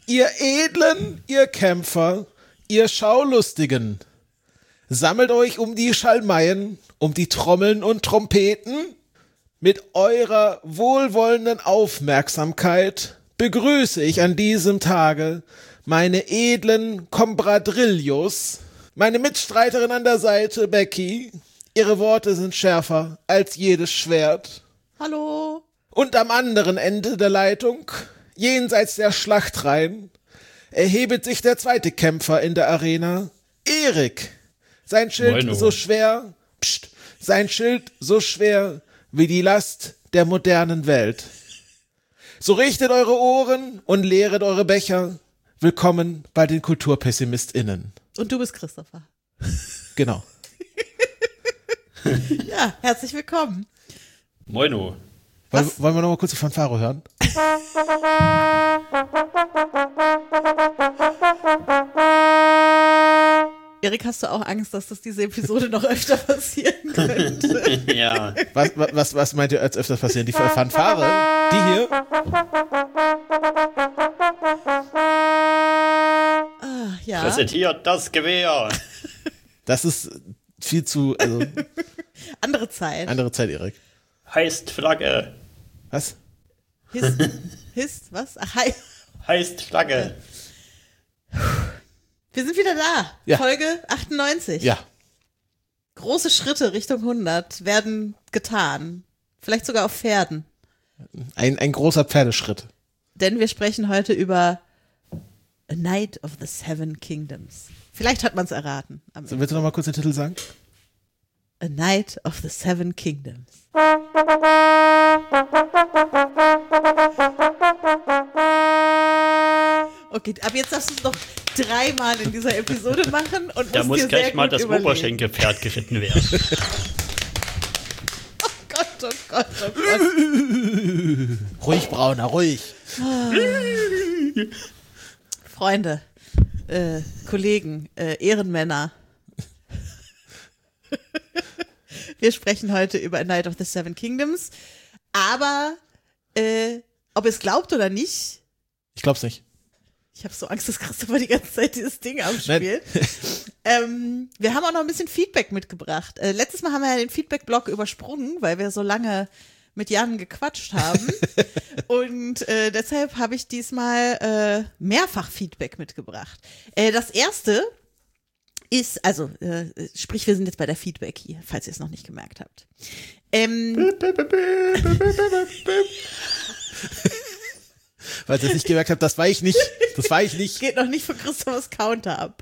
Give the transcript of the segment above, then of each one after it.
Ihr Edlen, ihr Kämpfer, ihr Schaulustigen, sammelt euch um die Schalmeien, um die Trommeln und Trompeten. Mit eurer wohlwollenden Aufmerksamkeit begrüße ich an diesem Tage meine edlen Compradrillos, meine Mitstreiterin an der Seite, Becky. Ihre Worte sind schärfer als jedes Schwert. Hallo. Und am anderen Ende der Leitung, jenseits der Schlachtreihen, erhebet sich der zweite Kämpfer in der Arena, Erik. Sein Schild so schwer, sein Schild so schwer wie die Last der modernen Welt. So richtet eure Ohren und leeret eure Becher. Willkommen bei den KulturpessimistInnen. Und du bist Christopher. Genau. Ja, herzlich willkommen. Moino. Wollen wir noch mal kurz die Fanfare hören? Erik, hast du auch Angst, dass das diese Episode noch öfter passieren könnte? Ja. Was meint ihr als öfters passieren? Die Fanfare? Die hier? Ja. Präsentiert das Gewehr. Das ist viel zu, also Andere Zeit. andere Zeit, Erik. Heißt Flagge. Was? Hist, was? Ach, hi. Heißt Flagge. Wir sind wieder da. Ja. Folge 98. Ja. Große Schritte Richtung 100 werden getan. Vielleicht sogar auf Pferden. Ein großer Pferdeschritt. Denn wir sprechen heute über A Night of the Seven Kingdoms. Vielleicht hat man es erraten. So, willst du noch mal kurz den Titel sagen? A Night of the Seven Kingdoms. Okay, ab jetzt darfst du es noch 3-mal in dieser Episode machen und Da muss dir gleich sehr mal gut das überlegen. Oberschenkelpferd geritten werden. Oh Gott, oh Gott, oh Gott. Ruhig, Brauner, ruhig. Freunde, Kollegen, Ehrenmänner. Wir sprechen heute über A Night of the Seven Kingdoms. Aber, ob ihr es glaubt oder nicht, Ich glaub's nicht. ich habe so Angst, dass Christopher die ganze Zeit dieses Ding abspielt. Wir haben auch noch ein bisschen Feedback mitgebracht. Letztes Mal haben wir ja den Feedback-Blog übersprungen, weil wir so lange mit Jan gequatscht haben. Und deshalb habe ich diesmal mehrfach Feedback mitgebracht. Das erste ist, also sprich, wir sind jetzt bei der Feedback hier, falls ihr es noch nicht gemerkt habt. Weil ihr es nicht gemerkt habt, das war ich nicht. Das war ich nicht. Geht noch nicht von Christophers Counter ab.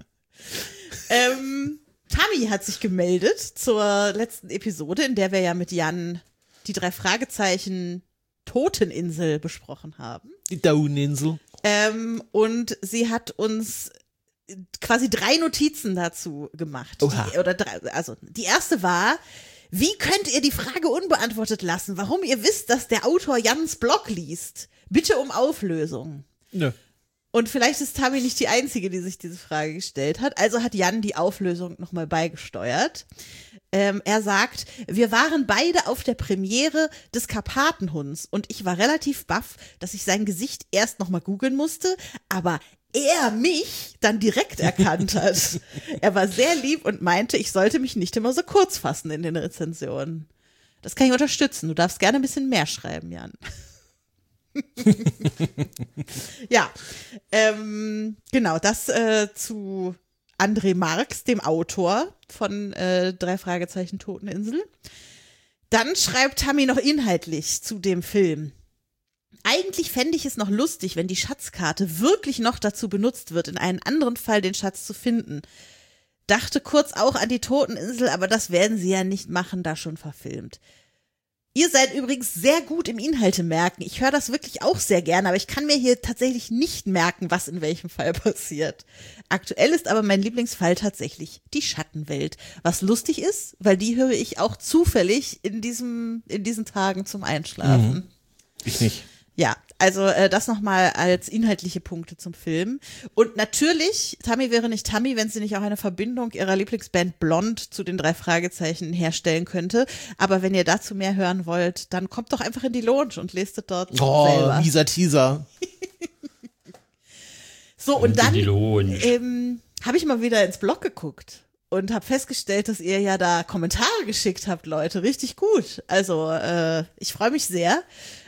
Tammy hat sich gemeldet zur letzten Episode, in der wir ja mit Jan die 3 Fragezeichen Toteninsel besprochen haben. Die Dauninsel. Und sie hat uns quasi 3 Notizen dazu gemacht. Oha. Die erste war: Wie könnt ihr die Frage unbeantwortet lassen, warum ihr wisst, dass der Autor Jans Blog liest? Bitte um Auflösung. Nö. Und vielleicht ist Tammy nicht die Einzige, die sich diese Frage gestellt hat. Also hat Jan die Auflösung nochmal beigesteuert. Er sagt: Wir waren beide auf der Premiere des Karpatenhunds und ich war relativ baff, dass ich sein Gesicht erst nochmal googeln musste, aber er mich dann direkt erkannt hat. Er war sehr lieb und meinte, ich sollte mich nicht immer so kurz fassen in den Rezensionen. Das kann ich unterstützen. Du darfst gerne ein bisschen mehr schreiben, Jan. Ja, genau, das zu André Marx, dem Autor von 3 Fragezeichen Toteninsel. Dann schreibt Tammy noch inhaltlich zu dem Film: Eigentlich fände ich es noch lustig, wenn die Schatzkarte wirklich noch dazu benutzt wird, in einem anderen Fall den Schatz zu finden. Dachte kurz auch an die Toteninsel, aber das werden sie ja nicht machen, da schon verfilmt. Ihr seid übrigens sehr gut im Inhalte merken. Ich höre das wirklich auch sehr gerne, aber ich kann mir hier tatsächlich nicht merken, was in welchem Fall passiert. Aktuell ist aber mein Lieblingsfall tatsächlich die Schattenwelt. Was lustig ist, weil die höre ich auch zufällig in diesen Tagen zum Einschlafen. Ich nicht. Ja, also das nochmal als inhaltliche Punkte zum Film. Und natürlich, Tammy wäre nicht Tammy, wenn sie nicht auch eine Verbindung ihrer Lieblingsband Blond zu den 3 Fragezeichen herstellen könnte. Aber wenn ihr dazu mehr hören wollt, dann kommt doch einfach in die Lounge und lest es dort selber. Mieser Teaser. So, und dann Die Lounge. habe ich mal wieder ins Blog geguckt und habe festgestellt, dass ihr ja da Kommentare geschickt habt, Leute. Richtig gut. Also, ich freue mich sehr.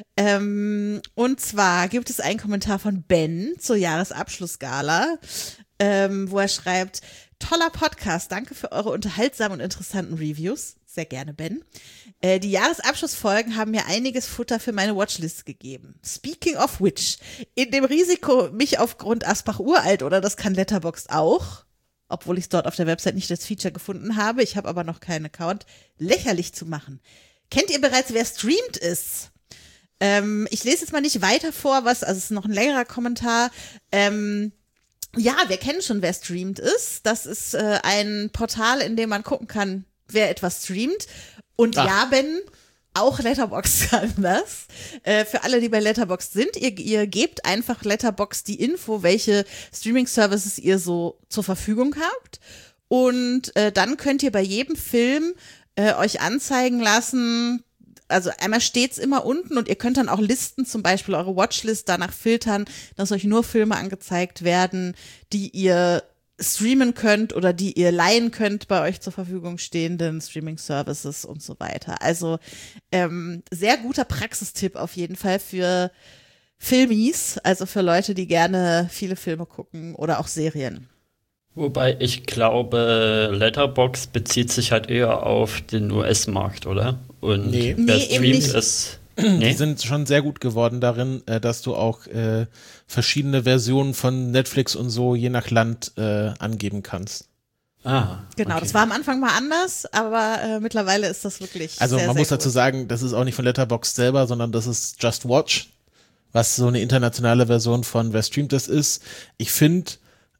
Und zwar gibt es einen Kommentar von Ben zur Jahresabschlussgala, wo er schreibt: Toller Podcast, danke für eure unterhaltsamen und interessanten Reviews. Sehr gerne, Ben. Die Jahresabschlussfolgen haben mir einiges Futter für meine Watchlist gegeben. Speaking of which, in dem Risiko, mich aufgrund Asbach uralt, oder das kann Letterboxd auch, obwohl ich es dort auf der Website nicht das Feature gefunden habe, ich habe aber noch keinen Account, lächerlich zu machen. Kennt ihr bereits, wer streamt ist? Ich lese jetzt mal nicht weiter vor, also es ist noch ein längerer Kommentar. Ja, wir kennen schon, wer streamt ist. Das ist ein Portal, in dem man gucken kann, wer etwas streamt. Und ja, Ben, auch Letterboxd kann das. Für alle, die bei Letterboxd sind, ihr gebt einfach Letterboxd die Info, welche Streaming-Services ihr so zur Verfügung habt. Und dann könnt ihr bei jedem Film euch anzeigen lassen, also einmal steht's immer unten und ihr könnt dann auch Listen, zum Beispiel eure Watchlist, danach filtern, dass euch nur Filme angezeigt werden, die ihr streamen könnt oder die ihr leihen könnt bei euch zur Verfügung stehenden Streaming-Services und so weiter. Also sehr guter Praxistipp auf jeden Fall für Filmis, also für Leute, die gerne viele Filme gucken oder auch Serien. Wobei ich glaube, Letterboxd bezieht sich halt eher auf den US-Markt, oder? Und Nee. wer Nee, eben streamt nicht. ist. Die Nee? sind schon sehr gut geworden darin, dass du auch verschiedene Versionen von Netflix und so je nach Land angeben kannst. Ah, Genau, okay. das war am Anfang mal anders, aber mittlerweile ist das wirklich Also sehr, man sehr muss dazu gut. sagen, das ist auch nicht von Letterboxd selber, sondern das ist Just Watch, was so eine internationale Version von Wer streamt das ist. Ich finde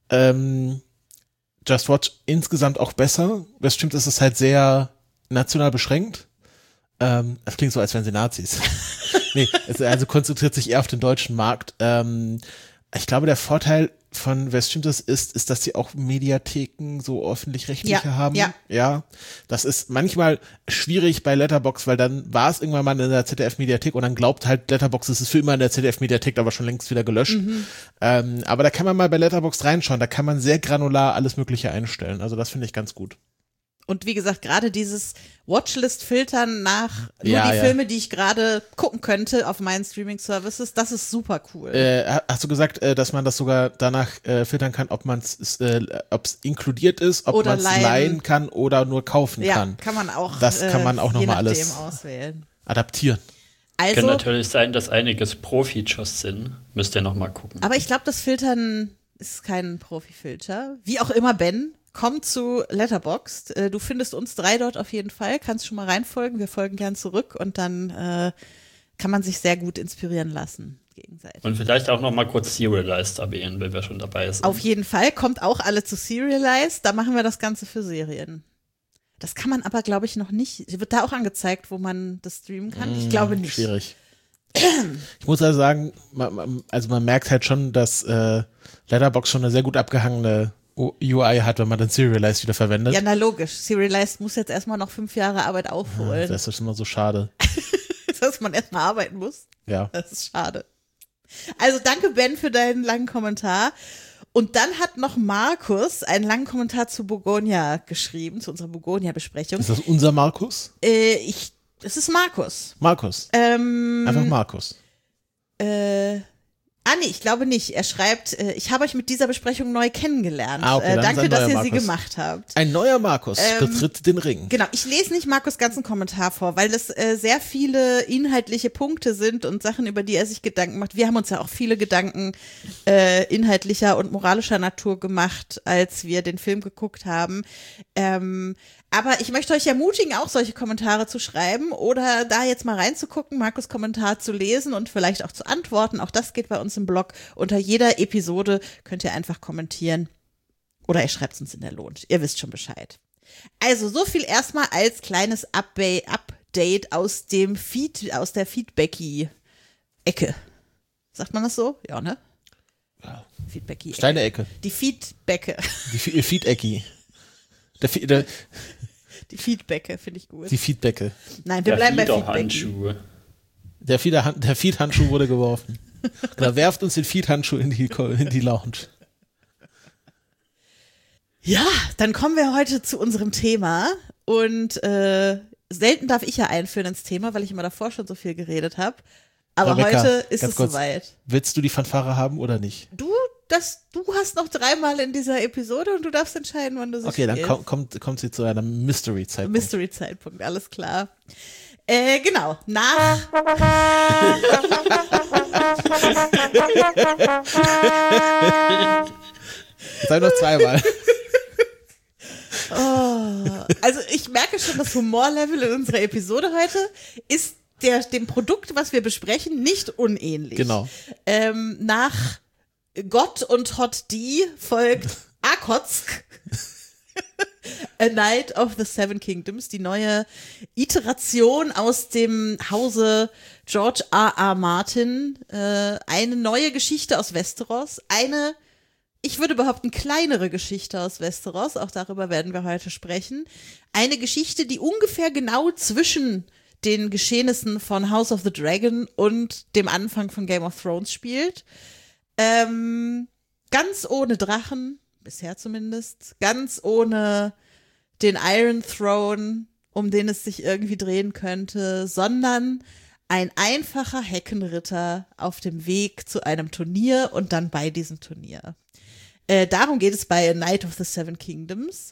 Just Watch insgesamt auch besser. Wer streamt das ist halt sehr national beschränkt. Das klingt so, als wären sie Nazis. Nee, es also konzentriert sich eher auf den deutschen Markt. Ich glaube, der Vorteil von Wer streamt das ist, dass sie auch Mediatheken so öffentlich-rechtliche Ja, haben. ja. Ja, das ist manchmal schwierig bei Letterboxd, weil dann war es irgendwann mal in der ZDF-Mediathek und dann glaubt halt Letterboxd, es ist für immer in der ZDF-Mediathek, aber schon längst wieder gelöscht. Aber da kann man mal bei Letterboxd reinschauen, da kann man sehr granular alles Mögliche einstellen. Also das finde ich ganz gut. Und wie gesagt, gerade dieses Watchlist-Filtern nach nur Ja, die ja. Filme, die ich gerade gucken könnte auf meinen Streaming-Services, das ist super cool. Hast du gesagt, dass man das sogar danach filtern kann, ob es inkludiert ist, ob Oder man es leihen. leihen kann oder nur kaufen ja, kann? man auch. Das kann man auch noch je mal nachdem alles auswählen. Adaptieren. Kann Also, natürlich sein, dass einiges Pro-Features sind. Müsst ihr nochmal gucken. aber ich glaube, das Filtern ist kein Profi-Filter. Wie auch immer, Ben, komm zu Letterboxd. Du findest uns 3 dort auf jeden Fall. Kannst schon mal reinfolgen. Wir folgen gern zurück und dann kann man sich sehr gut inspirieren lassen gegenseitig. Und vielleicht auch nochmal kurz Serialized erwähnen, wenn wir schon dabei sind. Auf jeden Fall. Kommt auch alle zu Serialized. Da machen wir das Ganze für Serien. Das kann man aber, glaube ich, noch nicht. Wird da auch angezeigt, wo man das streamen kann? Ich glaube nicht. Schwierig. Ich muss also sagen, man merkt halt schon, dass Letterboxd schon eine sehr gut abgehangene UI hat, wenn man den Serialized wieder verwendet. Ja, na logisch. Serialized muss jetzt erstmal noch 5 Jahre Arbeit aufholen, Das ist immer so schade. dass man erstmal arbeiten muss. Ja. Das ist schade. Also danke, Ben, für deinen langen Kommentar. Und dann hat noch Markus einen langen Kommentar zu Bourgogne geschrieben, zu unserer Bourgogne-Besprechung. Ist das unser Markus? Es ist Markus. Markus. Einfach Markus. Nee, ich glaube nicht. Er schreibt, ich habe euch mit dieser Besprechung neu kennengelernt. Okay, dann ist Danke, ein dass neuer ihr sie Markus. gemacht habt. Ein neuer Markus betritt den Ring. Genau, ich lese nicht Markus' ganzen Kommentar vor, weil das sehr viele inhaltliche Punkte sind und Sachen, über die er sich Gedanken macht. Wir haben uns ja auch viele Gedanken inhaltlicher und moralischer Natur gemacht, als wir den Film geguckt haben. Aber ich möchte euch ermutigen, auch solche Kommentare zu schreiben oder da jetzt mal reinzugucken, Markus' Kommentar zu lesen und vielleicht auch zu antworten. Auch das geht bei uns im Blog. Unter jeder Episode könnt ihr einfach kommentieren. Oder ihr schreibt es uns in der Lounge. Ihr wisst schon Bescheid. Also so viel erstmal als kleines Update aus dem aus der Feedbacky-Ecke. Sagt man das so? Ja, ne? Ja. Feedbacky-Ecke. Steine Ecke. Die Feedbacke. Die Feedecki. Die Feedbacke finde ich gut. Die Feedbacke. Nein, wir bleiben bei Feedbacky. Handschuhe. Der Feed-Handschuh wurde geworfen. Genau, werft uns den Feed-Handschuh in die Lounge. Ja, dann kommen wir heute zu unserem Thema und selten darf ich ja einführen ins Thema, weil ich immer davor schon so viel geredet habe. Aber Rebecca, heute ist ganz es kurz, soweit. Willst du die Fanfare haben oder nicht? Du hast noch 3-mal in dieser Episode und du darfst entscheiden, wann du sie Okay, dann spielst. kommt sie zu einer Mystery-Zeitpunkt. Mystery-Zeitpunkt, alles klar. Genau, nach Sag noch zweimal. also ich merke schon, das Humorlevel in unserer Episode heute ist dem Produkt, was wir besprechen, nicht unähnlich. Genau. Nach Gott und Hot D folgt Akotsk. A Knight of the Seven Kingdoms, die neue Iteration aus dem Hause George R.R. Martin. Eine neue Geschichte aus Westeros, ich würde behaupten, kleinere Geschichte aus Westeros, auch darüber werden wir heute sprechen. Eine Geschichte, die ungefähr genau zwischen den Geschehnissen von House of the Dragon und dem Anfang von Game of Thrones spielt. Ganz ohne Drachen, bisher zumindest, ganz ohne den Iron Throne, um den es sich irgendwie drehen könnte, sondern ein einfacher Heckenritter auf dem Weg zu einem Turnier und dann bei diesem Turnier. Darum geht es bei A Knight of the Seven Kingdoms.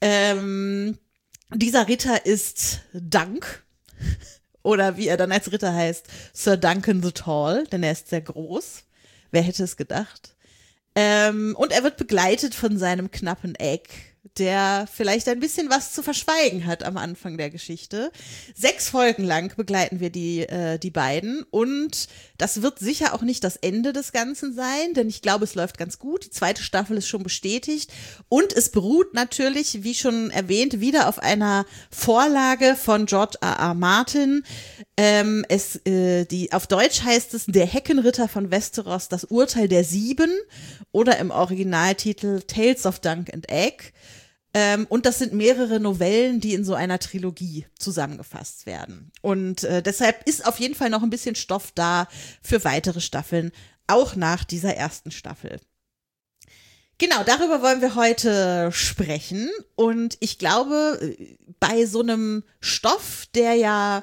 Dieser Ritter ist Dunk, oder wie er dann als Ritter heißt, Sir Duncan the Tall, denn er ist sehr groß. Wer hätte es gedacht? Und er wird begleitet von seinem knappen Egg, der vielleicht ein bisschen was zu verschweigen hat am Anfang der Geschichte. 6 Folgen lang begleiten wir die beiden und das wird sicher auch nicht das Ende des Ganzen sein, denn ich glaube, es läuft ganz gut. Die 2. Staffel ist schon bestätigt und es beruht natürlich, wie schon erwähnt, wieder auf einer Vorlage von George R.R. Martin. Auf Deutsch heißt es Der Heckenritter von Westeros, das Urteil der 7 oder im Originaltitel Tales of Dunk and Egg. Und das sind mehrere Novellen, die in so einer Trilogie zusammengefasst werden. Und deshalb ist auf jeden Fall noch ein bisschen Stoff da für weitere Staffeln, auch nach dieser ersten Staffel. Genau, darüber wollen wir heute sprechen. Und ich glaube, bei so einem Stoff, der ja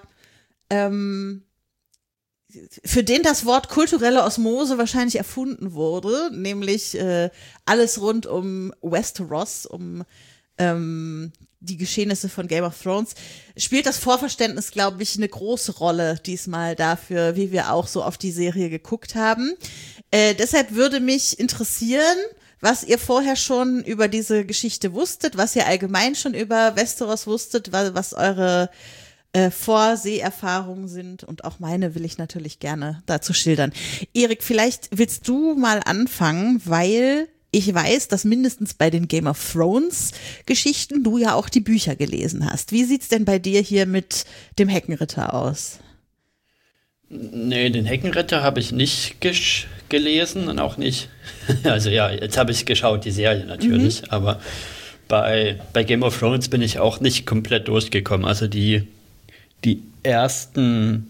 für den das Wort kulturelle Osmose wahrscheinlich erfunden wurde, nämlich alles rund um Westeros, um die Geschehnisse von Game of Thrones, spielt das Vorverständnis, glaube ich, eine große Rolle diesmal dafür, wie wir auch so auf die Serie geguckt haben. Deshalb würde mich interessieren, was ihr vorher schon über diese Geschichte wusstet, was ihr allgemein schon über Westeros wusstet, was eure Vorseherfahrungen sind und auch meine will ich natürlich gerne dazu schildern. Erik, vielleicht willst du mal anfangen, weil ich weiß, dass mindestens bei den Game of Thrones Geschichten du ja auch die Bücher gelesen hast. Wie sieht's denn bei dir hier mit dem Heckenritter aus? Nee, den Heckenritter habe ich nicht gelesen und auch nicht, also ja, jetzt habe ich geschaut, die Serie natürlich, aber bei Game of Thrones bin ich auch nicht komplett durchgekommen. Also die ersten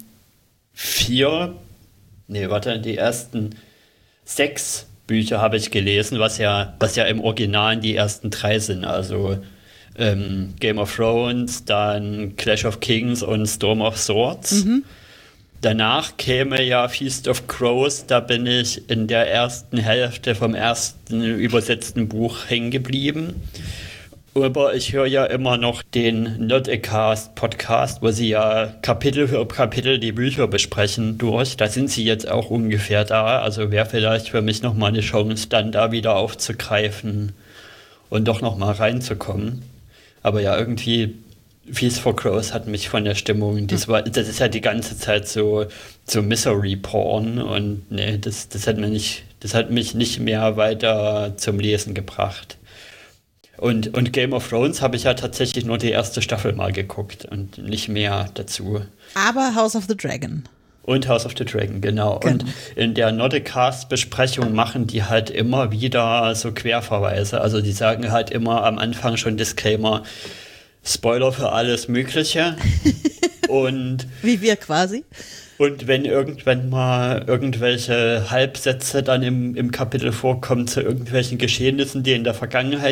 6 Bücher habe ich gelesen, was ja im Original die ersten 3 sind. Also Game of Thrones, dann Clash of Kings und Storm of Swords. Danach käme ja Feast of Crows, da bin ich in der ersten Hälfte vom ersten übersetzten Buch hängen geblieben. Aber ich höre ja immer noch den Not a Cast Podcast, wo sie ja Kapitel für Kapitel die Bücher besprechen durch. Da sind sie jetzt auch ungefähr da. Also wäre vielleicht für mich nochmal eine Chance, dann da wieder aufzugreifen und doch nochmal reinzukommen. Aber ja, irgendwie Feast for Crows hat mich von der Stimmung, das ist ja die ganze Zeit so Misery Porn und nee, das hat mich nicht mehr weiter zum Lesen gebracht. Und Game of Thrones habe ich ja tatsächlich nur die erste Staffel mal geguckt und nicht mehr dazu. Aber House of the Dragon. Und House of the Dragon, genau. Und in der Nordicast-Besprechung machen die halt immer wieder so Querverweise. Also die sagen halt immer am Anfang schon Disclaimer, Spoiler für alles Mögliche. Und wie wir quasi. Und wenn irgendwann mal irgendwelche Halbsätze dann im Kapitel vorkommen zu irgendwelchen Geschehnissen, die in der Vergangenheit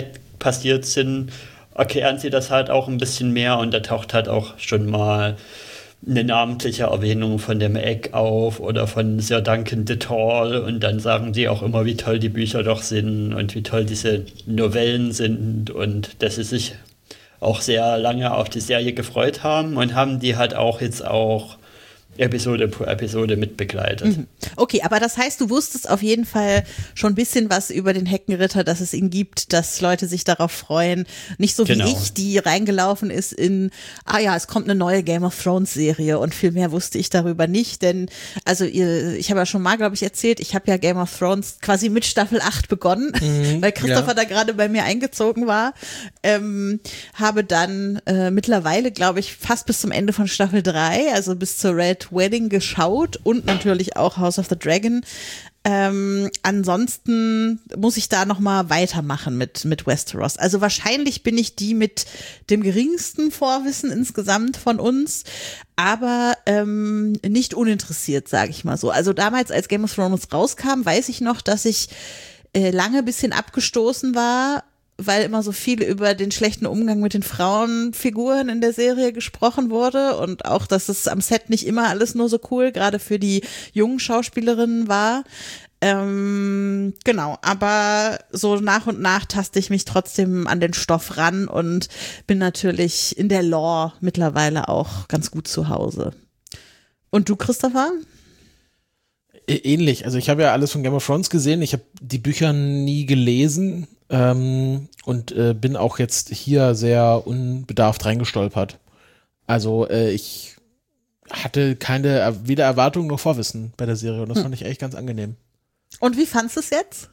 passiert sind, erklären sie das halt auch ein bisschen mehr und da taucht halt auch schon mal eine namentliche Erwähnung von dem Egg auf oder von Sir Duncan de Tall und dann sagen sie auch immer, wie toll die Bücher doch sind und wie toll diese Novellen sind und dass sie sich auch sehr lange auf die Serie gefreut haben und haben die halt auch jetzt auch Episode pro Episode mitbegleitet. Okay, aber das heißt, du wusstest auf jeden Fall schon ein bisschen was über den Heckenritter, dass es ihn gibt, dass Leute sich darauf freuen. Nicht so wie ich, die reingelaufen ist in, es kommt eine neue Game of Thrones Serie und viel mehr wusste ich darüber nicht, denn also ich habe ja schon mal, glaube ich, erzählt, ich habe ja Game of Thrones quasi mit Staffel 8 begonnen, weil Christopher da gerade bei mir eingezogen war, habe dann mittlerweile, glaube ich, fast bis zum Ende von Staffel 3, also bis zur Red Wedding geschaut und natürlich auch House of the Dragon. Ansonsten muss ich da nochmal weitermachen mit Westeros. Also wahrscheinlich bin ich die mit dem geringsten Vorwissen insgesamt von uns, aber nicht uninteressiert, sage ich mal so. Also damals, als Game of Thrones rauskam, weiß ich noch, dass ich lange ein bisschen abgestoßen war, weil immer so viel über den schlechten Umgang mit den Frauenfiguren in der Serie gesprochen wurde und auch, dass es am Set nicht immer alles nur so cool, gerade für die jungen Schauspielerinnen war. Genau, aber so nach und nach taste ich mich trotzdem an den Stoff ran und bin natürlich in der Lore mittlerweile auch ganz gut zu Hause. Und du, Christopher? Ähnlich, also ich habe ja alles von Game of Thrones gesehen, ich habe die Bücher nie gelesen und bin auch jetzt hier sehr unbedarft reingestolpert. Also ich hatte weder Erwartung noch Vorwissen bei der Serie und das fand ich echt ganz angenehm. Und wie fandst du es jetzt?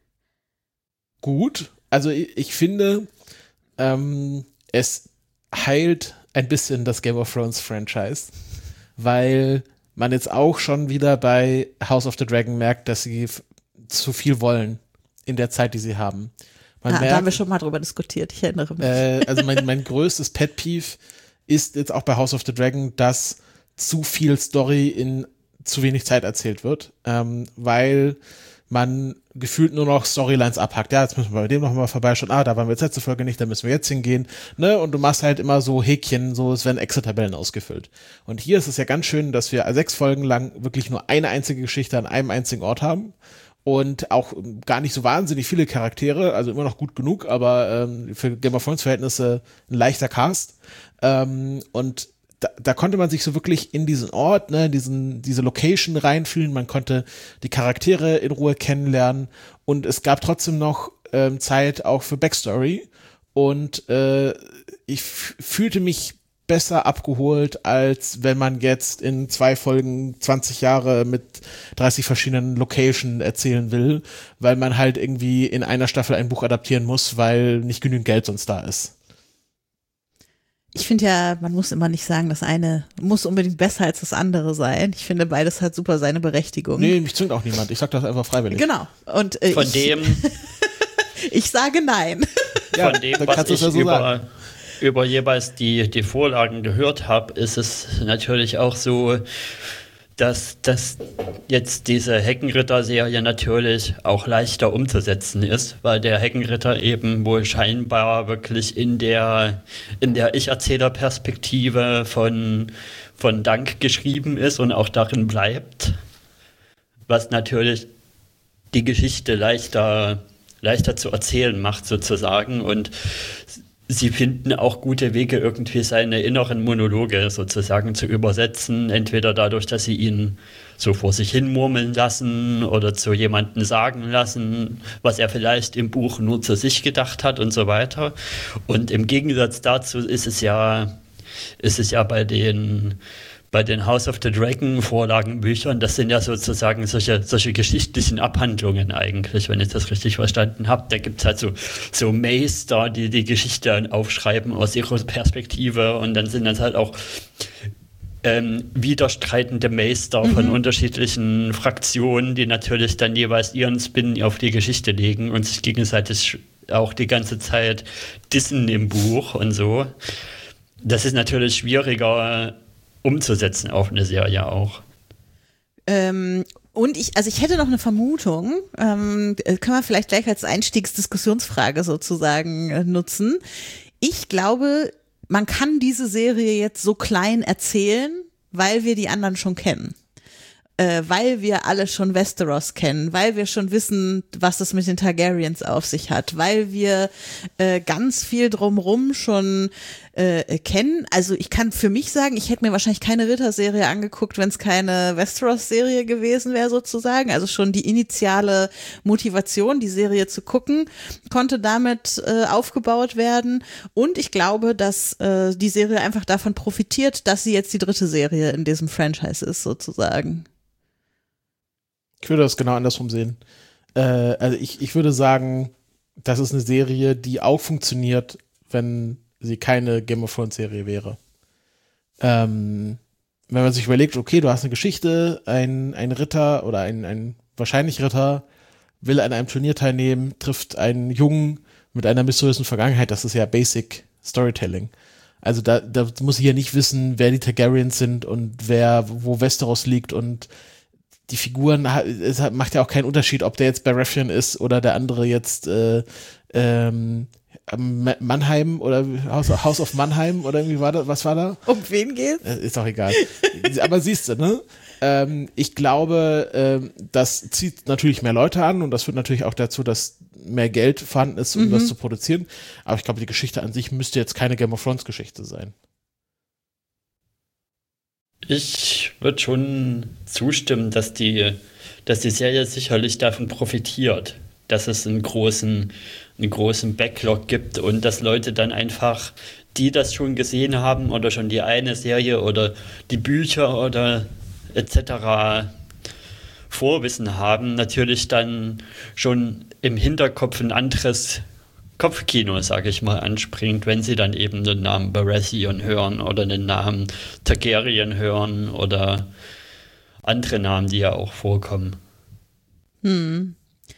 Gut, also ich finde, es heilt ein bisschen das Game of Thrones Franchise, weil man jetzt auch schon wieder bei House of the Dragon merkt, dass sie zu viel wollen in der Zeit, die sie haben. Da haben wir schon mal drüber diskutiert, ich erinnere mich. Also mein größtes Pet Peeve ist jetzt auch bei House of the Dragon, dass zu viel Story in zu wenig Zeit erzählt wird, weil man gefühlt nur noch Storylines abhackt. Ja, jetzt müssen wir bei dem noch mal vorbeischauen. Da waren wir jetzt letzte Folge nicht, da müssen wir jetzt hingehen. Ne? Und du machst halt immer so Häkchen, so es werden Excel-Tabellen ausgefüllt. Und hier ist es ja ganz schön, dass wir 6 Folgen lang wirklich nur eine einzige Geschichte an einem einzigen Ort haben. Und auch gar nicht so wahnsinnig viele Charaktere, also immer noch gut genug, aber für Game of Thrones Verhältnisse ein leichter Cast. Und da konnte man sich so wirklich in diesen Ort, ne, diese Location reinfühlen, man konnte die Charaktere in Ruhe kennenlernen und es gab trotzdem noch Zeit auch für Backstory und ich fühlte mich besser abgeholt, als wenn man jetzt in 2 Folgen 20 Jahre mit 30 verschiedenen Locations erzählen will, weil man halt irgendwie in einer Staffel ein Buch adaptieren muss, weil nicht genügend Geld sonst da ist. Ich finde ja, man muss immer nicht sagen, das eine muss unbedingt besser als das andere sein. Ich finde, beides hat super seine Berechtigung. Nee, mich zwingt auch niemand. Ich sag das einfach freiwillig. Genau. Und ich sage nein. Ja, von dem, was ich ja über jeweils die Vorlagen gehört habe, ist es natürlich auch so, dass jetzt diese Heckenritter-Serie natürlich auch leichter umzusetzen ist, weil der Heckenritter eben wohl scheinbar wirklich in der Ich-Erzähler-Perspektive von Dank geschrieben ist und auch darin bleibt, was natürlich die Geschichte leichter zu erzählen macht sozusagen und sie finden auch gute Wege, irgendwie seine inneren Monologe sozusagen zu übersetzen, entweder dadurch, dass sie ihn so vor sich hin murmeln lassen oder zu jemandem sagen lassen, was er vielleicht im Buch nur zu sich gedacht hat und so weiter. Und im Gegensatz dazu ist es ja bei den House of the Dragon Vorlagenbüchern, das sind ja sozusagen solche geschichtlichen Abhandlungen eigentlich, wenn ich das richtig verstanden habe. Da gibt es halt so Meister, die Geschichte aufschreiben aus ihrer Perspektive und dann sind das halt auch widerstreitende Meister von unterschiedlichen Fraktionen, die natürlich dann jeweils ihren Spin auf die Geschichte legen und sich gegenseitig auch die ganze Zeit dissen im Buch und so. Das ist natürlich schwieriger umzusetzen auf eine Serie auch. Und ich hätte noch eine Vermutung, können wir vielleicht gleich als Einstiegsdiskussionsfrage sozusagen nutzen. Ich glaube, man kann diese Serie jetzt so klein erzählen, weil wir die anderen schon kennen. Weil wir alle schon Westeros kennen, weil wir schon wissen, was es mit den Targaryens auf sich hat, weil wir ganz viel drumrum schon kennen. Also ich kann für mich sagen, ich hätte mir wahrscheinlich keine Ritter-Serie angeguckt, wenn es keine Westeros-Serie gewesen wäre sozusagen. Also schon die initiale Motivation, die Serie zu gucken, konnte damit aufgebaut werden. Und ich glaube, dass die Serie einfach davon profitiert, dass sie jetzt die 3. Serie in diesem Franchise ist sozusagen. Ich würde das genau andersrum sehen. Also ich würde sagen, das ist eine Serie, die auch funktioniert, wenn sie keine Game of Thrones Serie wäre. Wenn man sich überlegt, okay, du hast eine Geschichte, ein Ritter oder ein wahrscheinlich Ritter will an einem Turnier teilnehmen, trifft einen Jungen mit einer mysteriösen Vergangenheit, das ist ja Basic Storytelling. Also da muss ich ja nicht wissen, wer die Targaryens sind und wo Westeros liegt und die Figuren, es macht ja auch keinen Unterschied, ob der jetzt Baratheon ist oder der andere jetzt Mannheim oder House of Mannheim oder irgendwie was war da? Um wen geht's? Ist auch egal. Aber siehst du, ne? Ich glaube, das zieht natürlich mehr Leute an und das führt natürlich auch dazu, dass mehr Geld vorhanden ist, um das zu produzieren. Aber ich glaube, die Geschichte an sich müsste jetzt keine Game of Thrones Geschichte sein. Ich würde schon zustimmen, dass die Serie sicherlich davon profitiert, dass es einen großen Backlog gibt und dass Leute dann einfach, die das schon gesehen haben oder schon die eine Serie oder die Bücher oder etc. Vorwissen haben, natürlich dann schon im Hinterkopf ein anderes Kopfkino, sage ich mal, anspringt, wenn sie dann eben den Namen Baratheon hören oder den Namen Targaryen hören oder andere Namen, die ja auch vorkommen. Und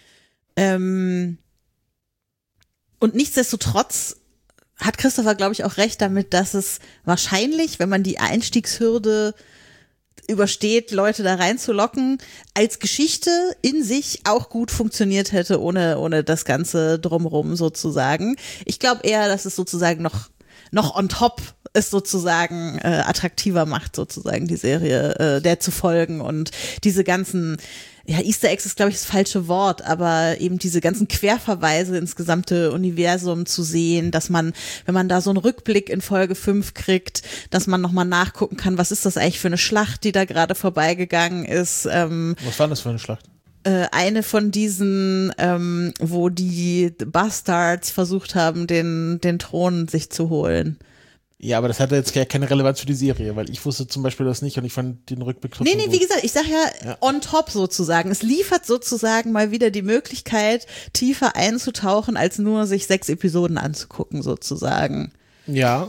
nichtsdestotrotz hat Christopher, glaube ich, auch recht damit, dass es wahrscheinlich, wenn man die Einstiegshürde übersteht, Leute da reinzulocken, als Geschichte in sich auch gut funktioniert hätte, ohne das Ganze drumrum sozusagen. Ich glaube eher, dass es sozusagen noch on top es sozusagen attraktiver macht, sozusagen die Serie, der zu folgen und diese ganzen, ja, Easter Eggs ist, glaube ich, das falsche Wort, aber eben diese ganzen Querverweise ins gesamte Universum zu sehen, dass man, wenn man da so einen Rückblick in Folge 5 kriegt, dass man nochmal nachgucken kann, was ist das eigentlich für eine Schlacht, die da gerade vorbeigegangen ist. Was war das für eine Schlacht? Eine von diesen, wo die Bastards versucht haben, den Thron sich zu holen. Ja, aber das hatte jetzt keine Relevanz für die Serie, weil ich wusste zum Beispiel das nicht und ich fand den Rückblick trotzdem Nee, wie gesagt, ich sag ja on top sozusagen. Es liefert sozusagen mal wieder die Möglichkeit, tiefer einzutauchen, als nur sich 6 Episoden anzugucken sozusagen. Ja,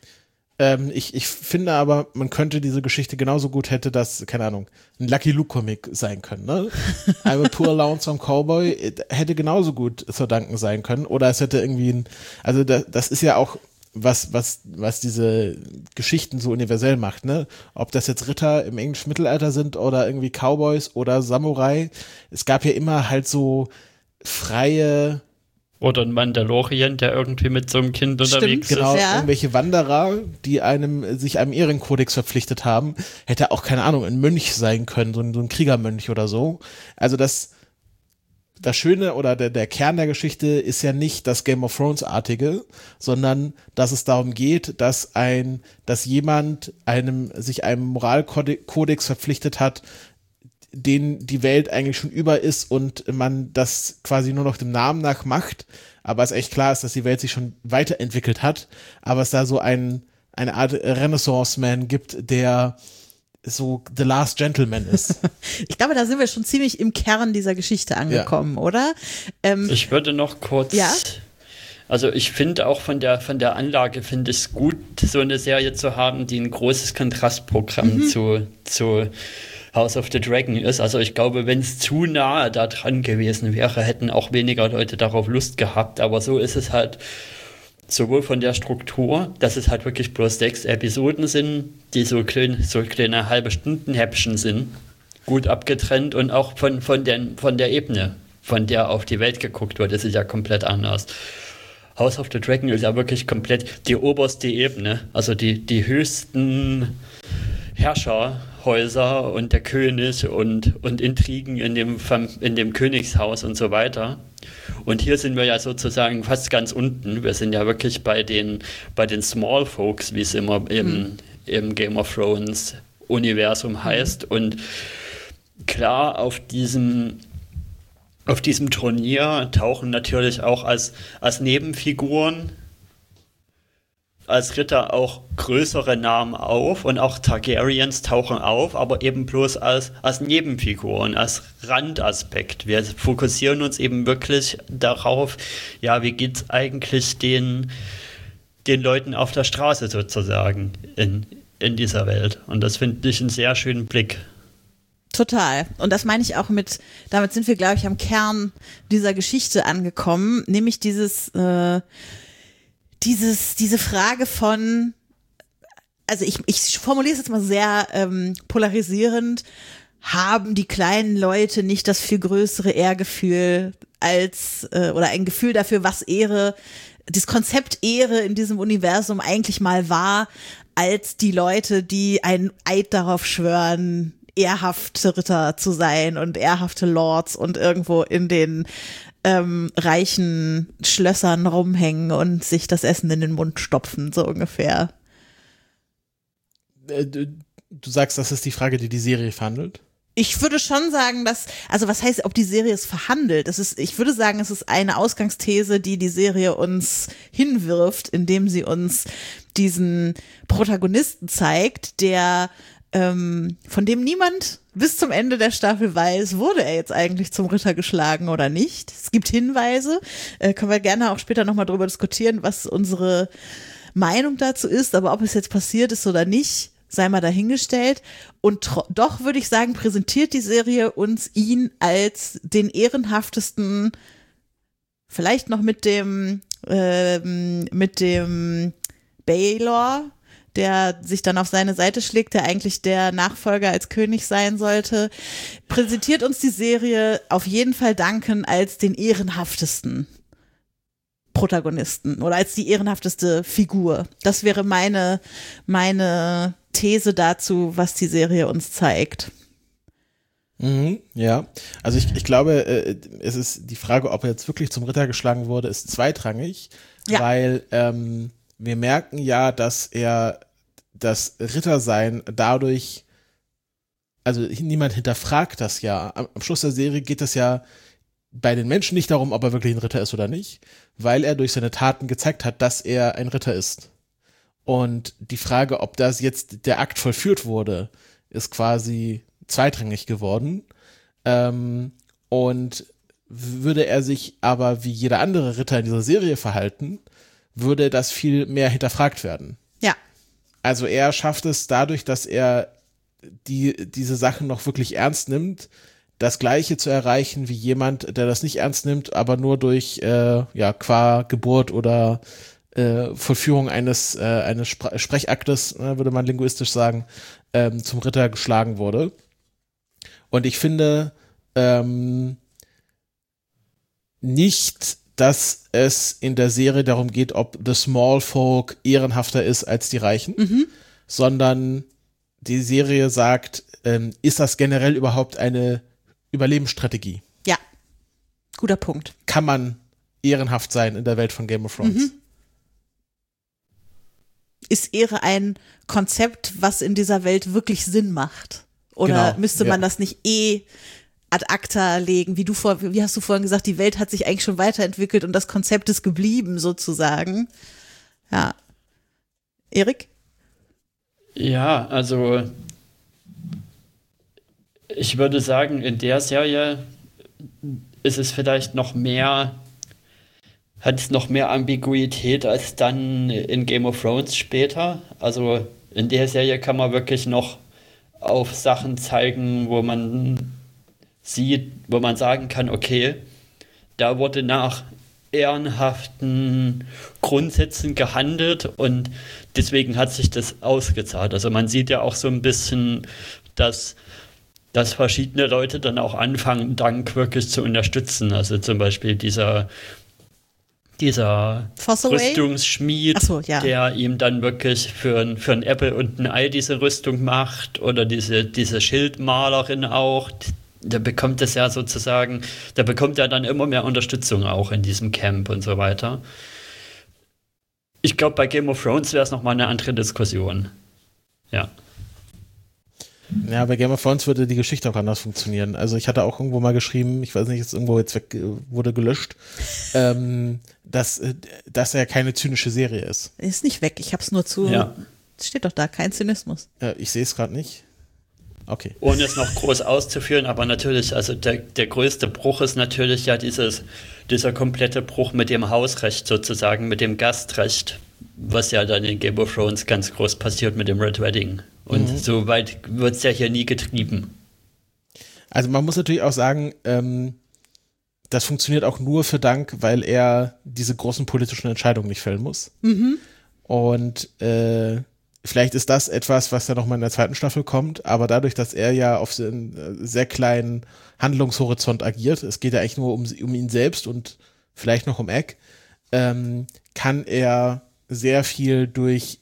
ich finde aber, man könnte diese Geschichte genauso gut hätte das, keine Ahnung, ein Lucky Luke-Comic sein können, ne? I'm a poor lonesome cowboy hätte genauso gut zu verdanken sein können oder es hätte irgendwie also das ist ja auch was diese Geschichten so universell macht, ne? Ob das jetzt Ritter im englischen Mittelalter sind oder irgendwie Cowboys oder Samurai. Es gab ja immer halt so freie oder ein Mandalorian, der irgendwie mit so einem Kind unterwegs ist. Genau, irgendwelche Wanderer, die sich einem Ehrenkodex verpflichtet haben, hätte auch, keine Ahnung, ein Mönch sein können, so ein Kriegermönch oder so. Also das Schöne oder der Kern der Geschichte ist ja nicht das Game of Thrones-artige, sondern dass es darum geht, dass jemand sich einem Moralkodex verpflichtet hat, den die Welt eigentlich schon über ist und man das quasi nur noch dem Namen nach macht, aber es echt klar ist, dass die Welt sich schon weiterentwickelt hat, aber es da so eine Art Renaissance-Man gibt, der so The Last Gentleman ist. Ich glaube, da sind wir schon ziemlich im Kern dieser Geschichte angekommen, oder? Ich würde noch kurz... Ja? Also ich finde auch von der Anlage finde ich es gut, so eine Serie zu haben, die ein großes Kontrastprogramm zu House of the Dragon ist. Also ich glaube, wenn es zu nahe da dran gewesen wäre, hätten auch weniger Leute darauf Lust gehabt. Aber so ist es halt sowohl von der Struktur, dass es halt wirklich bloß 6 Episoden sind, die so kleine halbe Stunden Häppchen sind. gut abgetrennt und auch von der Ebene, von der auf die Welt geguckt wird, ist es ja komplett anders. House of the Dragon ist ja wirklich komplett die oberste Ebene, also die höchsten Herrscherhäuser und der König und Intrigen in dem Königshaus und so weiter. Und hier sind wir ja sozusagen fast ganz unten. Wir sind ja wirklich bei den Small Folks, wie es immer im Game of Thrones Universum heißt. Und klar, auf diesem Turnier tauchen natürlich auch als Nebenfiguren, als Ritter auch größere Namen auf und auch Targaryens tauchen auf, aber eben bloß als Nebenfiguren, als Randaspekt. Wir fokussieren uns eben wirklich darauf, ja, wie geht's eigentlich den Leuten auf der Straße sozusagen in dieser Welt. Und das finde ich einen sehr schönen Blick. Total. Und das meine ich auch damit sind wir, glaube ich, am Kern dieser Geschichte angekommen, nämlich diese Frage von, also ich formuliere es jetzt mal sehr polarisierend, haben die kleinen Leute nicht das viel größere Ehrgefühl oder ein Gefühl dafür, was das Konzept Ehre in diesem Universum eigentlich mal war, als die Leute, die einen Eid darauf schwören, ehrhafte Ritter zu sein und ehrhafte Lords und irgendwo in den reichen Schlössern rumhängen und sich das Essen in den Mund stopfen, so ungefähr. Du sagst, das ist die Frage, die Serie verhandelt? Ich würde schon sagen, also was heißt, ob die Serie es verhandelt? Ich würde sagen, es ist eine Ausgangsthese, die Serie uns hinwirft, indem sie uns diesen Protagonisten zeigt, der von dem niemand bis zum Ende der Staffel weiß, wurde er jetzt eigentlich zum Ritter geschlagen oder nicht. Es gibt Hinweise, können wir gerne auch später nochmal drüber diskutieren, was unsere Meinung dazu ist, aber ob es jetzt passiert ist oder nicht, sei mal dahingestellt. Und doch würde ich sagen, präsentiert die Serie uns ihn als den ehrenhaftesten, vielleicht noch mit dem Baelor, der sich dann auf seine Seite schlägt, der eigentlich der Nachfolger als König sein sollte, präsentiert uns die Serie auf jeden Fall Duncan als den ehrenhaftesten Protagonisten oder als die ehrenhafteste Figur. Das wäre meine These dazu, was die Serie uns zeigt. Ja, also ich glaube, es ist die Frage, ob er jetzt wirklich zum Ritter geschlagen wurde, ist zweitrangig, weil wir merken ja, dass er das Rittersein dadurch, also niemand hinterfragt das ja. Am Schluss der Serie geht es ja bei den Menschen nicht darum, ob er wirklich ein Ritter ist oder nicht, weil er durch seine Taten gezeigt hat, dass er ein Ritter ist. Und die Frage, ob das jetzt der Akt vollführt wurde, ist quasi zweitrangig geworden. Und würde er sich aber wie jeder andere Ritter in dieser Serie verhalten, würde das viel mehr hinterfragt werden. Ja. Also er schafft es dadurch, dass er diese Sachen noch wirklich ernst nimmt, das Gleiche zu erreichen wie jemand, der das nicht ernst nimmt, aber nur durch qua Geburt oder Vollführung eines Sprechaktes, würde man linguistisch sagen, zum Ritter geschlagen wurde. Und ich finde nicht, dass es in der Serie darum geht, ob The Small Folk ehrenhafter ist als die Reichen, sondern die Serie sagt, ist das generell überhaupt eine Überlebensstrategie? Ja, guter Punkt. Kann man ehrenhaft sein in der Welt von Game of Thrones? Ist Ehre ein Konzept, was in dieser Welt wirklich Sinn macht? Oder müsste man das nicht ad acta legen, wie hast du vorhin gesagt, die Welt hat sich eigentlich schon weiterentwickelt und das Konzept ist geblieben, sozusagen. Ja. Erik? Ja, also ich würde sagen, in der Serie ist es vielleicht hat es noch mehr Ambiguität als dann in Game of Thrones später. Also in der Serie kann man wirklich noch auf Sachen zeigen, wo man sagen kann, okay, da wurde nach ehrenhaften Grundsätzen gehandelt und deswegen hat sich das ausgezahlt. Also man sieht ja auch so ein bisschen, dass dass verschiedene Leute dann auch anfangen, Dunk wirklich zu unterstützen. Also zum Beispiel dieser Rüstungsschmied, so, ja. der ihm dann wirklich für ein Apple und ein Ei diese Rüstung macht, oder diese Schildmalerin auch, der bekommt das ja sozusagen, der bekommt ja dann immer mehr Unterstützung auch in diesem Camp und so weiter. Ich glaube, bei Game of Thrones wäre es nochmal eine andere Diskussion. Ja. Ja, bei Game of Thrones würde die Geschichte auch anders funktionieren. Also ich hatte auch irgendwo mal geschrieben, ich weiß nicht, ist irgendwo jetzt weg, wurde gelöscht, dass er keine zynische Serie ist. Ist nicht weg, ich hab's nur zu. Ja. Steht doch da, kein Zynismus. Ich sehe es gerade nicht. Okay. Ohne es noch groß auszuführen, aber natürlich, also der größte Bruch ist natürlich ja dieser komplette Bruch mit dem Hausrecht sozusagen, mit dem Gastrecht, was ja dann in Game of Thrones ganz groß passiert mit dem Red Wedding. Und so weit wird es ja hier nie getrieben. Also man muss natürlich auch sagen, das funktioniert auch nur für Dunk, weil er diese großen politischen Entscheidungen nicht fällen muss. Und vielleicht ist das etwas, was ja nochmal in der zweiten Staffel kommt, aber dadurch, dass er ja auf einen sehr kleinen Handlungshorizont agiert, es geht ja eigentlich nur um ihn selbst und vielleicht noch um Egg, kann er sehr viel durch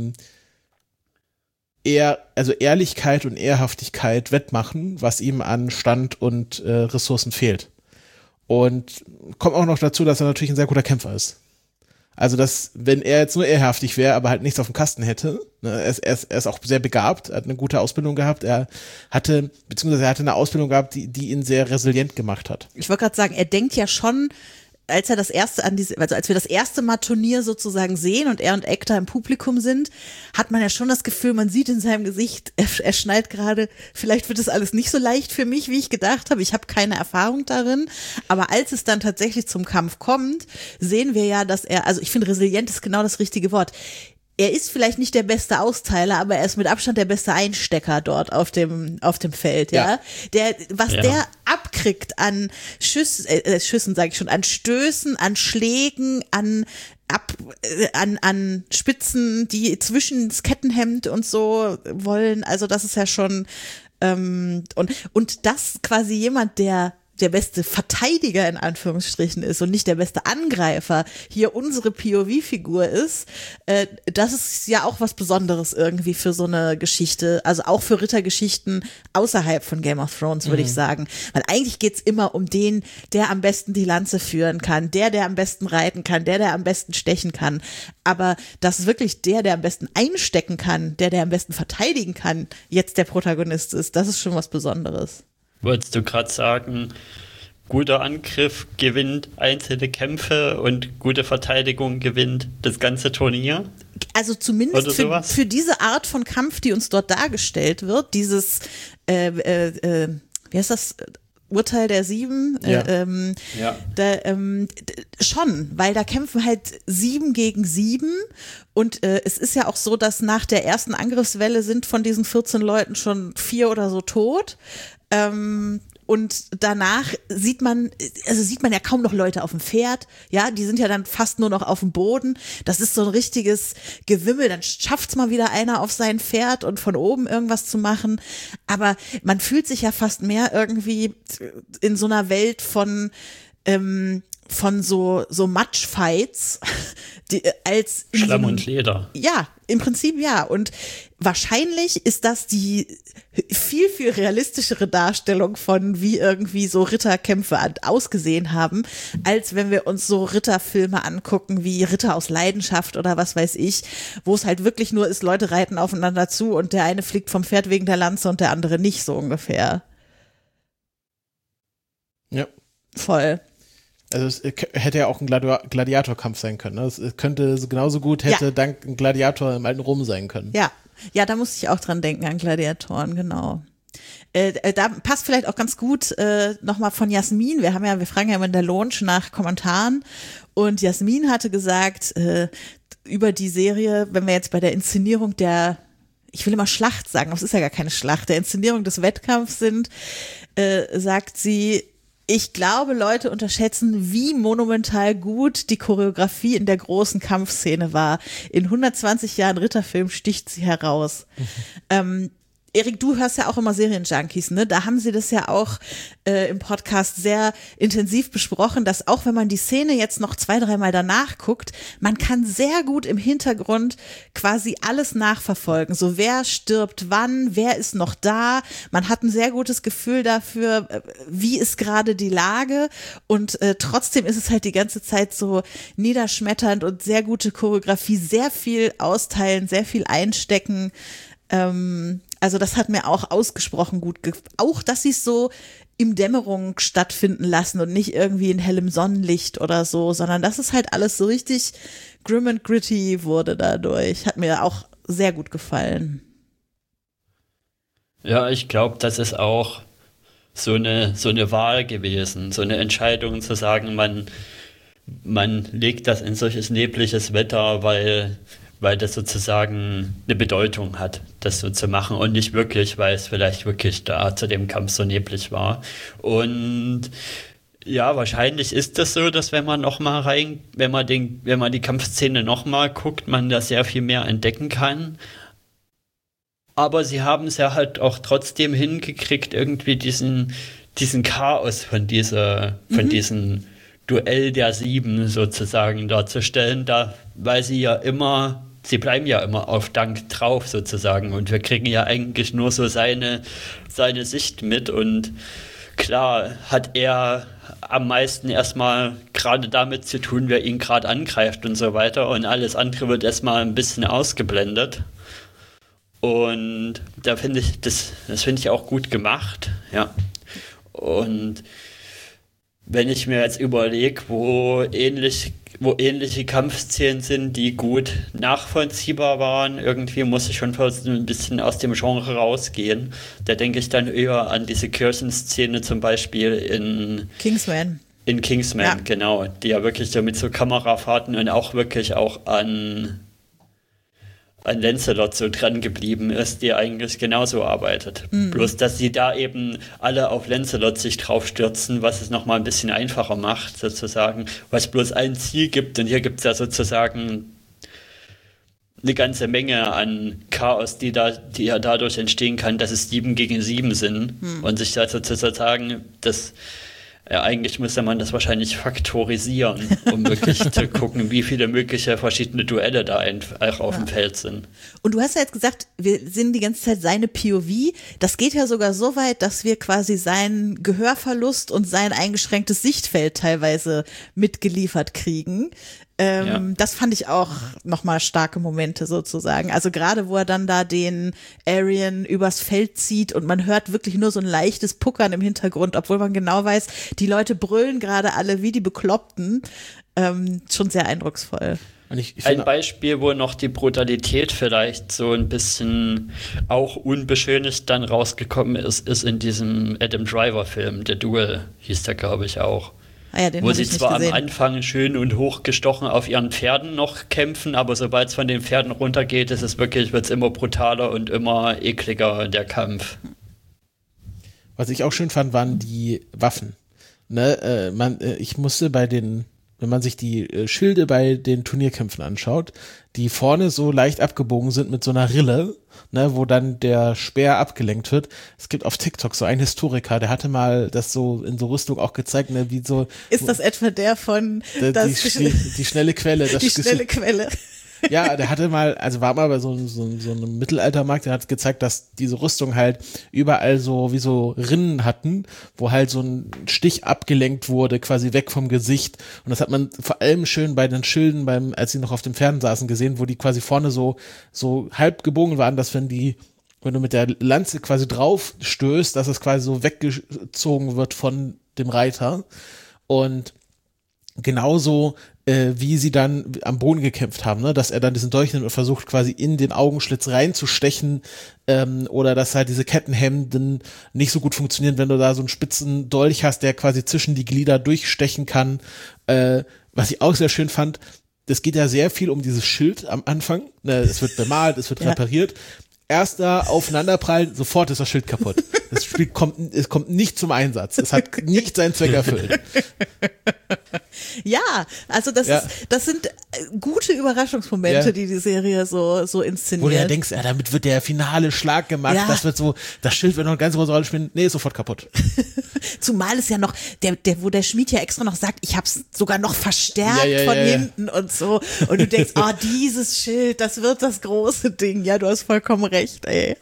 Ehrlichkeit und Ehrhaftigkeit wettmachen, was ihm an Stand und Ressourcen fehlt. Und kommt auch noch dazu, dass er natürlich ein sehr guter Kämpfer ist. Also, wenn er jetzt nur ehrhaftig wäre, aber halt nichts auf dem Kasten hätte, ne, er ist auch sehr begabt, hat eine gute Ausbildung gehabt, er hatte eine Ausbildung gehabt, die ihn sehr resilient gemacht hat. Ich wollte gerade sagen, er denkt ja schon, als wir das erste Mal Turnier sozusagen sehen und er und Egg da im Publikum sind, hat man ja schon das Gefühl, man sieht in seinem Gesicht, er schnallt gerade, vielleicht wird es alles nicht so leicht für mich, wie ich gedacht habe. Ich habe keine Erfahrung darin. Aber als es dann tatsächlich zum Kampf kommt, sehen wir ja, dass er, also ich finde, resilient ist genau das richtige Wort. Er ist vielleicht nicht der beste Austeiler, aber er ist mit Abstand der beste Einstecker dort auf dem Feld, ja. Der abkriegt an Schüssen, sage ich schon, an Stößen, an Schlägen, an Spitzen, die zwischen das Kettenhemd und so wollen. Also das ist ja schon und das quasi jemand, der beste Verteidiger in Anführungsstrichen ist und nicht der beste Angreifer, hier unsere POV-Figur ist, das ist ja auch was Besonderes irgendwie für so eine Geschichte, also auch für Rittergeschichten außerhalb von Game of Thrones, würde ich sagen. Weil eigentlich geht's immer um den, der am besten die Lanze führen kann, der am besten reiten kann, der am besten stechen kann. Aber dass wirklich der am besten einstecken kann, der am besten verteidigen kann, jetzt der Protagonist ist, das ist schon was Besonderes. Wolltest du gerade sagen, guter Angriff gewinnt einzelne Kämpfe und gute Verteidigung gewinnt das ganze Turnier? Also zumindest für diese Art von Kampf, die uns dort dargestellt wird, dieses, wie heißt das, Urteil der 7, schon, weil da kämpfen halt 7 gegen 7 und es ist ja auch so, dass nach der ersten Angriffswelle sind von diesen 14 Leuten schon 4 oder so tot. Und danach sieht man ja kaum noch Leute auf dem Pferd, ja, die sind ja dann fast nur noch auf dem Boden. Das ist so ein richtiges Gewimmel, dann schafft's mal wieder einer auf sein Pferd und von oben irgendwas zu machen. Aber man fühlt sich ja fast mehr irgendwie in so einer Welt von so Matchfights, als Schlamm und Leder. Ja, im Prinzip ja. Und wahrscheinlich ist das die viel, viel realistischere Darstellung von, wie irgendwie so Ritterkämpfe ausgesehen haben, als wenn wir uns so Ritterfilme angucken, wie Ritter aus Leidenschaft oder was weiß ich, wo es halt wirklich nur ist, Leute reiten aufeinander zu und der eine fliegt vom Pferd wegen der Lanze und der andere nicht, so ungefähr. Ja. Voll. Also es hätte ja auch ein Gladiatorkampf sein können. Ne? Es könnte genauso gut dank ein Gladiator im alten Rom sein können. Ja, da musste ich auch dran denken, an Gladiatoren, genau. Da passt vielleicht auch ganz gut nochmal von Jasmin. Wir fragen ja immer in der Lounge nach Kommentaren und Jasmin hatte gesagt über die Serie, wenn wir jetzt bei der Inszenierung ich will immer Schlacht sagen, aber es ist ja gar keine Schlacht, der Inszenierung des Wettkampfs sind, sagt sie, ich glaube, Leute unterschätzen, wie monumental gut die Choreografie in der großen Kampfszene war. In 120 Jahren Ritterfilm sticht sie heraus. Erik, du hörst ja auch immer Serienjunkies, ne? Da haben sie das ja auch im Podcast sehr intensiv besprochen, dass auch wenn man die Szene jetzt noch 2-3 Mal danach guckt, man kann sehr gut im Hintergrund quasi alles nachverfolgen. So, wer stirbt wann, wer ist noch da. Man hat ein sehr gutes Gefühl dafür, wie ist gerade die Lage, und trotzdem ist es halt die ganze Zeit so niederschmetternd und sehr gute Choreografie, sehr viel austeilen, sehr viel einstecken. Also das hat mir auch ausgesprochen gut gefallen. Auch, dass sie es so im Dämmerung stattfinden lassen und nicht irgendwie in hellem Sonnenlicht oder so, sondern dass es halt alles so richtig grim and gritty wurde dadurch. Hat mir auch sehr gut gefallen. Ja, ich glaube, das ist auch so eine Wahl gewesen, so eine Entscheidung zu sagen, man legt das in solches nebliges Wetter, weil das sozusagen eine Bedeutung hat, das so zu machen, und nicht wirklich, weil es vielleicht wirklich da zu dem Kampf so neblig war. Und ja, wahrscheinlich ist das so, dass wenn man die Kampfszene nochmal guckt, man da sehr viel mehr entdecken kann. Aber sie haben es ja halt auch trotzdem hingekriegt, irgendwie diesen Chaos von diesem Duell der 7 sozusagen darzustellen, weil sie bleiben ja immer auf Dank drauf sozusagen, und wir kriegen ja eigentlich nur so seine Sicht mit, und klar hat er am meisten erstmal gerade damit zu tun, wer ihn gerade angreift und so weiter, und alles andere wird erstmal ein bisschen ausgeblendet. Und da finde ich, das finde ich auch gut gemacht, ja. Und wenn ich mir jetzt überlege, wo ähnliche Kampfszenen sind, die gut nachvollziehbar waren, irgendwie muss ich schon fast ein bisschen aus dem Genre rausgehen. Da denke ich dann eher an diese Kirchen-Szene zum Beispiel in Kingsman. Ja. Genau, die ja wirklich so mit so Kamerafahrten und auch wirklich auch an Lancelot so dran geblieben ist, die eigentlich genauso arbeitet. Bloß, dass sie da eben alle auf Lancelot sich draufstürzen, was es nochmal ein bisschen einfacher macht, sozusagen, was bloß ein Ziel gibt, und hier gibt es ja sozusagen eine ganze Menge an Chaos, die ja dadurch entstehen kann, dass es 7 gegen 7 sind, und sich da sozusagen eigentlich müsste man das wahrscheinlich faktorisieren, um wirklich zu gucken, wie viele mögliche verschiedene Duelle da einfach auf dem Feld sind. Und du hast ja jetzt gesagt, wir sind die ganze Zeit seine POV. Das geht ja sogar so weit, dass wir quasi seinen Gehörverlust und sein eingeschränktes Sichtfeld teilweise mitgeliefert kriegen. Das fand ich auch nochmal starke Momente sozusagen. Also gerade, wo er dann da den Aryan übers Feld zieht und man hört wirklich nur so ein leichtes Puckern im Hintergrund, obwohl man genau weiß, die Leute brüllen gerade alle wie die Bekloppten. Schon sehr eindrucksvoll. Ein Beispiel, wo noch die Brutalität vielleicht so ein bisschen auch unbeschönigt dann rausgekommen ist in diesem Adam Driver-Film, The Duel hieß der, glaube ich, auch. Wo sie zwar am Anfang schön und hochgestochen auf ihren Pferden noch kämpfen, aber sobald es von den Pferden runtergeht, wird es immer brutaler und immer ekliger, der Kampf. Was ich auch schön fand, waren die Waffen. Ich musste wenn man sich die Schilde bei den Turnierkämpfen anschaut, die vorne so leicht abgebogen sind mit so einer Rille, wo dann der Speer abgelenkt wird. Es gibt auf TikTok so einen Historiker, der hatte mal das so in so Rüstung auch gezeigt, wie so. Ist das etwa der von die schnelle Quelle? Die schnelle Quelle. Ja, der hatte mal, also war mal bei so einem Mittelaltermarkt, der hat gezeigt, dass diese Rüstung halt überall so wie so Rinnen hatten, wo halt so ein Stich abgelenkt wurde, quasi weg vom Gesicht. Und das hat man vor allem schön bei den Schilden, als sie noch auf den Pferden saßen, gesehen, wo die quasi vorne so halb gebogen waren, dass wenn du mit der Lanze quasi drauf stößt, dass es quasi so weggezogen wird von dem Reiter. Und genauso wie sie dann am Boden gekämpft haben, dass er dann diesen Dolch nimmt und versucht quasi in den Augenschlitz reinzustechen, oder dass halt diese Kettenhemden nicht so gut funktionieren, wenn du da so einen spitzen Dolch hast, der quasi zwischen die Glieder durchstechen kann. Was ich auch sehr schön fand, es geht ja sehr viel um dieses Schild am Anfang. Es wird bemalt, es wird repariert. Erster Aufeinanderprall, sofort ist das Schild kaputt. Das Spiel kommt nicht zum Einsatz. Es hat nicht seinen Zweck erfüllt. Ja, also das sind gute Überraschungsmomente, die Serie so inszeniert. Wo du ja denkst, damit wird der finale Schlag gemacht, das wird so, das Schild wird noch eine ganz große Rolle spielen, nee, ist sofort kaputt. Zumal es ja noch, wo der Schmied ja extra noch sagt, ich hab's sogar noch verstärkt von hinten und so. Und du denkst, dieses Schild, das wird das große Ding. Ja, du hast vollkommen recht, ey.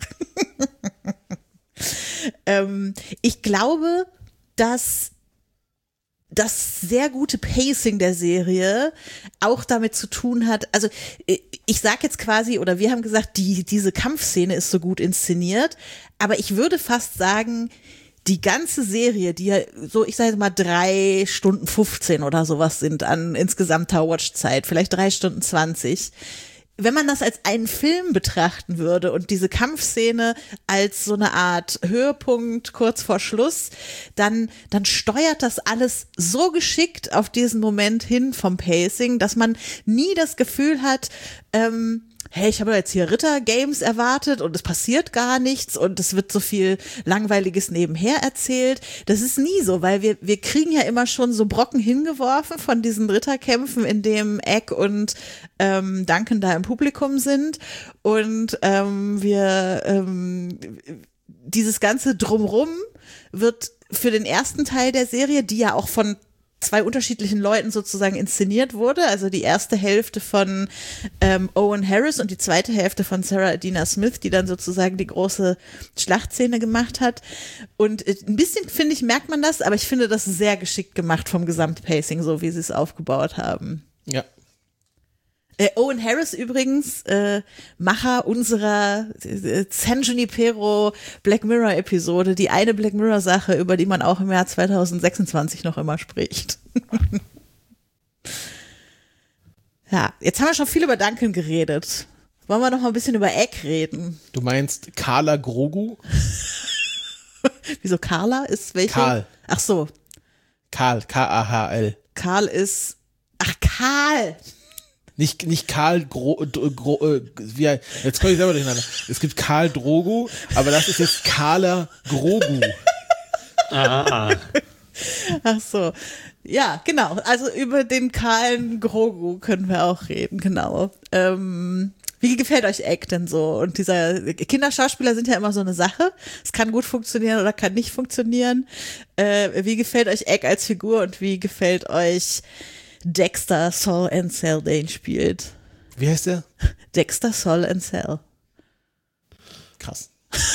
Ich glaube, dass das sehr gute Pacing der Serie auch damit zu tun hat, also ich sag jetzt quasi, oder wir haben gesagt, diese Kampfszene ist so gut inszeniert, aber ich würde fast sagen, die ganze Serie, die ja so, ich sage mal 3 Stunden 15 oder sowas sind an insgesamter Watchzeit, vielleicht 3 Stunden 20, wenn man das als einen Film betrachten würde und diese Kampfszene als so eine Art Höhepunkt kurz vor Schluss, dann steuert das alles so geschickt auf diesen Moment hin vom Pacing, dass man nie das Gefühl hat, hey, ich habe jetzt hier Ritter-Games erwartet und es passiert gar nichts und es wird so viel Langweiliges nebenher erzählt. Das ist nie so, weil wir kriegen ja immer schon so Brocken hingeworfen von diesen Ritterkämpfen, in dem Egg und Duncan da im Publikum sind und dieses ganze Drumrum wird für den ersten Teil der Serie, die ja auch von 2 unterschiedlichen Leuten sozusagen inszeniert wurde, also die erste Hälfte von Owen Harris und die zweite Hälfte von Sarah Adina Smith, die dann sozusagen die große Schlachtszene gemacht hat. Und ein bisschen, finde ich, merkt man das, aber ich finde das sehr geschickt gemacht vom Gesamtpacing, so wie sie es aufgebaut haben. Ja. Owen Harris übrigens, Macher unserer San Junipero Black Mirror Episode, die eine Black Mirror Sache, über die man auch im Jahr 2026 noch immer spricht. Ja, jetzt haben wir schon viel über Duncan geredet. Wollen wir noch mal ein bisschen über Egg reden? Du meinst Carla Grogu? Wieso Carla? Ist welche? Karl. Ach so. Karl, K-A-H-L. Karl ist, Karl! Nicht Karl jetzt komme ich selber durcheinander. Es gibt Karl Drogo, aber das ist jetzt Carla Grogu. Ah. Ach so. Ja, genau. Also über den kahlen Grogu können wir auch reden, genau. Wie gefällt euch Egg denn so? Und dieser Kinderschauspieler sind ja immer so eine Sache. Es kann gut funktionieren oder kann nicht funktionieren. Wie gefällt euch Egg als Figur und wie gefällt euch Dexter Sol Ansel, der ihn spielt? Wie heißt der? Dexter Sol Ansel. Krass.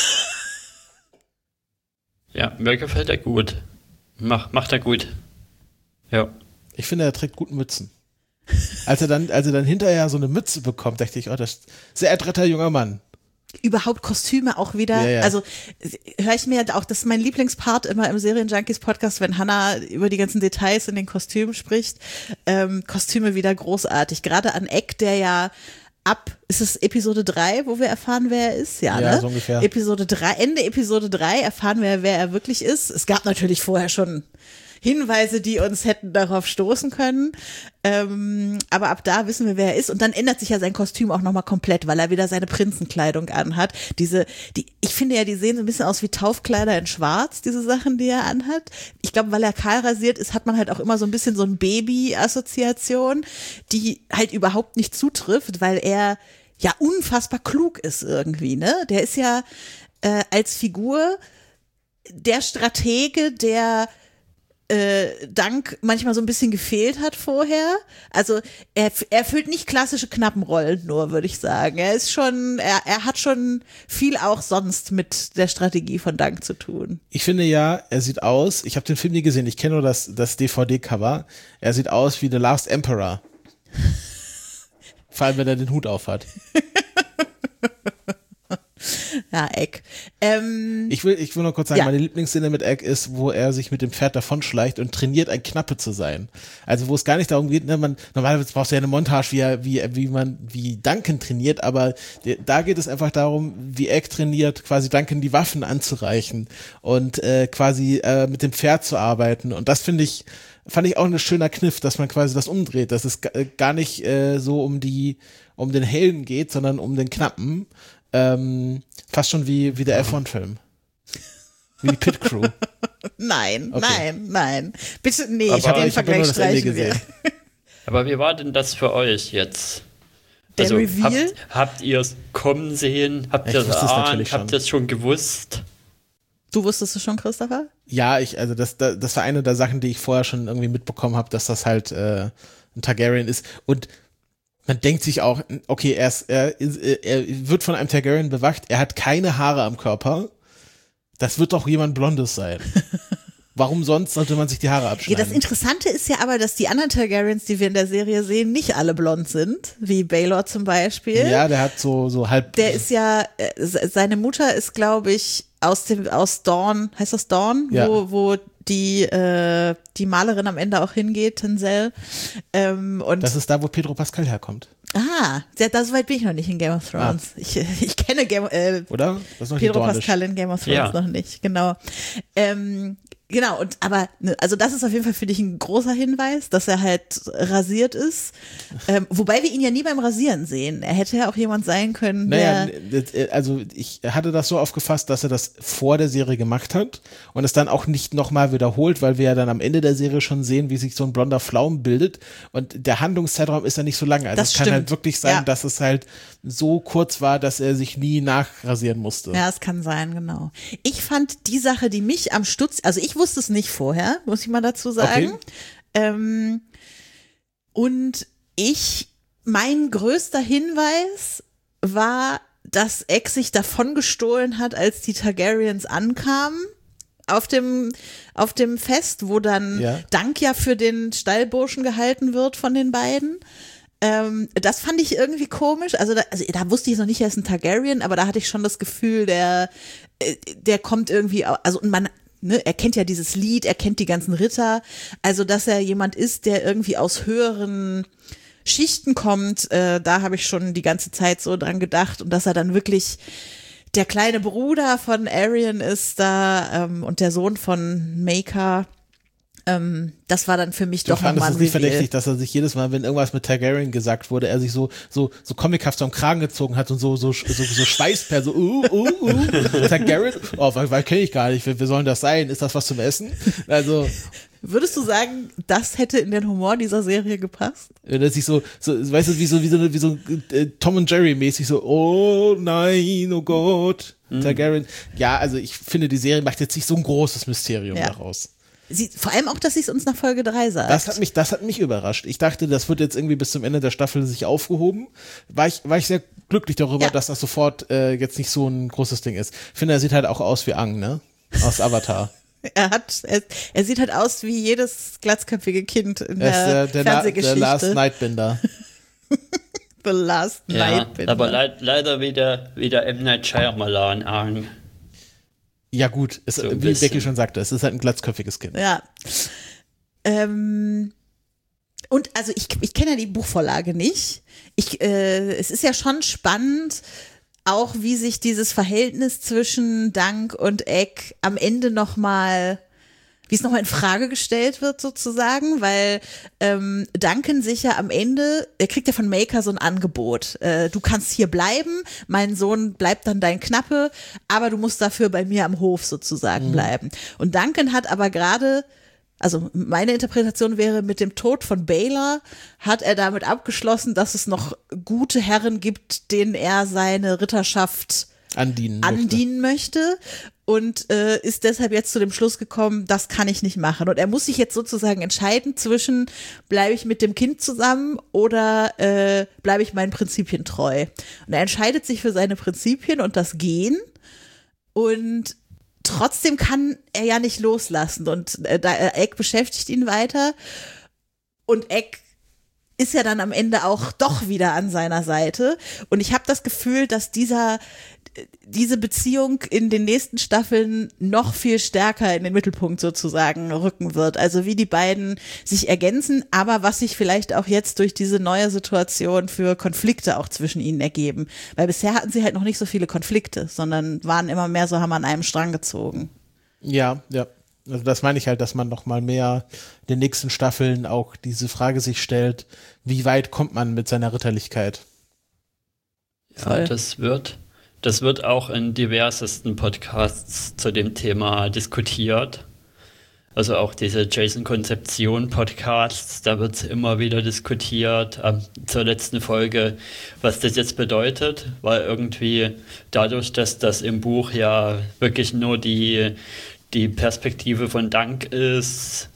Ja, mir gefällt er gut. Macht er gut. Ja. Ich finde, er trägt gut Mützen. Als er dann hinterher so eine Mütze bekommt, dachte ich, das ist ein sehr adretter junger Mann. Überhaupt Kostüme auch wieder, Ja. Also höre ich mir auch, das ist mein Lieblingspart immer im Serienjunkies-Podcast, wenn Hannah über die ganzen Details in den Kostümen spricht. Kostüme wieder großartig, gerade an Egg, der ja ist es Episode 3, wo wir erfahren, wer er ist? Ja, ne? So ungefähr. Ende Episode 3 erfahren wir, wer er wirklich ist. Es gab natürlich vorher schon Hinweise, die uns hätten darauf stoßen können. Aber ab da wissen wir, wer er ist. Und dann ändert sich ja sein Kostüm auch nochmal komplett, weil er wieder seine Prinzenkleidung anhat. Ich finde ja, die sehen so ein bisschen aus wie Taufkleider in Schwarz, diese Sachen, die er anhat. Ich glaube, weil er kahl rasiert ist, hat man halt auch immer so ein bisschen so ein Baby-Assoziation, die halt überhaupt nicht zutrifft, weil er ja unfassbar klug ist irgendwie, ne? Der ist ja als Figur der Stratege, der Dank manchmal so ein bisschen gefehlt hat vorher. Also er erfüllt nicht klassische Knappenrollen nur, würde ich sagen. Er hat schon viel auch sonst mit der Strategie von Dank zu tun. Ich finde ja, er sieht aus, ich habe den Film nie gesehen, ich kenne nur das DVD-Cover, er sieht aus wie The Last Emperor. Vor allem, wenn er den Hut auf hat. Ja, Egg. Ich will nur kurz sagen, ja. Meine Lieblingsszene mit Egg ist, wo er sich mit dem Pferd davonschleicht und trainiert, ein Knappe zu sein. Also wo es gar nicht darum geht, ne, normalerweise brauchst du ja eine Montage, wie Duncan trainiert, aber da geht es einfach darum, wie Egg trainiert, quasi Duncan die Waffen anzureichen und quasi mit dem Pferd zu arbeiten. Und das fand ich auch ein schöner Kniff, dass man quasi das umdreht, dass es gar nicht so um den Helden geht, sondern um den Knappen. Fast schon wie der F1-Film. Wie die Pit Crew. Nein, Okay. nein. Bitte, nee, Aber ich habe den ich hab ja nur Vergleich das Ende streichen wir. gesehen. Aber wie war denn das für euch jetzt? Der Reveal? Habt ihr es kommen sehen? Habt Ich ihr es wusste es erahnt? natürlich schon. Habt ihr es schon gewusst? Du wusstest es schon, Christopher? Ja, das war eine der Sachen, die ich vorher schon irgendwie mitbekommen habe, dass das halt ein Targaryen ist. Und man denkt sich auch, okay, er wird von einem Targaryen bewacht, er hat keine Haare am Körper. Das wird doch jemand Blondes sein. Warum sonst sollte man sich die Haare Ja, abschneiden? das Interessante ist ja aber, dass die anderen Targaryens, die wir in der Serie sehen, nicht alle blond sind, wie Baelor zum Beispiel. Ja, der hat so halb. Der ist ja, seine Mutter ist, glaube ich, aus Dawn, heißt das Dawn? Ja. Wo die Malerin am Ende auch hingeht, Tenzel. Und Das ist da, wo Pedro Pascal herkommt, da so weit bin ich noch nicht in Game of Thrones. Ich kenne oder? Das ist noch Pedro die Dornish. Pascal in Game of Thrones noch nicht, genau. Genau, aber also das ist auf jeden Fall für dich ein großer Hinweis, dass er halt rasiert ist. Wobei wir ihn ja nie beim Rasieren sehen. Er hätte ja auch jemand sein können, der. Naja, also ich hatte das so aufgefasst, dass er das vor der Serie gemacht hat und es dann auch nicht nochmal wiederholt, weil wir ja dann am Ende der Serie schon sehen, wie sich so ein blonder Flaum bildet und der Handlungszeitraum ist ja nicht so lange. Also Das es kann stimmt. halt wirklich sein, Ja. dass es halt so kurz war, dass er sich nie nachrasieren musste. Ja, es kann sein, genau. Ich fand die Sache, die mich am Stutz, also ich wusste es nicht vorher, muss ich mal dazu sagen. Okay. Und mein größter Hinweis war, dass Egg sich davon gestohlen hat, als die Targaryens ankamen auf dem Fest, wo dann Dank ja für den Stallburschen gehalten wird von den beiden. Das fand ich irgendwie komisch. Also da wusste ich noch nicht, er ist ein Targaryen, aber da hatte ich schon das Gefühl, der kommt irgendwie, also und man, er kennt ja dieses Lied, er kennt die ganzen Ritter, also dass er jemand ist, der irgendwie aus höheren Schichten kommt, da habe ich schon die ganze Zeit so dran gedacht und dass er dann wirklich der kleine Bruder von Aerion ist da und der Sohn von Maker. Das war dann für mich doch nochmal ein Es ist nicht Reveal. verdächtig, dass er sich jedes Mal, wenn irgendwas mit Targaryen gesagt wurde, er sich so comichaft am Kragen gezogen hat und so Schweißperlen, Targaryen, weil kenne ich gar nicht, wir sollen das sein, ist das was zum Essen? Also Würdest du sagen, das hätte in den Humor dieser Serie gepasst? dass ich so weißt du, wie so Tom und Jerry mäßig so, oh nein, oh Gott, Targaryen. Ja, also ich finde, die Serie macht jetzt nicht so ein großes Mysterium daraus. Vor allem auch, dass sie es uns nach Folge 3 sagt. Das hat mich überrascht. Ich dachte, das wird jetzt irgendwie bis zum Ende der Staffel sich aufgehoben. War ich sehr glücklich darüber, dass das sofort jetzt nicht so ein großes Ding ist. Ich finde, er sieht halt auch aus wie Aang, ne? Aus Avatar. Er sieht halt aus wie jedes glatzköpfige Kind in der Fernsehgeschichte. Der Last Nightbender. The Last Nightbender. Aber leider wieder M. Night Shyamalan Aang. Ja gut, So wie bisschen. Becky schon sagte, es ist halt ein glatzköpfiges Kind. Ja. Und also ich kenne ja die Buchvorlage nicht. Es ist ja schon spannend, auch wie sich dieses Verhältnis zwischen Dank und Egg am Ende nochmal, wie es nochmal in Frage gestellt wird sozusagen, weil Duncan sich ja am Ende, er kriegt ja von Maker so ein Angebot. Du kannst hier bleiben, mein Sohn bleibt dann dein Knappe, aber du musst dafür bei mir am Hof sozusagen bleiben. Und Duncan hat aber gerade, also meine Interpretation wäre, mit dem Tod von Baelor hat er damit abgeschlossen, dass es noch gute Herren gibt, denen er seine Ritterschaft andienen möchte und ist deshalb jetzt zu dem Schluss gekommen, das kann ich nicht machen. Und er muss sich jetzt sozusagen entscheiden zwischen, bleibe ich mit dem Kind zusammen oder bleibe ich meinen Prinzipien treu. Und er entscheidet sich für seine Prinzipien und das Gehen und trotzdem kann er ja nicht loslassen und Egg beschäftigt ihn weiter und Egg ist ja dann am Ende auch doch wieder an seiner Seite und ich habe das Gefühl, dass diese Beziehung in den nächsten Staffeln noch viel stärker in den Mittelpunkt sozusagen rücken wird. Also wie die beiden sich ergänzen, aber was sich vielleicht auch jetzt durch diese neue Situation für Konflikte auch zwischen ihnen ergeben. Weil bisher hatten sie halt noch nicht so viele Konflikte, sondern waren immer mehr so, haben an einem Strang gezogen. Ja. Also das meine ich halt, dass man noch mal mehr in den nächsten Staffeln auch diese Frage sich stellt, wie weit kommt man mit seiner Ritterlichkeit? Ja, das wird auch in diversesten Podcasts zu dem Thema diskutiert. Also auch diese Jason-Konzeption-Podcasts, da wird immer wieder diskutiert, zur letzten Folge, was das jetzt bedeutet, weil irgendwie dadurch, dass das im Buch ja wirklich nur die Perspektive von Dunk ist,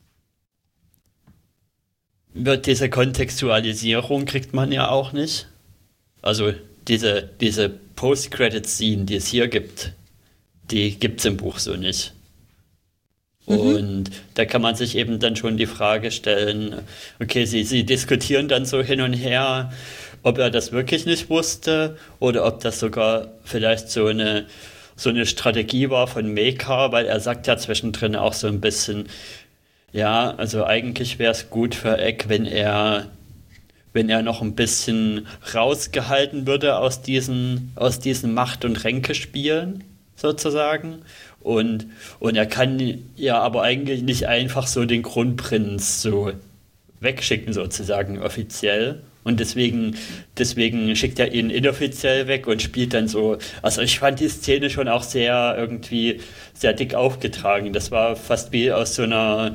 wird diese Kontextualisierung kriegt man ja auch nicht. Also diese Post-Credit-Scene, die es hier gibt, die gibt es im Buch so nicht. Und da kann man sich eben dann schon die Frage stellen, okay, sie diskutieren dann so hin und her, ob er das wirklich nicht wusste oder ob das sogar vielleicht so eine Strategie war von Maker, weil er sagt ja zwischendrin auch so ein bisschen, ja, also eigentlich wäre es gut für Egg, wenn er noch ein bisschen rausgehalten würde aus diesen Macht- und Ränkespielen sozusagen. Und er kann ja aber eigentlich nicht einfach so den Kronprinz so wegschicken sozusagen offiziell. Und deswegen schickt er ihn inoffiziell weg und spielt dann so. Also ich fand die Szene schon auch sehr dick aufgetragen. Das war fast wie aus so einer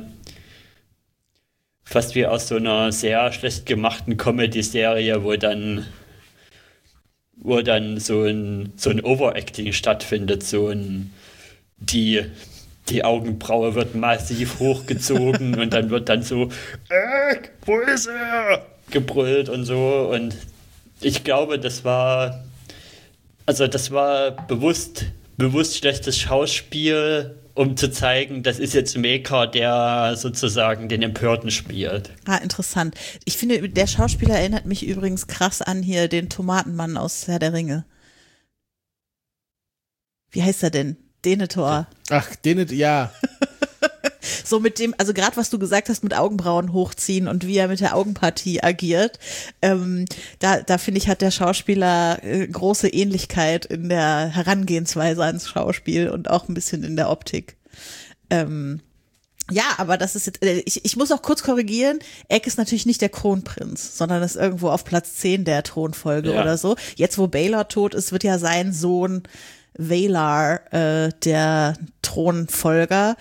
sehr schlecht gemachten Comedy-Serie, wo dann so ein Overacting stattfindet, die Augenbraue wird massiv hochgezogen und dann wird dann so, wo ist er? Gebrüllt und so. Und ich glaube, das war bewusst schlechtes Schauspiel, um zu zeigen, das ist jetzt Maker, der sozusagen den Empörten spielt. Ah, interessant. Ich finde, der Schauspieler erinnert mich übrigens krass an hier den Tomatenmann aus Herr der Ringe. Wie heißt er denn? Denethor. Ach, Denethor, ja. So mit dem, also gerade was du gesagt hast mit Augenbrauen hochziehen und wie er mit der Augenpartie agiert, da finde ich, hat der Schauspieler große Ähnlichkeit in der Herangehensweise ans Schauspiel und auch ein bisschen in der Optik. Ja, aber das ist jetzt, ich muss auch kurz korrigieren, Egg ist natürlich nicht der Kronprinz, sondern ist irgendwo auf Platz 10 der Thronfolge oder so. Jetzt, wo Baelor tot ist, wird ja sein Sohn Valar, der Thronfolger,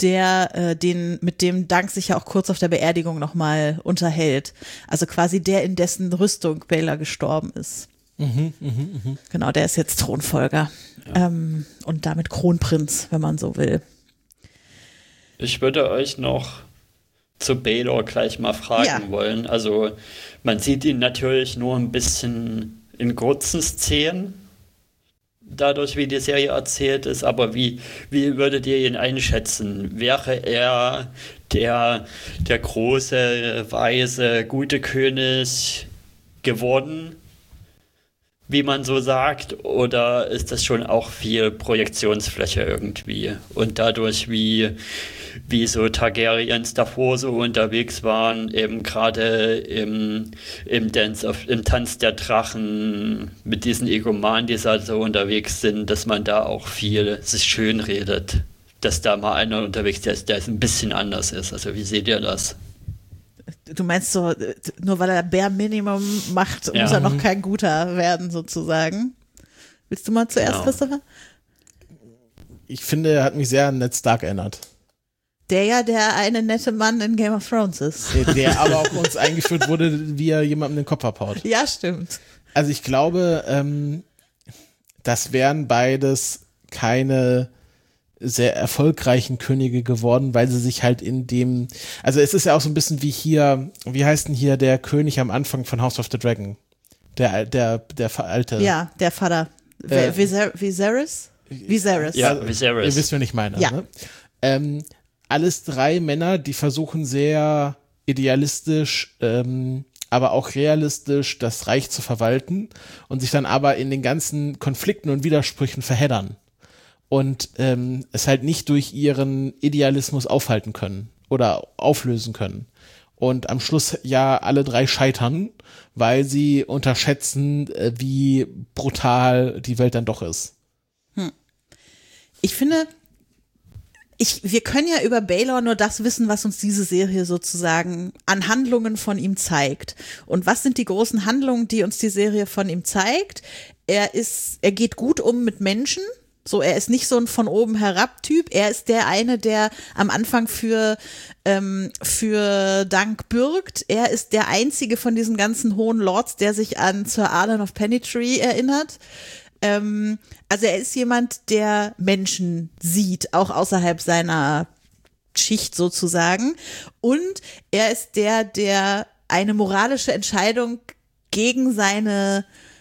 mit dem Dunk sich ja auch kurz auf der Beerdigung nochmal unterhält. Also quasi der, in dessen Rüstung Baelor gestorben ist. Genau, der ist jetzt Thronfolger. Ja. Und damit Kronprinz, wenn man so will. Ich würde euch noch zu Baelor gleich mal fragen wollen. Also man sieht ihn natürlich nur ein bisschen in kurzen Szenen, dadurch, wie die Serie erzählt ist, aber wie würdet ihr ihn einschätzen? Wäre er der große, weise, gute König geworden, wie man so sagt, oder ist das schon auch viel Projektionsfläche irgendwie? Und dadurch, wie so Targaryens davor so unterwegs waren, eben gerade im Tanz der Drachen mit diesen Egomanen, die da so unterwegs sind, dass man da auch viel sich schön redet, dass da mal einer unterwegs ist, der ein bisschen anders ist. Also wie seht ihr das? Du meinst so, nur weil er Bare Minimum macht, muss er noch kein Guter werden, sozusagen. Willst du mal zuerst, Christopher? Ich finde, er hat mich sehr an Ned Stark erinnert. Der eine nette Mann in Game of Thrones ist. Der aber auch uns eingeführt wurde, wie er jemandem den Kopf abhaut. Ja, stimmt. Also ich glaube, das wären beides keine sehr erfolgreichen Könige geworden, weil sie sich halt also es ist ja auch so ein bisschen wie hier, wie heißt denn hier der König am Anfang von House of the Dragon? Der alte. Ja, der Vater. Viserys? Viserys. Ja, Viserys. Ihr wisst, wen ich meine. Ja. Ne? Alles 3 Männer, die versuchen sehr idealistisch, aber auch realistisch das Reich zu verwalten und sich dann aber in den ganzen Konflikten und Widersprüchen verheddern. Und es halt nicht durch ihren Idealismus aufhalten können oder auflösen können. Und am Schluss ja alle 3 scheitern, weil sie unterschätzen, wie brutal die Welt dann doch ist. Ich finde, wir können ja über Baelor nur das wissen, was uns diese Serie sozusagen an Handlungen von ihm zeigt. Und was sind die großen Handlungen, die uns die Serie von ihm zeigt? Er geht gut um mit Menschen. So, er ist nicht so ein von oben herab Typ. Er ist der eine, der am Anfang für Dank bürgt. Er ist der einzige von diesen ganzen hohen Lords, der sich an Sir Arden of Pennytree erinnert. Also er ist jemand, der Menschen sieht, auch außerhalb seiner Schicht sozusagen. Und er ist der eine moralische Entscheidung gegen seine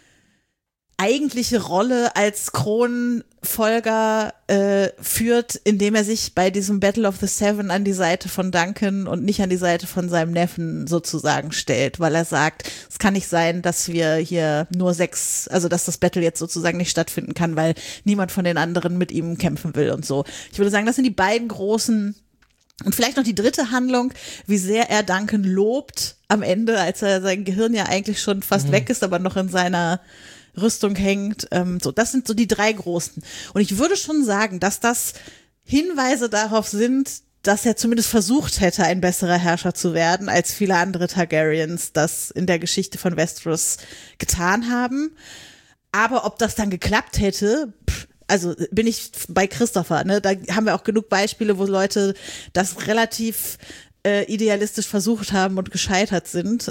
eigentliche Rolle als Kronenfolger führt, indem er sich bei diesem Battle of the Seven an die Seite von Duncan und nicht an die Seite von seinem Neffen sozusagen stellt, weil er sagt, es kann nicht sein, dass wir hier nur 6, also dass das Battle jetzt sozusagen nicht stattfinden kann, weil niemand von den anderen mit ihm kämpfen will und so. Ich würde sagen, das sind die beiden großen. Und vielleicht noch die dritte Handlung, wie sehr er Duncan lobt am Ende, als er sein Gehirn ja eigentlich schon fast weg ist, aber noch in seiner Rüstung hängt. So, das sind so die 3 großen. Und ich würde schon sagen, dass das Hinweise darauf sind, dass er zumindest versucht hätte, ein besserer Herrscher zu werden, als viele andere Targaryens das in der Geschichte von Westeros getan haben. Aber ob das dann geklappt hätte, also bin ich bei Christopher, ne? Da haben wir auch genug Beispiele, wo Leute das relativ idealistisch versucht haben und gescheitert sind.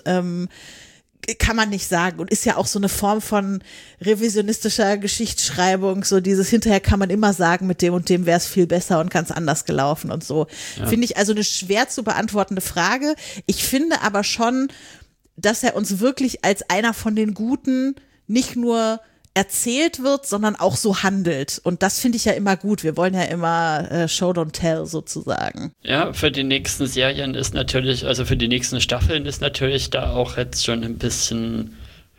Kann man nicht sagen und ist ja auch so eine Form von revisionistischer Geschichtsschreibung, so dieses hinterher kann man immer sagen, mit dem und dem wäre es viel besser und ganz anders gelaufen und so. Ja. Finde ich also eine schwer zu beantwortende Frage. Ich finde aber schon, dass er uns wirklich als einer von den Guten nicht nur erzählt wird, sondern auch so handelt. Und das finde ich ja immer gut. Wir wollen ja immer Show don't tell sozusagen. Ja, für die nächsten Serien ist natürlich, also für die nächsten Staffeln ist natürlich da auch jetzt schon ein bisschen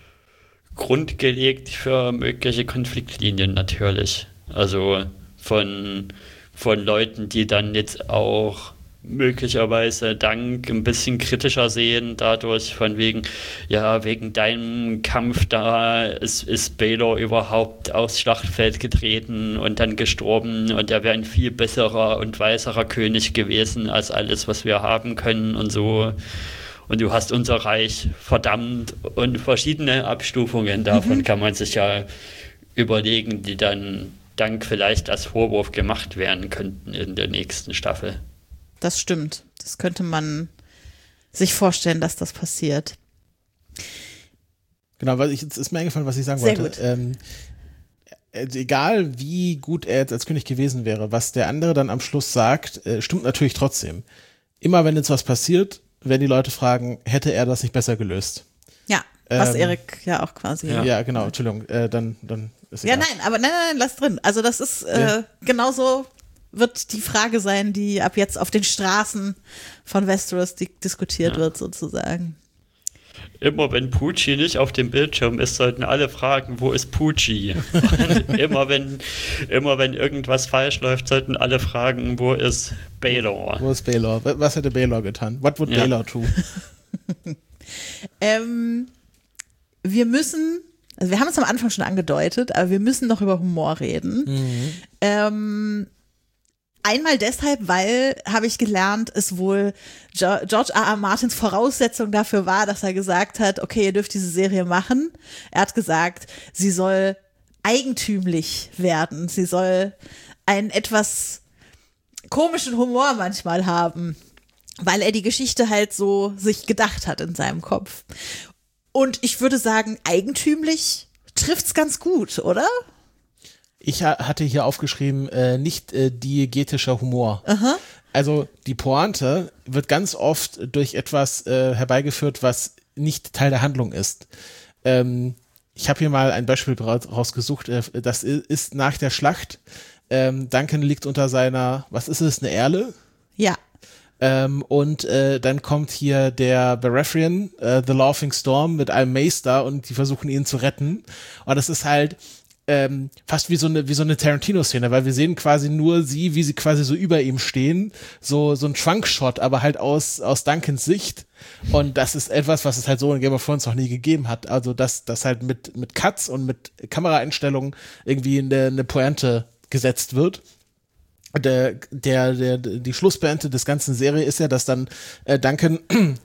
Grund gelegt für mögliche Konfliktlinien natürlich. Also von Leuten, die dann jetzt auch möglicherweise Dank ein bisschen kritischer sehen, dadurch von wegen, ja, wegen deinem Kampf da ist Baelor überhaupt aufs Schlachtfeld getreten und dann gestorben und er wäre ein viel besserer und weiserer König gewesen als alles, was wir haben können und so. Und du hast unser Reich verdammt und verschiedene Abstufungen davon kann man sich ja überlegen, die dann Dank vielleicht als Vorwurf gemacht werden könnten in der nächsten Staffel. Das stimmt. Das könnte man sich vorstellen, dass das passiert. Genau, weil jetzt ist mir eingefallen, was ich sagen wollte. Egal wie gut er jetzt als König gewesen wäre, was der andere dann am Schluss sagt, stimmt natürlich trotzdem. Immer wenn jetzt was passiert, werden die Leute fragen, hätte er das nicht besser gelöst? Ja, was Erik ja auch quasi. Ja, genau, Entschuldigung, dann ist ja, nein, lass drin. Also das ist genauso wird die Frage sein, die ab jetzt auf den Straßen von Westeros diskutiert wird, sozusagen. Immer wenn Pucci nicht auf dem Bildschirm ist, sollten alle fragen, wo ist Pucci? immer wenn irgendwas falsch läuft, sollten alle fragen, wo ist Baelor? Wo ist Baelor? Was hätte Baelor getan? What would Baelor do? Wir müssen, also wir haben es am Anfang schon angedeutet, aber wir müssen noch über Humor reden. Einmal deshalb, weil, habe ich gelernt, es wohl George R.R. Martins Voraussetzung dafür war, dass er gesagt hat, okay, ihr dürft diese Serie machen. Er hat gesagt, sie soll eigentümlich werden. Sie soll einen etwas komischen Humor manchmal haben, weil er die Geschichte halt so sich gedacht hat in seinem Kopf. Und ich würde sagen, eigentümlich trifft's ganz gut, oder? Ich hatte hier aufgeschrieben, nicht diegetischer Humor. Aha. Also die Pointe wird ganz oft durch etwas herbeigeführt, was nicht Teil der Handlung ist. Ich habe hier mal ein Beispiel rausgesucht. Das ist nach der Schlacht. Duncan liegt unter seiner, was ist es, eine Erle? Ja. Und dann kommt hier der Baratheon, The Laughing Storm, mit einem Mace da und die versuchen ihn zu retten. Und das ist halt fast wie so eine Tarantino-Szene, weil wir sehen quasi nur sie, wie sie quasi so über ihm stehen, so ein Trunk-Shot, aber halt aus Duncans Sicht. Und das ist etwas, was es halt so in Game of Thrones noch nie gegeben hat. Also dass halt mit Cuts und mit Kameraeinstellungen irgendwie eine Pointe gesetzt wird. die Schlussbeente des ganzen Serie ist ja, dass dann Duncan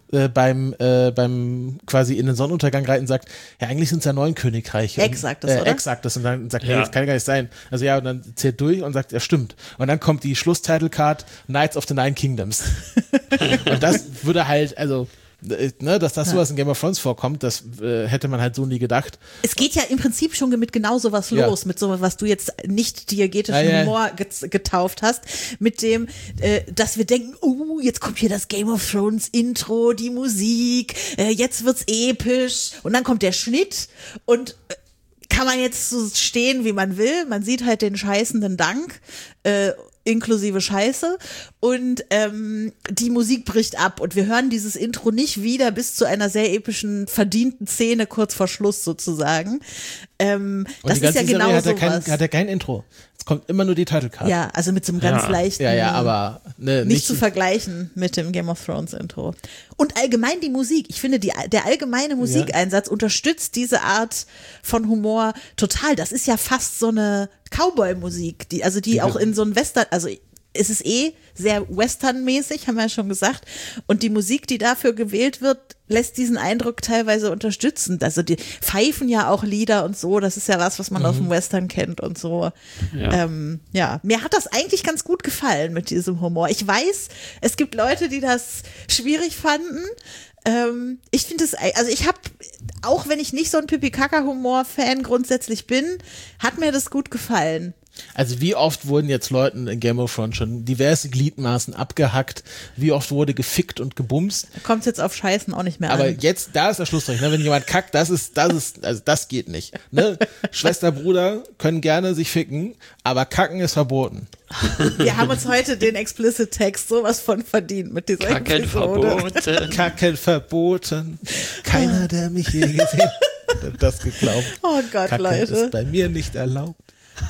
beim quasi in den Sonnenuntergang reiten sagt, ja, eigentlich sind es ja 9 Königreiche. Exakt, oder? Exakt, und dann sagt er, das kann gar nicht sein. Also ja, und dann zählt durch und sagt, ja, stimmt. Und dann kommt die Schluss-Title-Card Knights of the Nine Kingdoms. Und das würde halt, also dass das sowas in Game of Thrones vorkommt, das hätte man halt so nie gedacht. Es geht ja im Prinzip schon mit genau sowas los, mit sowas, was du jetzt nicht diegetischen Humor getauft hast, mit dem, dass wir denken, jetzt kommt hier das Game of Thrones Intro, die Musik, jetzt wird's episch und dann kommt der Schnitt und kann man jetzt so stehen, wie man will. Man sieht halt den scheißenden Dank, inklusive Scheiße und die Musik bricht ab und wir hören dieses Intro nicht wieder bis zu einer sehr epischen, verdienten Szene kurz vor Schluss sozusagen. Das ist ja genau sowas. Hat er kein Intro. Es kommt immer nur die Title-Card. Ja, also mit so einem ganz leichten, aber nicht zu vergleichen mit dem Game of Thrones Intro. Und allgemein die Musik. Ich finde, der allgemeine Musikeinsatz unterstützt diese Art von Humor total. Das ist ja fast so eine Cowboy-Musik, die auch in so einem Western, also es ist sehr Western-mäßig, haben wir ja schon gesagt. Und die Musik, die dafür gewählt wird, lässt diesen Eindruck teilweise unterstützen. Also die pfeifen ja auch Lieder und so. Das ist ja was man aus dem Western kennt und so. Ja. Mir hat das eigentlich ganz gut gefallen mit diesem Humor. Ich weiß, es gibt Leute, die das schwierig fanden. Ich finde es, also ich habe, auch wenn ich nicht so ein Pipi-Kaka-Humor-Fan grundsätzlich bin, hat mir das gut gefallen. Also wie oft wurden jetzt Leuten in Game of Thrones schon diverse Gliedmaßen abgehackt, wie oft wurde gefickt und gebumst. Da kommt es jetzt auf Scheißen auch nicht mehr aber an. Aber jetzt, da ist der Schlussstrich, ne? Wenn jemand kackt, also das geht nicht. Ne? Schwester, Bruder können gerne sich ficken, aber kacken ist verboten. Wir haben uns heute den Explicit-Text sowas von verdient mit dieser Kacken Episode. verboten. Kacken verboten. Keiner, der mich je gesehen hat, das geglaubt. Oh Gott, Kacken Leute. ist bei mir nicht erlaubt.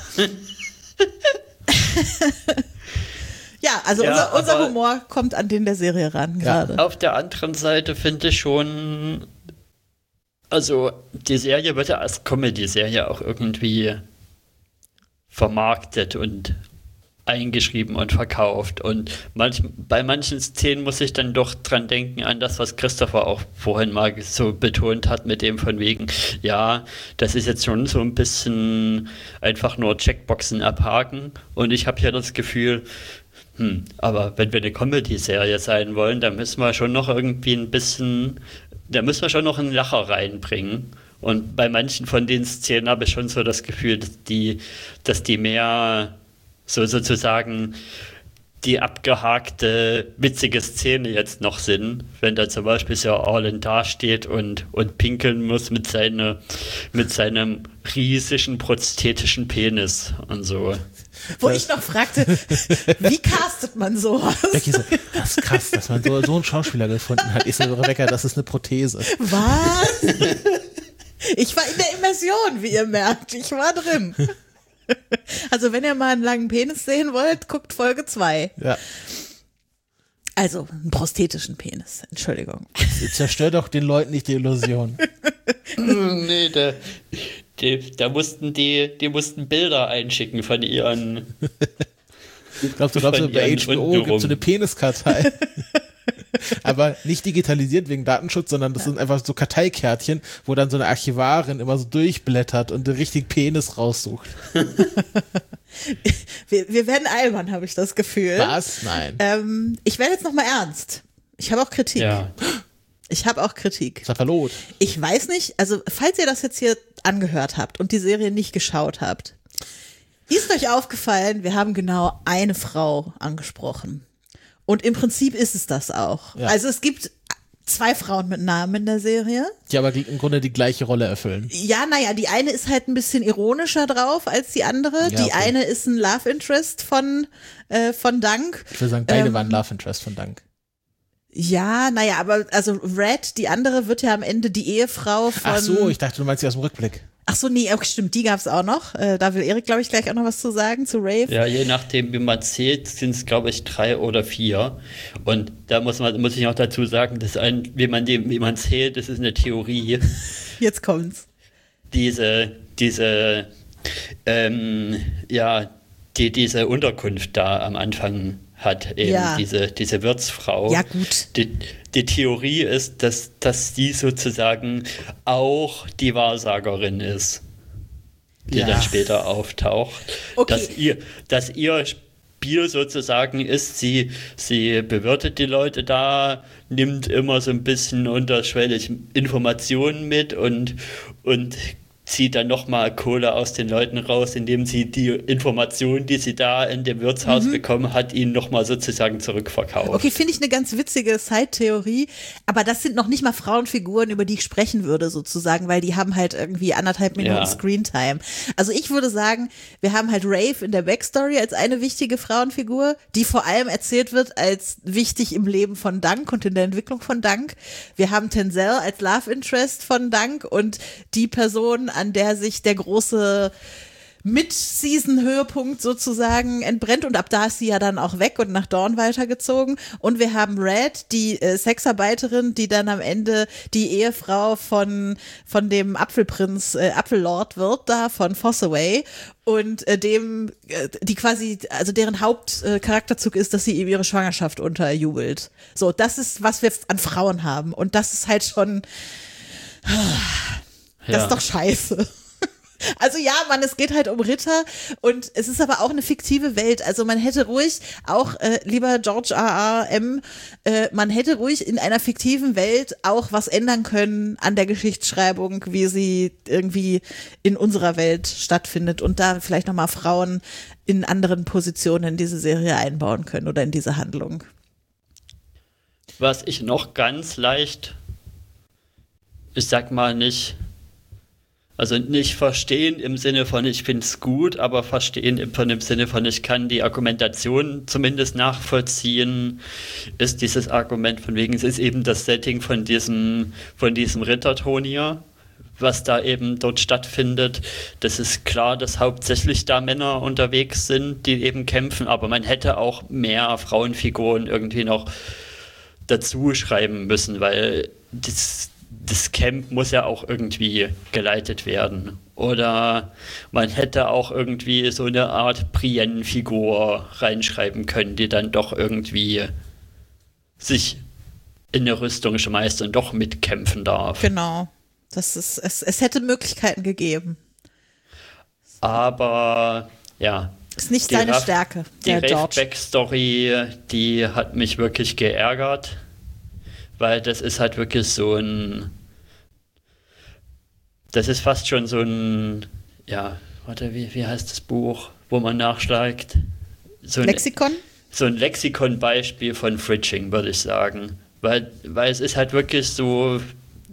Ja, also unser Humor kommt an den der Serie ran gerade. Auf der anderen Seite finde ich schon, also die Serie wird ja als Comedy-Serie auch irgendwie vermarktet und eingeschrieben und verkauft und bei manchen Szenen muss ich dann doch dran denken an das, was Christopher auch vorhin mal so betont hat mit dem von wegen, ja, das ist jetzt schon so ein bisschen einfach nur Checkboxen abhaken und ich habe ja das Gefühl, aber wenn wir eine Comedy-Serie sein wollen, dann müssen wir schon noch irgendwie da müssen wir schon noch einen Lacher reinbringen. Und bei manchen von den Szenen habe ich schon so das Gefühl, dass die mehr so sozusagen die abgehakte, witzige Szene jetzt noch sind, wenn da zum Beispiel Sir Orlin dasteht und pinkeln muss mit seinem riesigen prosthetischen Penis und so. Wo ich noch fragte, wie castet man sowas? Becky so, das ist krass, dass man so einen Schauspieler gefunden hat. Ich so, Rebecca, das ist eine Prothese. Was? Ich war in der Immersion, wie ihr merkt. Ich war drin. Also wenn ihr mal einen langen Penis sehen wollt, guckt Folge 2. Ja. Also einen prosthetischen Penis, Entschuldigung. Zerstört doch den Leuten nicht die Illusion. Nee, da mussten die mussten Bilder einschicken von ihren. Glaubst du, bei HBO gibt es so eine Peniskartei? Aber nicht digitalisiert wegen Datenschutz, sondern das sind einfach so Karteikärtchen, wo dann so eine Archivarin immer so durchblättert und den richtigen Penis raussucht. Wir werden albern, habe ich das Gefühl. Was? Nein. Ich werde jetzt nochmal ernst. Ich habe auch Kritik. Ja. Ich habe auch Kritik. Saferlot. Ich weiß nicht, also falls ihr das jetzt hier angehört habt und die Serie nicht geschaut habt, ist euch aufgefallen, wir haben genau eine Frau angesprochen. Und im Prinzip ist es das auch. Ja. Also es gibt 2 Frauen mit Namen in der Serie. Die aber im Grunde die gleiche Rolle erfüllen. Ja, naja, die eine ist halt ein bisschen ironischer drauf als die andere. Ja, die eine ist ein Love Interest von Dunk. Ich würde sagen, beide waren Love Interest von Dunk. Ja, naja, aber also Red, die andere, wird ja am Ende die Ehefrau von... Ach so, ich dachte, du meinst sie aus dem Rückblick. Ach so, nee, stimmt, die gab's auch noch. Da will Erik, glaube ich, gleich auch noch was zu sagen, zu Rave. Ja, je nachdem, wie man zählt, sind es, glaube ich, 3 oder 4. Und da muss ich noch dazu sagen, dass wie man zählt, das ist eine Theorie. Jetzt kommt's. Diese die diese Unterkunft da am Anfang hat, eben diese Wirtsfrau. Ja, gut. Die Theorie ist, dass sie sozusagen auch die Wahrsagerin ist, die dann später auftaucht. Okay. Dass ihr Spiel sozusagen ist, sie bewirtet die Leute da, nimmt immer so ein bisschen unterschwellig Informationen mit und zieht dann nochmal Kohle aus den Leuten raus, indem sie die Informationen, die sie da in dem Wirtshaus bekommen hat, ihnen nochmal sozusagen zurückverkauft. Okay, finde ich eine ganz witzige Side-Theorie, aber das sind noch nicht mal Frauenfiguren, über die ich sprechen würde sozusagen, weil die haben halt irgendwie 1,5 Minuten Screentime. Also ich würde sagen, wir haben halt Rafe in der Backstory als eine wichtige Frauenfigur, die vor allem erzählt wird als wichtig im Leben von Dunk und in der Entwicklung von Dunk. Wir haben Tenzel als Love Interest von Dunk und die Person, an der sich der große Mid-Season-Höhepunkt sozusagen entbrennt und ab da ist sie ja dann auch weg und nach Dawn weitergezogen und wir haben Red, die Sexarbeiterin, die dann am Ende die Ehefrau von dem Apfelprinz, Apfellord wird da, von Fossaway und die quasi, also deren Hauptcharakterzug ist, dass sie ihm ihre Schwangerschaft unterjubelt. So, das ist, was wir an Frauen haben und das ist halt schon, das ist doch scheiße. Also ja, Mann, es geht halt um Ritter und es ist aber auch eine fiktive Welt. Also man hätte ruhig auch, lieber George R.R.M., man hätte ruhig in einer fiktiven Welt auch was ändern können an der Geschichtsschreibung, wie sie irgendwie in unserer Welt stattfindet und da vielleicht nochmal Frauen in anderen Positionen in diese Serie einbauen können oder in diese Handlung. Was ich noch ganz leicht, ich sag mal nicht verstehen im Sinne von, ich finde es gut, aber verstehen im Sinne von, ich kann die Argumentation zumindest nachvollziehen, ist dieses Argument von wegen, es ist eben das Setting von diesem Ritterturnier, was da eben dort stattfindet. Das ist klar, dass hauptsächlich da Männer unterwegs sind, die eben kämpfen, aber man hätte auch mehr Frauenfiguren irgendwie noch dazu schreiben müssen, weil das Camp muss ja auch irgendwie geleitet werden. Oder man hätte auch irgendwie so eine Art Brienne-Figur reinschreiben können, die dann doch irgendwie sich in eine Rüstung schmeißt und doch mitkämpfen darf. Genau. Es hätte Möglichkeiten gegeben. Aber ja. Ist nicht seine Stärke, der George. Die Backstory, die hat mich wirklich geärgert. Weil das ist halt wirklich das ist fast schon so ein, wie heißt das Buch, wo man nachschlägt? Lexikon? So ein Lexikon-Beispiel von Fridging, würde ich sagen. Weil es ist halt wirklich so,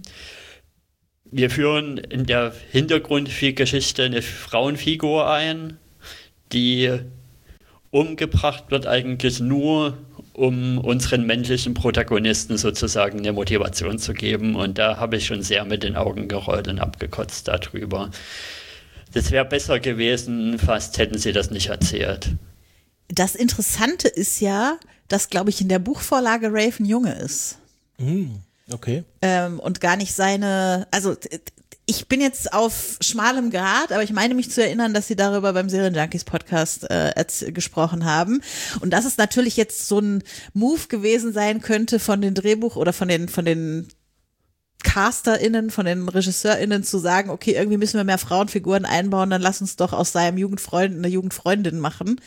wir führen in der Hintergrundgeschichte eine Frauenfigur ein, die umgebracht wird eigentlich nur, um unseren männlichen Protagonisten sozusagen eine Motivation zu geben. Und da habe ich schon sehr mit den Augen gerollt und abgekotzt darüber. Das wäre besser gewesen, fast hätten sie das nicht erzählt. Das Interessante ist ja, dass, glaube ich, in der Buchvorlage Rafe ein Junge ist. Okay. Und gar nicht also ich bin jetzt auf schmalem Grat, aber ich meine mich zu erinnern, dass sie darüber beim Serienjunkies Podcast gesprochen haben. Und dass es natürlich jetzt so ein Move gewesen sein könnte von den Drehbuch- oder von den CasterInnen, von den RegisseurInnen zu sagen, okay, irgendwie müssen wir mehr Frauenfiguren einbauen, dann lass uns doch aus seinem Jugendfreund eine Jugendfreundin machen.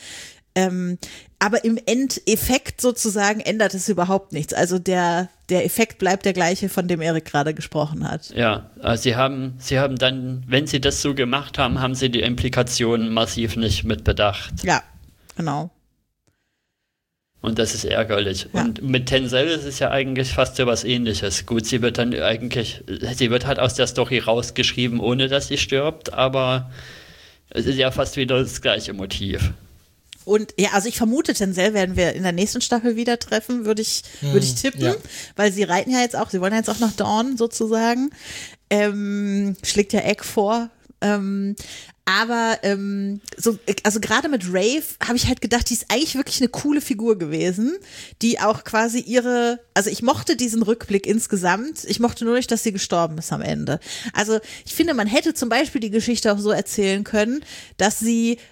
Aber im Endeffekt sozusagen ändert es überhaupt nichts. Also der Effekt bleibt der gleiche, von dem Erik gerade gesprochen hat. Ja, also sie haben dann, wenn sie das so gemacht haben, haben sie die Implikationen massiv nicht mitbedacht. Ja, genau. Und das ist ärgerlich. Ja. Und mit Tenzel ist es ja eigentlich fast so was Ähnliches. Gut, sie wird halt aus der Story rausgeschrieben, ohne dass sie stirbt, aber es ist ja fast wieder das gleiche Motiv. Und ja, also ich vermute, Tenzel werden wir in der nächsten Staffel wieder treffen, würde ich tippen, weil sie reiten ja jetzt auch, sie wollen ja jetzt auch nach Dawn sozusagen, schlägt ja Egg vor, aber also gerade mit Rafe habe ich halt gedacht, die ist eigentlich wirklich eine coole Figur gewesen, die auch quasi also ich mochte diesen Rückblick insgesamt, ich mochte nur nicht, dass sie gestorben ist am Ende. Also ich finde, man hätte zum Beispiel die Geschichte auch so erzählen können, dass sie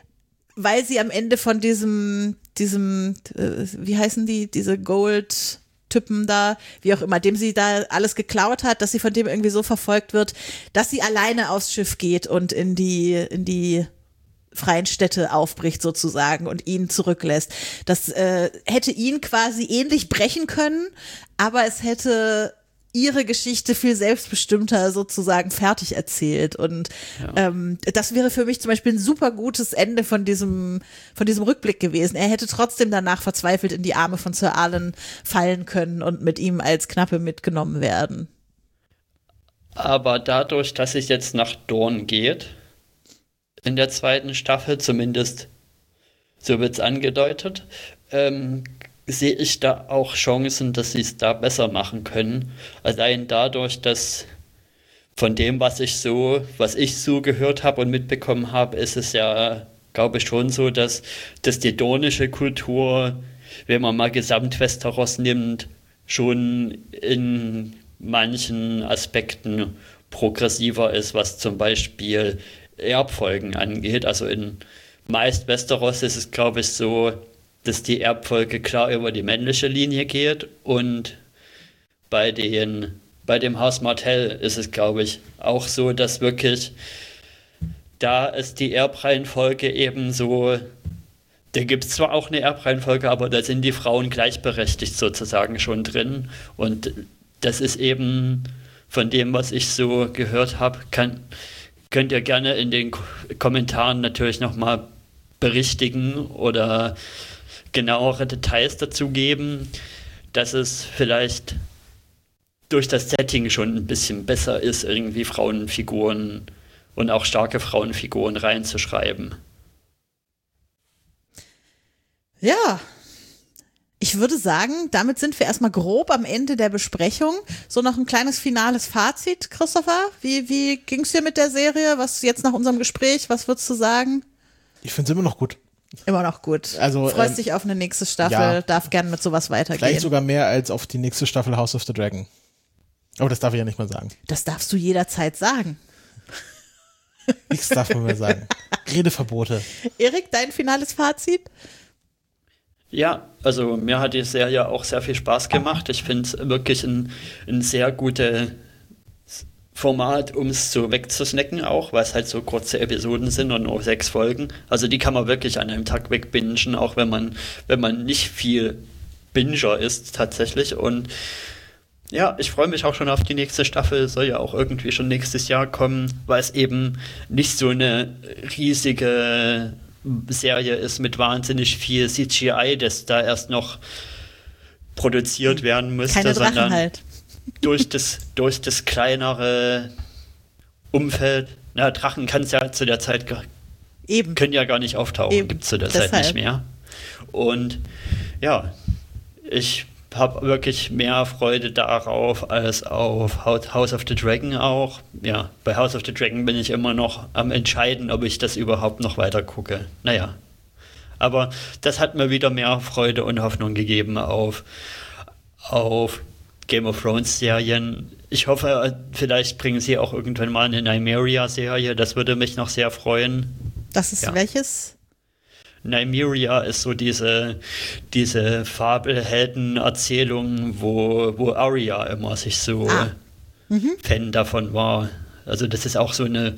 weil sie am Ende von diesem wie heißen diese Gold-Typen da, wie auch immer, dem sie da alles geklaut hat, dass sie von dem irgendwie so verfolgt wird, dass sie alleine aufs Schiff geht und in die freien Städte aufbricht sozusagen und ihn zurücklässt. Das hätte ihn quasi ähnlich brechen können, aber es hätte ihre Geschichte viel selbstbestimmter sozusagen fertig erzählt und das wäre für mich zum Beispiel ein super gutes Ende von diesem Rückblick gewesen. Er hätte trotzdem danach verzweifelt in die Arme von Sir Alan fallen können und mit ihm als Knappe mitgenommen werden. Aber dadurch, dass es jetzt nach Dorne geht, in der zweiten Staffel, zumindest so wird es angedeutet, sehe ich da auch Chancen, dass sie es da besser machen können. Allein dadurch, dass von dem, was ich so gehört habe und mitbekommen habe, ist es ja, glaube ich, schon so, dass die dornische Kultur, wenn man mal Gesamt-Westeros nimmt, schon in manchen Aspekten progressiver ist, was zum Beispiel Erbfolgen angeht. Also in meist Westeros ist es, glaube ich, so, dass die Erbfolge klar über die männliche Linie geht und bei dem Haus Martell ist es, glaube ich, auch so, dass wirklich da ist die Erbreihenfolge eben so, da gibt es zwar auch eine Erbreihenfolge, aber da sind die Frauen gleichberechtigt sozusagen schon drin und das ist eben von dem, was ich so gehört habe, könnt ihr gerne in den Kommentaren natürlich nochmal berichtigen oder genauere Details dazu geben, dass es vielleicht durch das Setting schon ein bisschen besser ist, irgendwie Frauenfiguren und auch starke Frauenfiguren reinzuschreiben. Ja, ich würde sagen, damit sind wir erstmal grob am Ende der Besprechung. So noch ein kleines finales Fazit, Christopher. Wie ging es dir mit der Serie? Was jetzt nach unserem Gespräch, was würdest du sagen? Ich finde es immer noch gut. Immer noch gut. Also, freust dich auf eine nächste Staffel, ja, darf gerne mit sowas weitergehen. Vielleicht sogar mehr als auf die nächste Staffel House of the Dragon. Aber das darf ich ja nicht mal sagen. Das darfst du jederzeit sagen. Nichts darf man mehr sagen. Redeverbote. Erik, dein finales Fazit? Ja, also mir hat die Serie auch sehr viel Spaß gemacht. Ich finde es wirklich ein sehr gutes Format, um es so wegzusnacken auch, weil es halt so kurze Episoden sind und nur 6 Folgen. Also die kann man wirklich an einem Tag wegbingen, auch wenn man nicht viel Binger ist tatsächlich. Und ja, ich freue mich auch schon auf die nächste Staffel, soll ja auch irgendwie schon nächstes Jahr kommen, weil es eben nicht so eine riesige Serie ist mit wahnsinnig viel CGI, das da erst noch produziert werden müsste, keine Drachen sondern halt. durch das kleinere Umfeld. Na, Drachen kann es ja zu der Zeit können ja gar nicht auftauchen, gibt es zu der Zeit nicht mehr. Und ja, ich habe wirklich mehr Freude darauf als auf House of the Dragon auch. Ja, bei House of the Dragon bin ich immer noch am entscheiden, ob ich das überhaupt noch weiter gucke. Naja, aber das hat mir wieder mehr Freude und Hoffnung gegeben auf Game of Thrones Serien. Ich hoffe, vielleicht bringen sie auch irgendwann mal eine Nymeria-Serie. Das würde mich noch sehr freuen. Das ist welches? Nymeria ist so diese Fabelhelden-Erzählung, wo Arya immer sich so Fan davon war. Also das ist auch so eine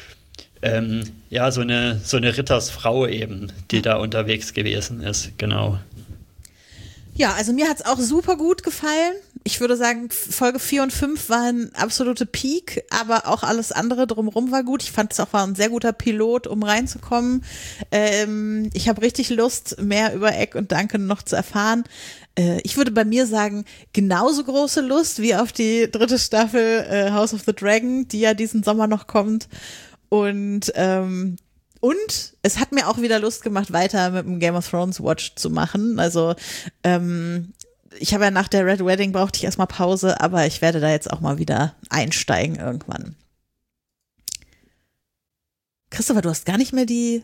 so eine Rittersfrau eben, die da unterwegs gewesen ist, genau. Ja, also mir hat's auch super gut gefallen. Ich würde sagen, Folge 4 und 5 waren absolute Peak, aber auch alles andere drumherum war gut. Ich fand es auch war ein sehr guter Pilot, um reinzukommen. Ich habe richtig Lust, mehr über Egg und Duncan noch zu erfahren. Ich würde bei mir sagen, genauso große Lust wie auf die 3. Staffel House of the Dragon, die ja diesen Sommer noch kommt. Und es hat mir auch wieder Lust gemacht, weiter mit dem Game of Thrones Watch zu machen. Also ich habe ja nach der Red Wedding brauchte ich erstmal Pause, aber ich werde da jetzt auch mal wieder einsteigen irgendwann. Christopher, du hast gar nicht mehr die...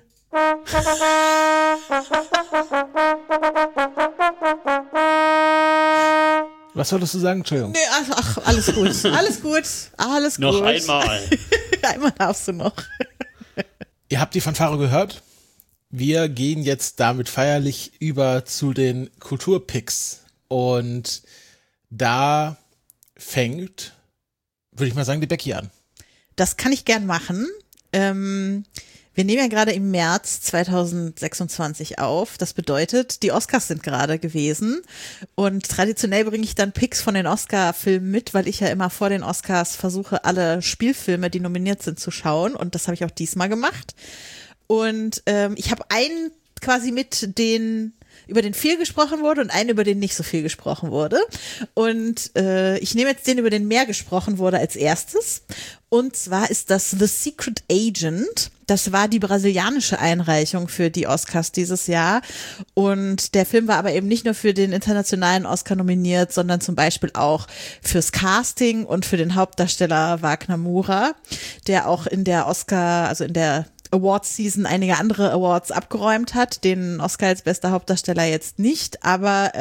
Was solltest du sagen? Entschuldigung. Nee, ach, alles gut. Alles gut. Alles gut. Noch einmal. Einmal darfst du noch. Ihr habt die Fanfare gehört? Wir gehen jetzt damit feierlich über zu den Kulturpicks. Und da fängt, würde ich mal sagen, die Becky an. Das kann ich gern machen. Wir nehmen ja gerade im März 2026 auf. Das bedeutet, die Oscars sind gerade gewesen. Und traditionell bringe ich dann Picks von den Oscar-Filmen mit, weil ich ja immer vor den Oscars versuche, alle Spielfilme, die nominiert sind, zu schauen. Und das habe ich auch diesmal gemacht. Und ich habe einen quasi über den viel gesprochen wurde und einen, über den nicht so viel gesprochen wurde. Und ich nehme jetzt den, über den mehr gesprochen wurde, als erstes. Und zwar ist das The Secret Agent. Das war die brasilianische Einreichung für die Oscars dieses Jahr. Und der Film war aber eben nicht nur für den internationalen Oscar nominiert, sondern zum Beispiel auch fürs Casting und für den Hauptdarsteller Wagner Moura, der auch in der Awards-Season einige andere Awards abgeräumt hat, den Oscar als bester Hauptdarsteller jetzt nicht, aber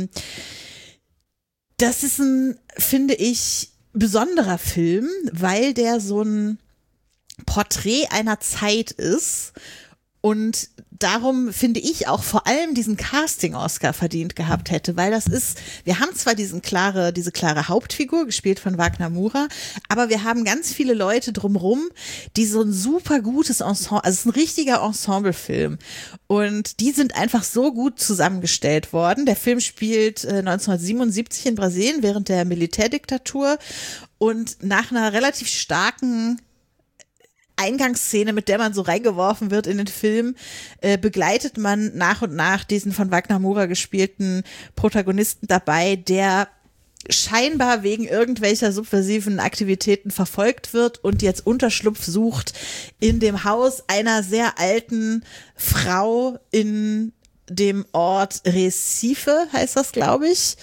das ist ein, finde ich, besonderer Film, weil der so ein Porträt einer Zeit ist und darum finde ich auch vor allem diesen Casting-Oscar verdient gehabt hätte, weil wir haben zwar diese klare Hauptfigur, gespielt von Wagner Moura, aber wir haben ganz viele Leute drumrum, die so ein super gutes Ensemble, also es ist ein richtiger Ensemblefilm und die sind einfach so gut zusammengestellt worden. Der Film spielt 1977 in Brasilien während der Militärdiktatur und nach einer relativ starken Eingangsszene, mit der man so reingeworfen wird in den Film, begleitet man nach und nach diesen von Wagner Moura gespielten Protagonisten dabei, der scheinbar wegen irgendwelcher subversiven Aktivitäten verfolgt wird und jetzt Unterschlupf sucht in dem Haus einer sehr alten Frau in dem Ort Recife, heißt das, glaube ich.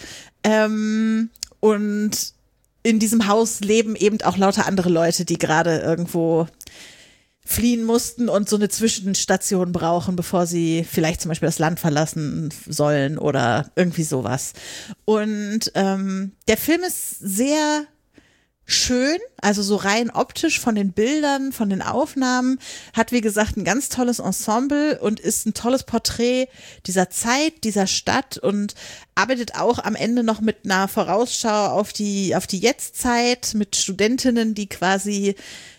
Und in diesem Haus leben eben auch lauter andere Leute, die gerade irgendwo fliehen mussten und so eine Zwischenstation brauchen, bevor sie vielleicht zum Beispiel das Land verlassen sollen oder irgendwie sowas. Und der Film ist sehr schön, also so rein optisch von den Bildern, von den Aufnahmen, hat wie gesagt ein ganz tolles Ensemble und ist ein tolles Porträt dieser Zeit, dieser Stadt und arbeitet auch am Ende noch mit einer Vorausschau auf die Jetztzeit, mit Studentinnen, die quasi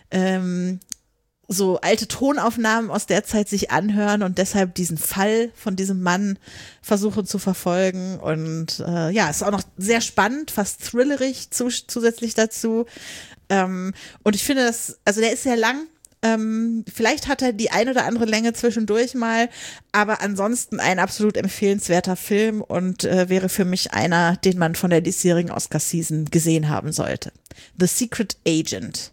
so alte Tonaufnahmen aus der Zeit sich anhören und deshalb diesen Fall von diesem Mann versuchen zu verfolgen und ist auch noch sehr spannend, fast thrillerig zusätzlich dazu und ich finde der ist sehr lang, vielleicht hat er die ein oder andere Länge zwischendurch mal, aber ansonsten ein absolut empfehlenswerter Film und wäre für mich einer, den man von der diesjährigen Oscar-Season gesehen haben sollte. The Secret Agent.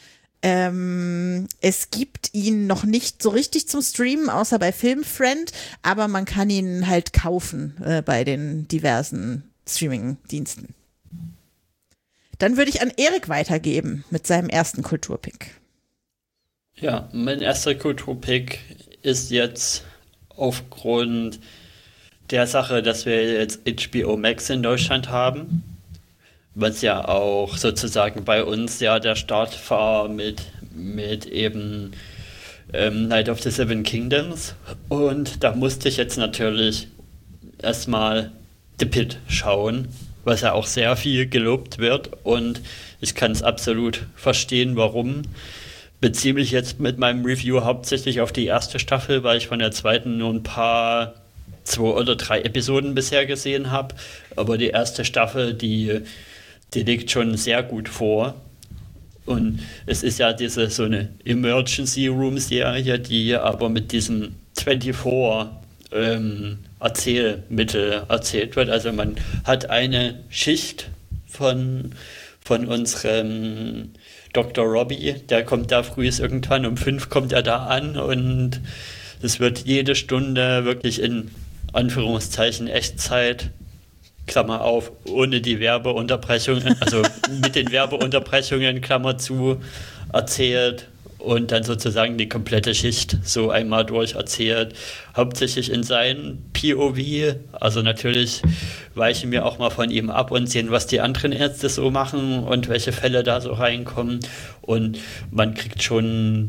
Es gibt ihn noch nicht so richtig zum Streamen, außer bei Filmfriend, aber man kann ihn halt kaufen bei den diversen Streaming-Diensten. Dann würde ich an Erik weitergeben mit seinem ersten Kulturpick. Ja, mein erster Kulturpick ist jetzt aufgrund der Sache, dass wir jetzt HBO Max in Deutschland haben, was ja auch sozusagen bei uns ja der Start war mit eben Night of the Seven Kingdoms. Und da musste ich jetzt natürlich erstmal The Pitt schauen, was ja auch sehr viel gelobt wird. Und ich kann es absolut verstehen, warum. Beziehe mich jetzt mit meinem Review hauptsächlich auf die erste Staffel, weil ich von der zweiten nur ein paar 2 oder 3 Episoden bisher gesehen habe. Aber die erste Staffel, die liegt schon sehr gut vor. Und es ist ja so eine Emergency Room Serie, die aber mit diesem 24 Erzählmittel erzählt wird. Also man hat eine Schicht von unserem Dr. Robbie, der kommt da früh irgendwann um 5 kommt er da an und es wird jede Stunde wirklich in Anführungszeichen Echtzeit, Klammer auf, ohne die Werbeunterbrechungen, also mit den Werbeunterbrechungen, Klammer zu, erzählt und dann sozusagen die komplette Schicht so einmal durch erzählt. Hauptsächlich in seinem POV, also natürlich weichen wir auch mal von ihm ab und sehen, was die anderen Ärzte so machen und welche Fälle da so reinkommen und man kriegt schon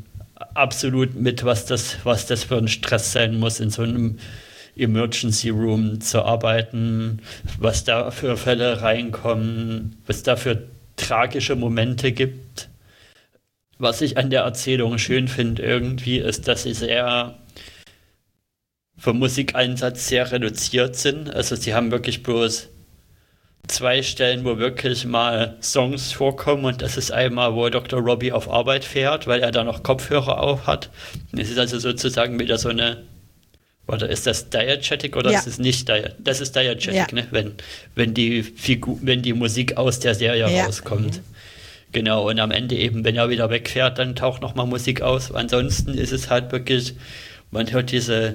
absolut mit, was das für ein Stress sein muss, in so einem Emergency Room zu arbeiten, was da für Fälle reinkommen, was da für tragische Momente gibt. Was ich an der Erzählung schön finde irgendwie, ist, dass sie sehr vom Musikeinsatz sehr reduziert sind. Also sie haben wirklich bloß 2 Stellen, wo wirklich mal Songs vorkommen, und das ist einmal, wo Dr. Robbie auf Arbeit fährt, weil er da noch Kopfhörer auf hat. Es ist also sozusagen wieder so eine, oder ist das diegetic oder ist es nicht diegetic? Das ist diegetic, ne? Wenn die Musik aus der Serie rauskommt. Genau, und am Ende eben, wenn er wieder wegfährt, dann taucht nochmal Musik aus. Ansonsten ist es halt wirklich, man hört diese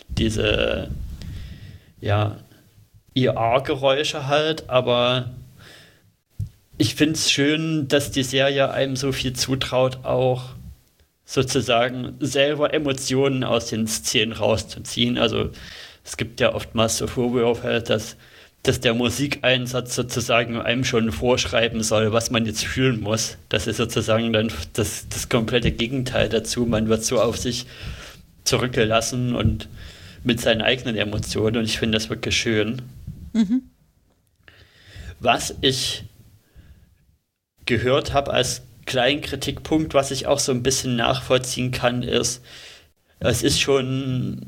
IR-Geräusche halt, aber ich finde es schön, dass die Serie einem so viel zutraut, auch sozusagen selber Emotionen aus den Szenen rauszuziehen. Also es gibt ja oftmals so Vorwürfe, dass der Musikeinsatz sozusagen einem schon vorschreiben soll, was man jetzt fühlen muss. Das ist sozusagen dann das komplette Gegenteil dazu. Man wird so auf sich zurückgelassen und mit seinen eigenen Emotionen, und ich finde das wirklich schön. Mhm. Was ich gehört habe als kleinen Kritikpunkt, was ich auch so ein bisschen nachvollziehen kann, ist, es ist schon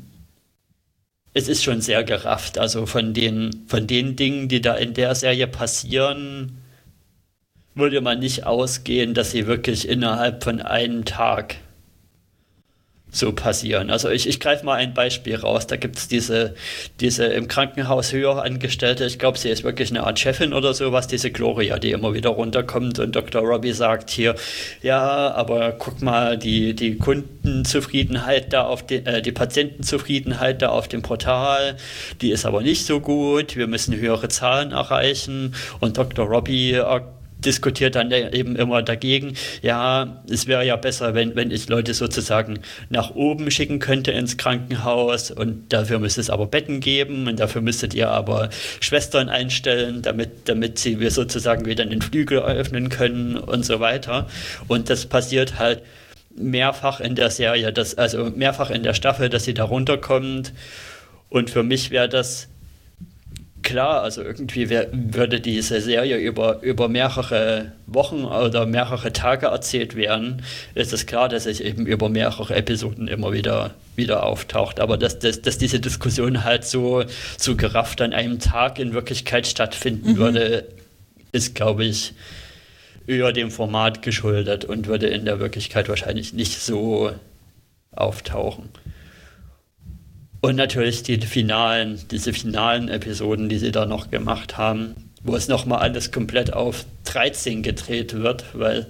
sehr gerafft. Also von den Dingen, die da in der Serie passieren, würde man nicht ausgehen, dass sie wirklich innerhalb von einem Tag so passieren. Also ich greife mal ein Beispiel raus. Da gibt es diese im Krankenhaus höher Angestellte, ich glaube, sie ist wirklich eine Art Chefin oder sowas, diese Gloria, die immer wieder runterkommt, und Dr. Robbie sagt hier, ja, aber guck mal, die Kundenzufriedenheit da die Patientenzufriedenheit da auf dem Portal, die ist aber nicht so gut, wir müssen höhere Zahlen erreichen, und Dr. Robbie diskutiert dann eben immer dagegen, ja, es wäre ja besser, wenn ich Leute sozusagen nach oben schicken könnte ins Krankenhaus, und dafür müsste es aber Betten geben, und dafür müsstet ihr aber Schwestern einstellen, damit wir sozusagen wieder den Flügel öffnen können und so weiter. Und das passiert halt mehrfach in der Serie, also mehrfach in der Staffel, dass sie da runterkommt, und für mich wäre das klar, also irgendwie würde diese Serie über mehrere Wochen oder mehrere Tage erzählt werden, ist es klar, dass es eben über mehrere Episoden immer wieder auftaucht. Aber dass diese Diskussion halt so gerafft an einem Tag in Wirklichkeit stattfinden würde, ist, glaube ich, eher dem Format geschuldet und würde in der Wirklichkeit wahrscheinlich nicht so auftauchen. Und natürlich diese finalen Episoden, die sie da noch gemacht haben, wo es nochmal alles komplett auf 13 gedreht wird, weil,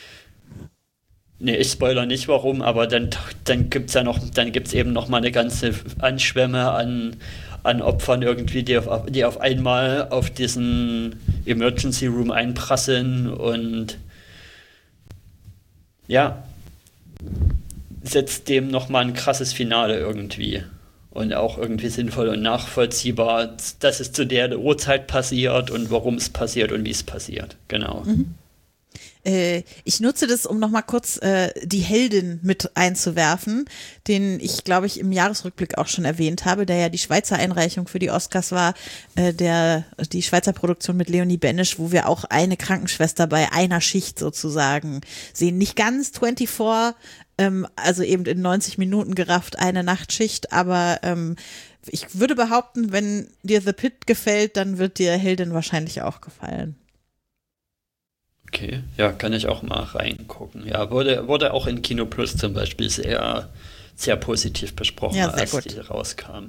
ich spoilere nicht warum, aber dann gibt's eben noch mal eine ganze Anschwemme an Opfern irgendwie, die auf einmal auf diesen Emergency Room einprasseln, und ja, setzt dem noch mal ein krasses Finale irgendwie. Und auch irgendwie sinnvoll und nachvollziehbar, dass es zu der Uhrzeit passiert und warum es passiert und wie es passiert. Genau. Ich nutze das, um nochmal kurz die Heldin mit einzuwerfen, den ich, glaube ich, im Jahresrückblick auch schon erwähnt habe, der ja die Schweizer Einreichung für die Oscars war, die Schweizer Produktion mit Leonie Benesch, wo wir auch eine Krankenschwester bei einer Schicht sozusagen sehen. Nicht ganz 24, also eben in 90 Minuten gerafft, eine Nachtschicht, aber ich würde behaupten, wenn dir The Pitt gefällt, dann wird dir Heldin wahrscheinlich auch gefallen. Okay, ja, kann ich auch mal reingucken. Ja, wurde auch in Kino Plus zum Beispiel sehr, sehr positiv besprochen, ja, als die rauskam.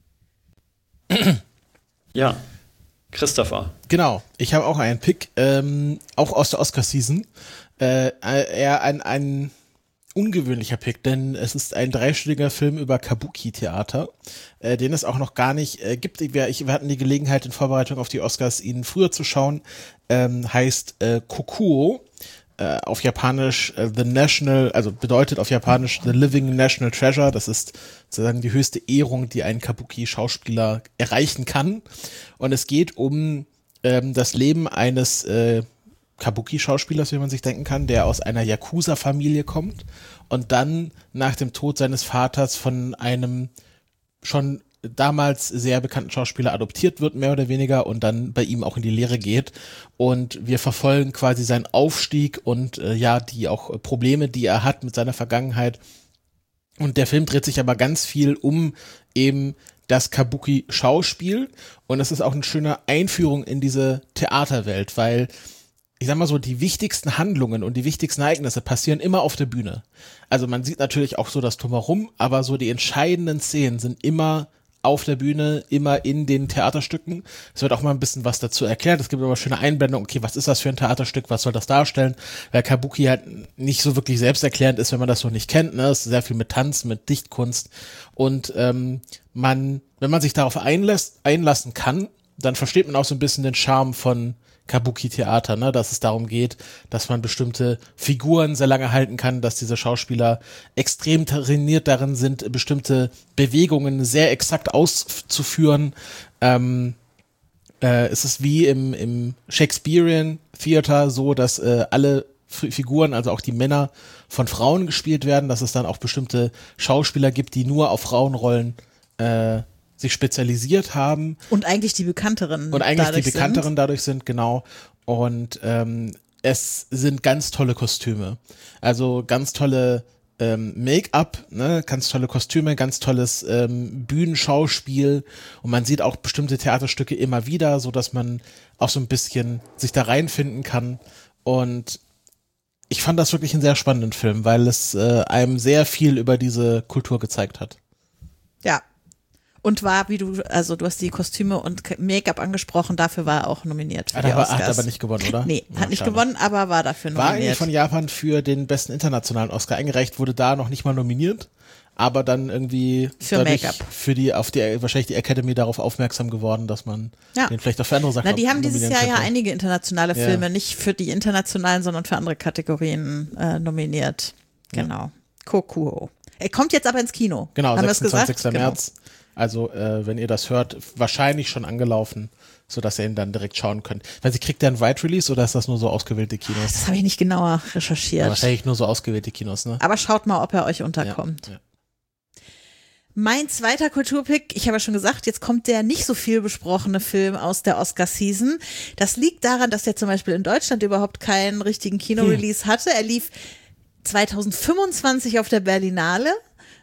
Ja, Christopher. Genau, ich habe auch einen Pick, auch aus der Oscar-Season. Eher ein ungewöhnlicher Pick, denn es ist ein 3-stündiger Film über Kabuki-Theater, den es auch noch gar nicht gibt. Wir hatten die Gelegenheit in Vorbereitung auf die Oscars, ihn früher zu schauen. Heißt Kokuo, auf Japanisch The National, also bedeutet auf Japanisch The Living National Treasure. Das ist sozusagen die höchste Ehrung, die ein Kabuki-Schauspieler erreichen kann. Und es geht um das Leben eines Kabuki-Schauspielers, wie man sich denken kann, der aus einer Yakuza-Familie kommt und dann nach dem Tod seines Vaters von einem schon damals sehr bekannten Schauspieler adoptiert wird, mehr oder weniger, und dann bei ihm auch in die Lehre geht. Und wir verfolgen quasi seinen Aufstieg und die auch Probleme, die er hat mit seiner Vergangenheit. Und der Film dreht sich aber ganz viel um eben das Kabuki-Schauspiel. Und es ist auch eine schöne Einführung in diese Theaterwelt, weil ich sag mal so, die wichtigsten Handlungen und die wichtigsten Ereignisse passieren immer auf der Bühne. Also man sieht natürlich auch so das Drumherum, aber so die entscheidenden Szenen sind immer auf der Bühne, immer in den Theaterstücken. Es wird auch mal ein bisschen was dazu erklärt. Es gibt aber schöne Einblendungen. Okay, was ist das für ein Theaterstück? Was soll das darstellen? Weil Kabuki halt nicht so wirklich selbsterklärend ist, wenn man das noch nicht kennt. Ne? Es ist sehr viel mit Tanz, mit Dichtkunst. Und wenn man sich darauf einlassen kann, dann versteht man auch so ein bisschen den Charme von Kabuki-Theater, ne, dass es darum geht, dass man bestimmte Figuren sehr lange halten kann, dass diese Schauspieler extrem trainiert darin sind, bestimmte Bewegungen sehr exakt auszuführen. Es ist wie im Shakespearean Theater so, dass alle Figuren, also auch die Männer, von Frauen gespielt werden, dass es dann auch bestimmte Schauspieler gibt, die nur auf Frauenrollen sich spezialisiert haben. Und eigentlich die bekannteren dadurch sind, genau. Und es sind ganz tolle Kostüme. Also ganz tolle Make-up, ne, ganz tolle Kostüme, ganz tolles Bühnenschauspiel. Und man sieht auch bestimmte Theaterstücke immer wieder, so dass man auch so ein bisschen sich da reinfinden kann. Und ich fand das wirklich einen sehr spannenden Film, weil es einem sehr viel über diese Kultur gezeigt hat. Ja. Und war, du hast die Kostüme und Make-up angesprochen, dafür war er auch nominiert für die Oscars. Hat aber nicht gewonnen, oder? Nee, hat nicht gewonnen, aber war dafür nominiert. War eigentlich von Japan für den besten internationalen Oscar eingereicht, wurde da noch nicht mal nominiert, aber dann irgendwie für Make-up. Wahrscheinlich die Academy darauf aufmerksam geworden, dass man den vielleicht auch für andere Sachen nominieren könnte. Die haben dieses Jahr ja einige internationale Filme, nicht für die internationalen, sondern für andere Kategorien nominiert. Genau. Kokuho. Er kommt jetzt aber ins Kino. Genau, haben 26. März. Also, wenn ihr das hört, wahrscheinlich schon angelaufen, sodass ihr ihn dann direkt schauen könnt. Weil kriegt der einen Wide Release oder ist das nur so ausgewählte Kinos? Das habe ich nicht genauer recherchiert. Ja, wahrscheinlich nur so ausgewählte Kinos, ne? Aber schaut mal, ob er euch unterkommt. Ja. Mein zweiter Kulturpick, ich habe ja schon gesagt, jetzt kommt der nicht so viel besprochene Film aus der Oscar-Season. Das liegt daran, dass er zum Beispiel in Deutschland überhaupt keinen richtigen Kino-Release hatte. Er lief 2025 auf der Berlinale.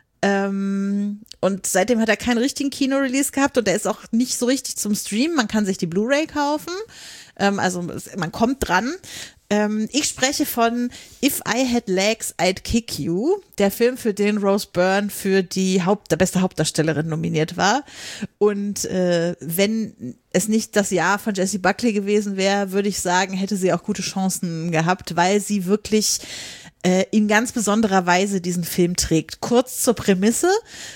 Und seitdem hat er keinen richtigen Kino-Release gehabt und er ist auch nicht so richtig zum Streamen. Man kann sich die Blu-ray kaufen, also man kommt dran. Ich spreche von If I Had Legs, I'd Kick You, der Film, für den Rose Byrne für die beste Hauptdarstellerin nominiert war. Und wenn es nicht das Jahr von Jessie Buckley gewesen wäre, würde ich sagen, hätte sie auch gute Chancen gehabt, weil sie wirklich in ganz besonderer Weise diesen Film trägt. Kurz zur Prämisse.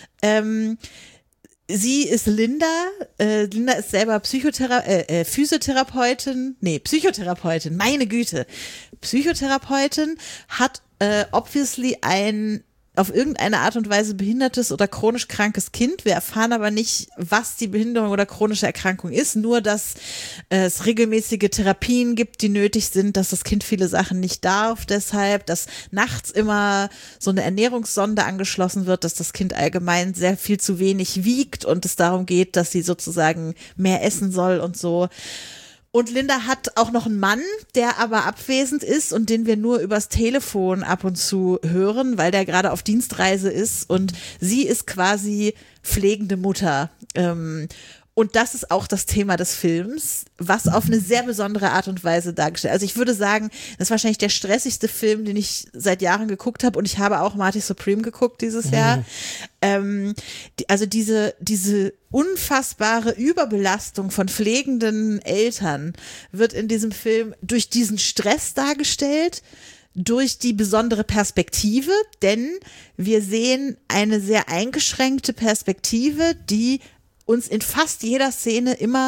Sie ist Linda. Linda ist selber Psychotherapeutin, meine Güte. Psychotherapeutin, hat obviously ein auf irgendeine Art und Weise behindertes oder chronisch krankes Kind. Wir erfahren aber nicht, was die Behinderung oder chronische Erkrankung ist, nur dass es regelmäßige Therapien gibt, die nötig sind, dass das Kind viele Sachen nicht darf, deshalb, dass nachts immer so eine Ernährungssonde angeschlossen wird, dass das Kind allgemein sehr viel zu wenig wiegt und es darum geht, dass sie sozusagen mehr essen soll und so. Und Linda hat auch noch einen Mann, der aber abwesend ist und den wir nur übers Telefon ab und zu hören, weil der gerade auf Dienstreise ist und sie ist quasi pflegende Mutter. Und das ist auch das Thema des Films, was auf eine sehr besondere Art und Weise dargestellt. Also ich würde sagen, das ist wahrscheinlich der stressigste Film, den ich seit Jahren geguckt habe. Und ich habe auch Marty Supreme geguckt dieses Jahr. Also diese unfassbare Überbelastung von pflegenden Eltern wird in diesem Film durch diesen Stress dargestellt, durch die besondere Perspektive, denn wir sehen eine sehr eingeschränkte Perspektive, die uns in fast jeder Szene immer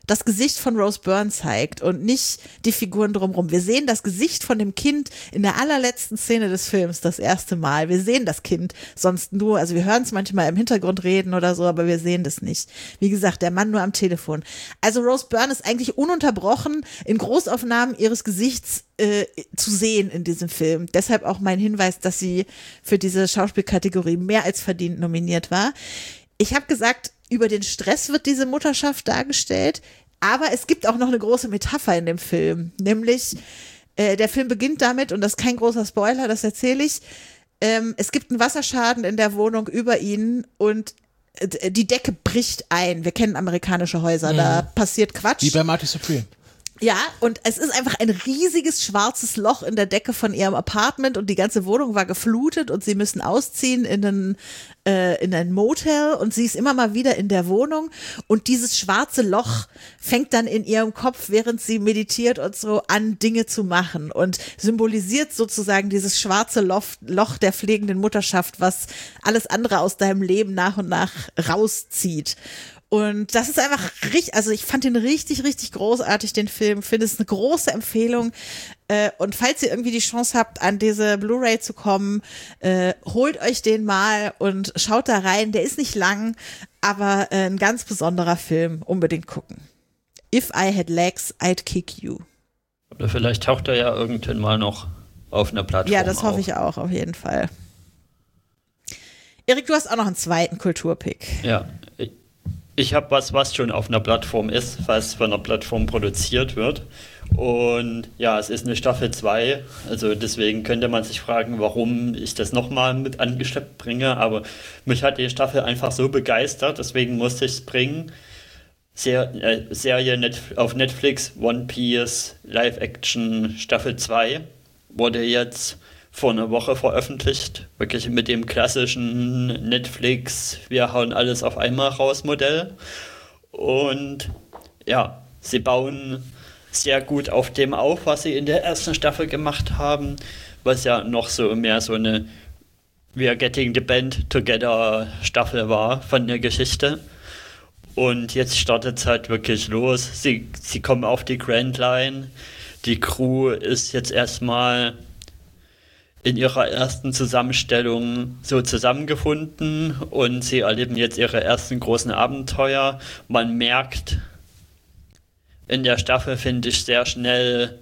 das Gesicht von Rose Byrne zeigt und nicht die Figuren drumherum. Wir sehen das Gesicht von dem Kind in der allerletzten Szene des Films das erste Mal. Wir sehen das Kind sonst nur, also wir hören es manchmal im Hintergrund reden oder so, aber wir sehen das nicht. Wie gesagt, der Mann nur am Telefon. Also Rose Byrne ist eigentlich ununterbrochen in Großaufnahmen ihres Gesichts zu sehen in diesem Film. Deshalb auch mein Hinweis, dass sie für diese Schauspielkategorie mehr als verdient nominiert war. Ich habe gesagt, über den Stress wird diese Mutterschaft dargestellt, aber es gibt auch noch eine große Metapher in dem Film, nämlich der Film beginnt damit, und das ist kein großer Spoiler, das erzähle ich, es gibt einen Wasserschaden in der Wohnung über ihnen und die Decke bricht ein. Wir kennen amerikanische Häuser, da passiert Quatsch. Wie bei Marty Supreme. Ja, und es ist einfach ein riesiges schwarzes Loch in der Decke von ihrem Apartment und die ganze Wohnung war geflutet und sie müssen ausziehen in ein Motel und sie ist immer mal wieder in der Wohnung und dieses schwarze Loch fängt dann in ihrem Kopf, während sie meditiert und so an, Dinge zu machen und symbolisiert sozusagen dieses schwarze Loch der pflegenden Mutterschaft, was alles andere aus deinem Leben nach und nach rauszieht. Und das ist einfach richtig, also ich fand den richtig, richtig großartig, den Film. Finde es eine große Empfehlung. Und falls ihr irgendwie die Chance habt, an diese Blu-ray zu kommen, holt euch den mal und schaut da rein. Der ist nicht lang, aber ein ganz besonderer Film. Unbedingt gucken. If I Had Legs, I'd Kick You. Oder vielleicht taucht er ja irgendwann mal noch auf einer Plattform Ja, das hoffe ich auch, auf jeden Fall. Erik, du hast auch noch einen zweiten Kulturpick. Ja, ich habe was schon auf einer Plattform ist, was von einer Plattform produziert wird. Und ja, es ist eine Staffel 2. Also deswegen könnte man sich fragen, warum ich das nochmal mit angeschleppt bringe. Aber mich hat die Staffel einfach so begeistert, deswegen musste ich es bringen. Serie auf Netflix, One Piece, Live-Action Staffel 2 wurde jetzt vor einer Woche veröffentlicht, wirklich mit dem klassischen Netflix, wir hauen alles auf einmal raus Modell. Und ja, sie bauen sehr gut auf dem auf, was sie in der ersten Staffel gemacht haben, was ja noch so mehr so eine We are getting the band together Staffel war von der Geschichte. Und jetzt startet es halt wirklich los. Sie kommen auf die Grand Line. Die Crew ist jetzt erstmal in ihrer ersten Zusammenstellung so zusammengefunden und sie erleben jetzt ihre ersten großen Abenteuer. Man merkt in der Staffel, finde ich, sehr schnell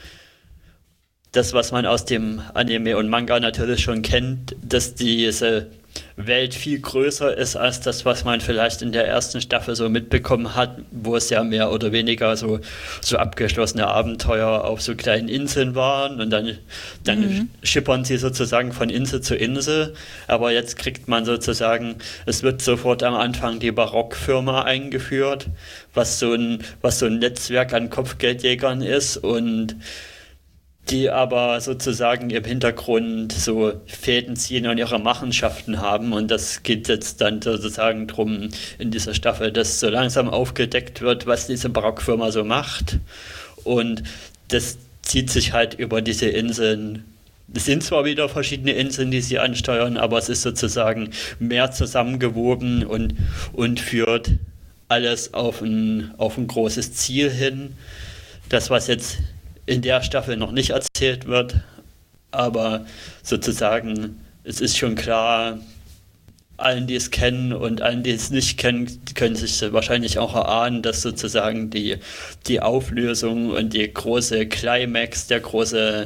das, was man aus dem Anime und Manga natürlich schon kennt, dass diese Welt viel größer ist als das, was man vielleicht in der ersten Staffel so mitbekommen hat, wo es ja mehr oder weniger so abgeschlossene Abenteuer auf so kleinen Inseln waren und dann schippern sie sozusagen von Insel zu Insel, aber jetzt kriegt man sozusagen, es wird sofort am Anfang die Barockfirma eingeführt, was so ein Netzwerk an Kopfgeldjägern ist und die aber sozusagen im Hintergrund so Fäden ziehen und ihre Machenschaften haben und das geht jetzt dann sozusagen drum in dieser Staffel, dass so langsam aufgedeckt wird, was diese Barockfirma so macht und das zieht sich halt über diese Inseln. Es sind zwar wieder verschiedene Inseln, die sie ansteuern, aber es ist sozusagen mehr zusammengewoben und führt alles auf ein großes Ziel hin. Das, was jetzt in der Staffel noch nicht erzählt wird, aber sozusagen, es ist schon klar, allen, die es kennen und allen, die es nicht kennen, können sich wahrscheinlich auch erahnen, dass sozusagen die Auflösung und die große Climax, der große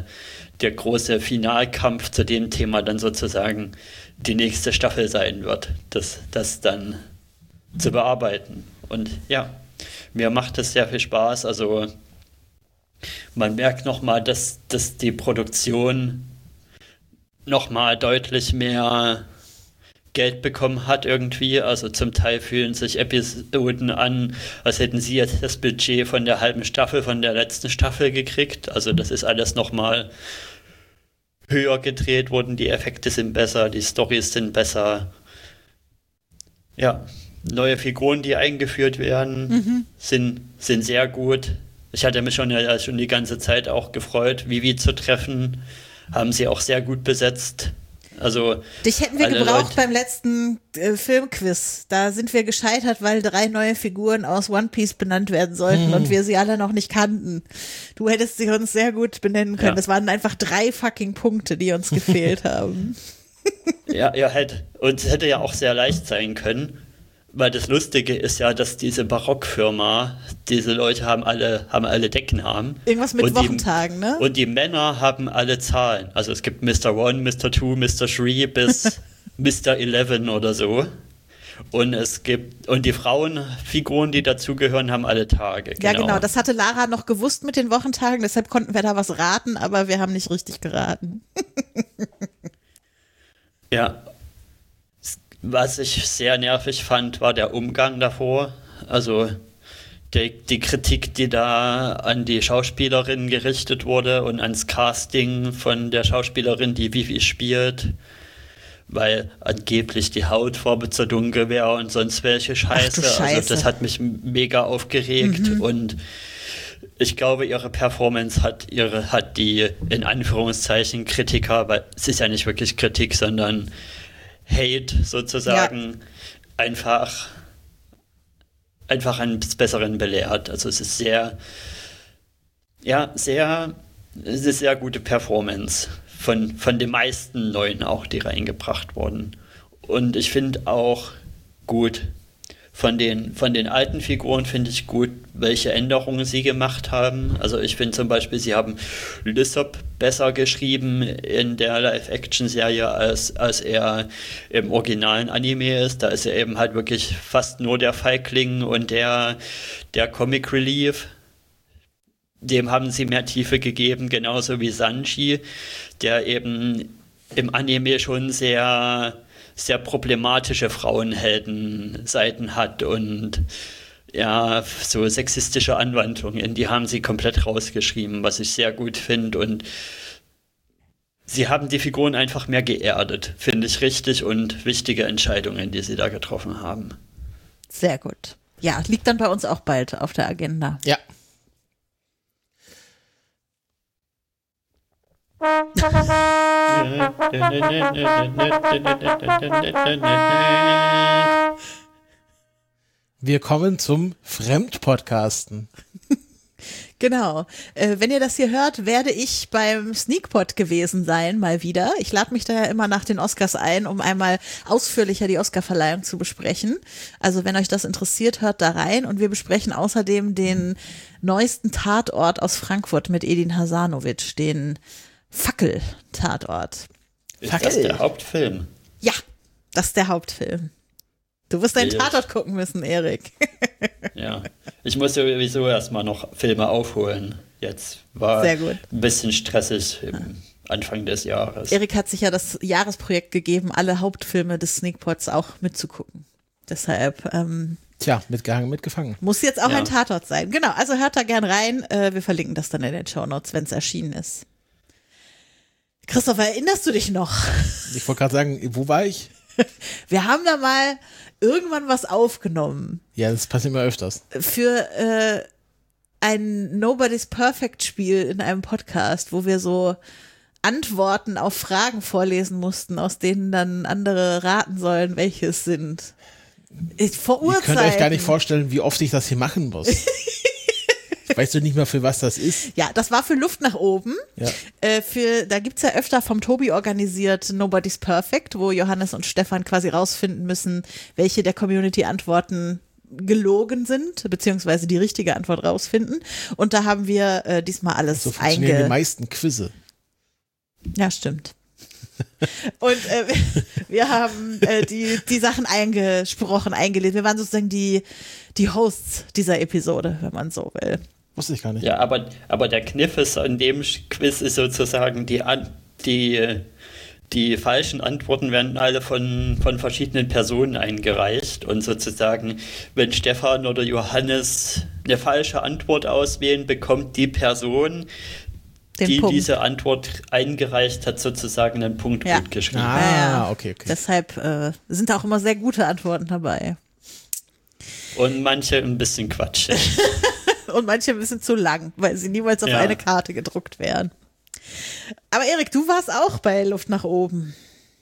Finalkampf zu dem Thema dann sozusagen die nächste Staffel sein wird, das dann zu bearbeiten. Und ja, mir macht es sehr viel Spaß, also man merkt nochmal, dass die Produktion nochmal deutlich mehr Geld bekommen hat irgendwie. Also zum Teil fühlen sich Episoden an, als hätten sie jetzt das Budget von der halben Staffel, von der letzten Staffel gekriegt. Also das ist alles nochmal höher gedreht worden. Die Effekte sind besser, die Storys sind besser. Ja, neue Figuren, die eingeführt werden, sind sehr gut. Ich hatte mich schon die ganze Zeit auch gefreut, Vivi zu treffen. Haben sie auch sehr gut besetzt. Also Dich hätten wir alle gebraucht Leute- beim letzten Filmquiz. Da sind wir gescheitert, weil 3 neue Figuren aus One Piece benannt werden sollten und wir sie alle noch nicht kannten. Du hättest sie uns sehr gut benennen können. Ja. Das waren einfach 3 fucking Punkte, die uns gefehlt haben. Ja, und es hätte ja auch sehr leicht sein können, weil das Lustige ist ja, dass diese Barockfirma, diese Leute haben alle Decknamen. Irgendwas mit Und Wochentagen, ne? Und die Männer haben alle Zahlen. Also es gibt Mr. 1, Mr. 2, Mr. 3 bis Mr. 11 oder so. Und die Frauenfiguren, die dazugehören, haben alle Tage. Ja, genau. Das hatte Lara noch gewusst mit den Wochentagen, deshalb konnten wir da was raten, aber wir haben nicht richtig geraten. Ja. Was ich sehr nervig fand, war der Umgang davor. Also die Kritik, die da an die Schauspielerin gerichtet wurde und ans Casting von der Schauspielerin, die Vivi spielt, weil angeblich die Hautfarbe zu dunkel wäre und sonst welche Scheiße. Scheiße. Also das hat mich mega aufgeregt und ich glaube, ihre Performance hat die in Anführungszeichen Kritiker, weil es ist ja nicht wirklich Kritik, sondern Hate sozusagen, einfach eines Besseren belehrt. Also es ist eine sehr gute Performance von den meisten Neuen auch, die reingebracht wurden. Und ich finde auch gut, von den alten Figuren finde ich gut, welche Änderungen sie gemacht haben. Also ich finde zum Beispiel, sie haben Lysop besser geschrieben in der Live-Action-Serie, als er im originalen Anime ist. Da ist er eben halt wirklich fast nur der Feigling und der Comic Relief. Dem haben sie mehr Tiefe gegeben, genauso wie Sanji, der eben im Anime schon sehr problematische Frauenheldenseiten hat und ja, so sexistische Anwandlungen, die haben sie komplett rausgeschrieben, was ich sehr gut finde, und sie haben die Figuren einfach mehr geerdet, finde ich richtig, und wichtige Entscheidungen, die sie da getroffen haben. Sehr gut. Ja, liegt dann bei uns auch bald auf der Agenda. Ja. Wir kommen zum Fremdpodcasten. Genau. Wenn ihr das hier hört, werde ich beim Sneakpot gewesen sein, mal wieder. Ich lade mich da ja immer nach den Oscars ein, um einmal ausführlicher die Oscarverleihung zu besprechen. Also wenn euch das interessiert, hört da rein. Und wir besprechen außerdem den neuesten Tatort aus Frankfurt mit Edin Hasanovic, den Fackel-Tatort. Ist das der Hauptfilm? Ja, das ist der Hauptfilm. Du wirst deinen Wild. Tatort gucken müssen, Erik. Ja, ich muss sowieso erstmal noch Filme aufholen. Jetzt war Sehr gut. ein bisschen stressig im Anfang des Jahres. Erik hat sich ja das Jahresprojekt gegeben, alle Hauptfilme des Sneakpots auch mitzugucken. Deshalb Tja, mitgehangen, mitgefangen. muss jetzt auch Ja. ein Tatort sein. Genau, also hört da gern rein. Wir verlinken das dann in den Shownotes, wenn es erschienen ist. Christoph, erinnerst du dich noch? Ich wollte gerade sagen, wo war ich? Wir haben da mal irgendwann was aufgenommen Ja, das passiert immer öfters. für ein Nobody's Perfect Spiel in einem Podcast, wo wir so Antworten auf Fragen vorlesen mussten, aus denen dann andere raten sollen, welche es sind. Vor Ihr könnt euch gar Urzeiten. nicht vorstellen, wie oft ich das hier machen muss. Weißt du nicht mal, für was das ist? Ja, das war für Luft nach oben. Ja. Da gibt's ja öfter vom Tobi organisiert Nobody's Perfect, wo Johannes und Stefan quasi rausfinden müssen, welche der Community-Antworten gelogen sind, beziehungsweise die richtige Antwort rausfinden. Und da haben wir diesmal alles So funktionieren die meisten Quizze. Ja, stimmt. Und wir haben die Sachen eingelesen. Wir waren sozusagen die Hosts dieser Episode, wenn man so will. Wusste ich gar nicht. Ja, aber der Kniff ist an dem Quiz ist sozusagen die falschen Antworten werden alle von verschiedenen Personen eingereicht, und sozusagen, wenn Stefan oder Johannes eine falsche Antwort auswählen, bekommt die Person, Den die Punkt. diese Antwort eingereicht hat, sozusagen einen Punkt Ja. gut geschrieben. Ah, okay. Deshalb sind da auch immer sehr gute Antworten dabei. Und manche ein bisschen quatschig. Und manche ein bisschen zu lang, weil sie niemals auf Ja. eine Karte gedruckt wären. Aber Erik, du warst auch bei Luft nach oben.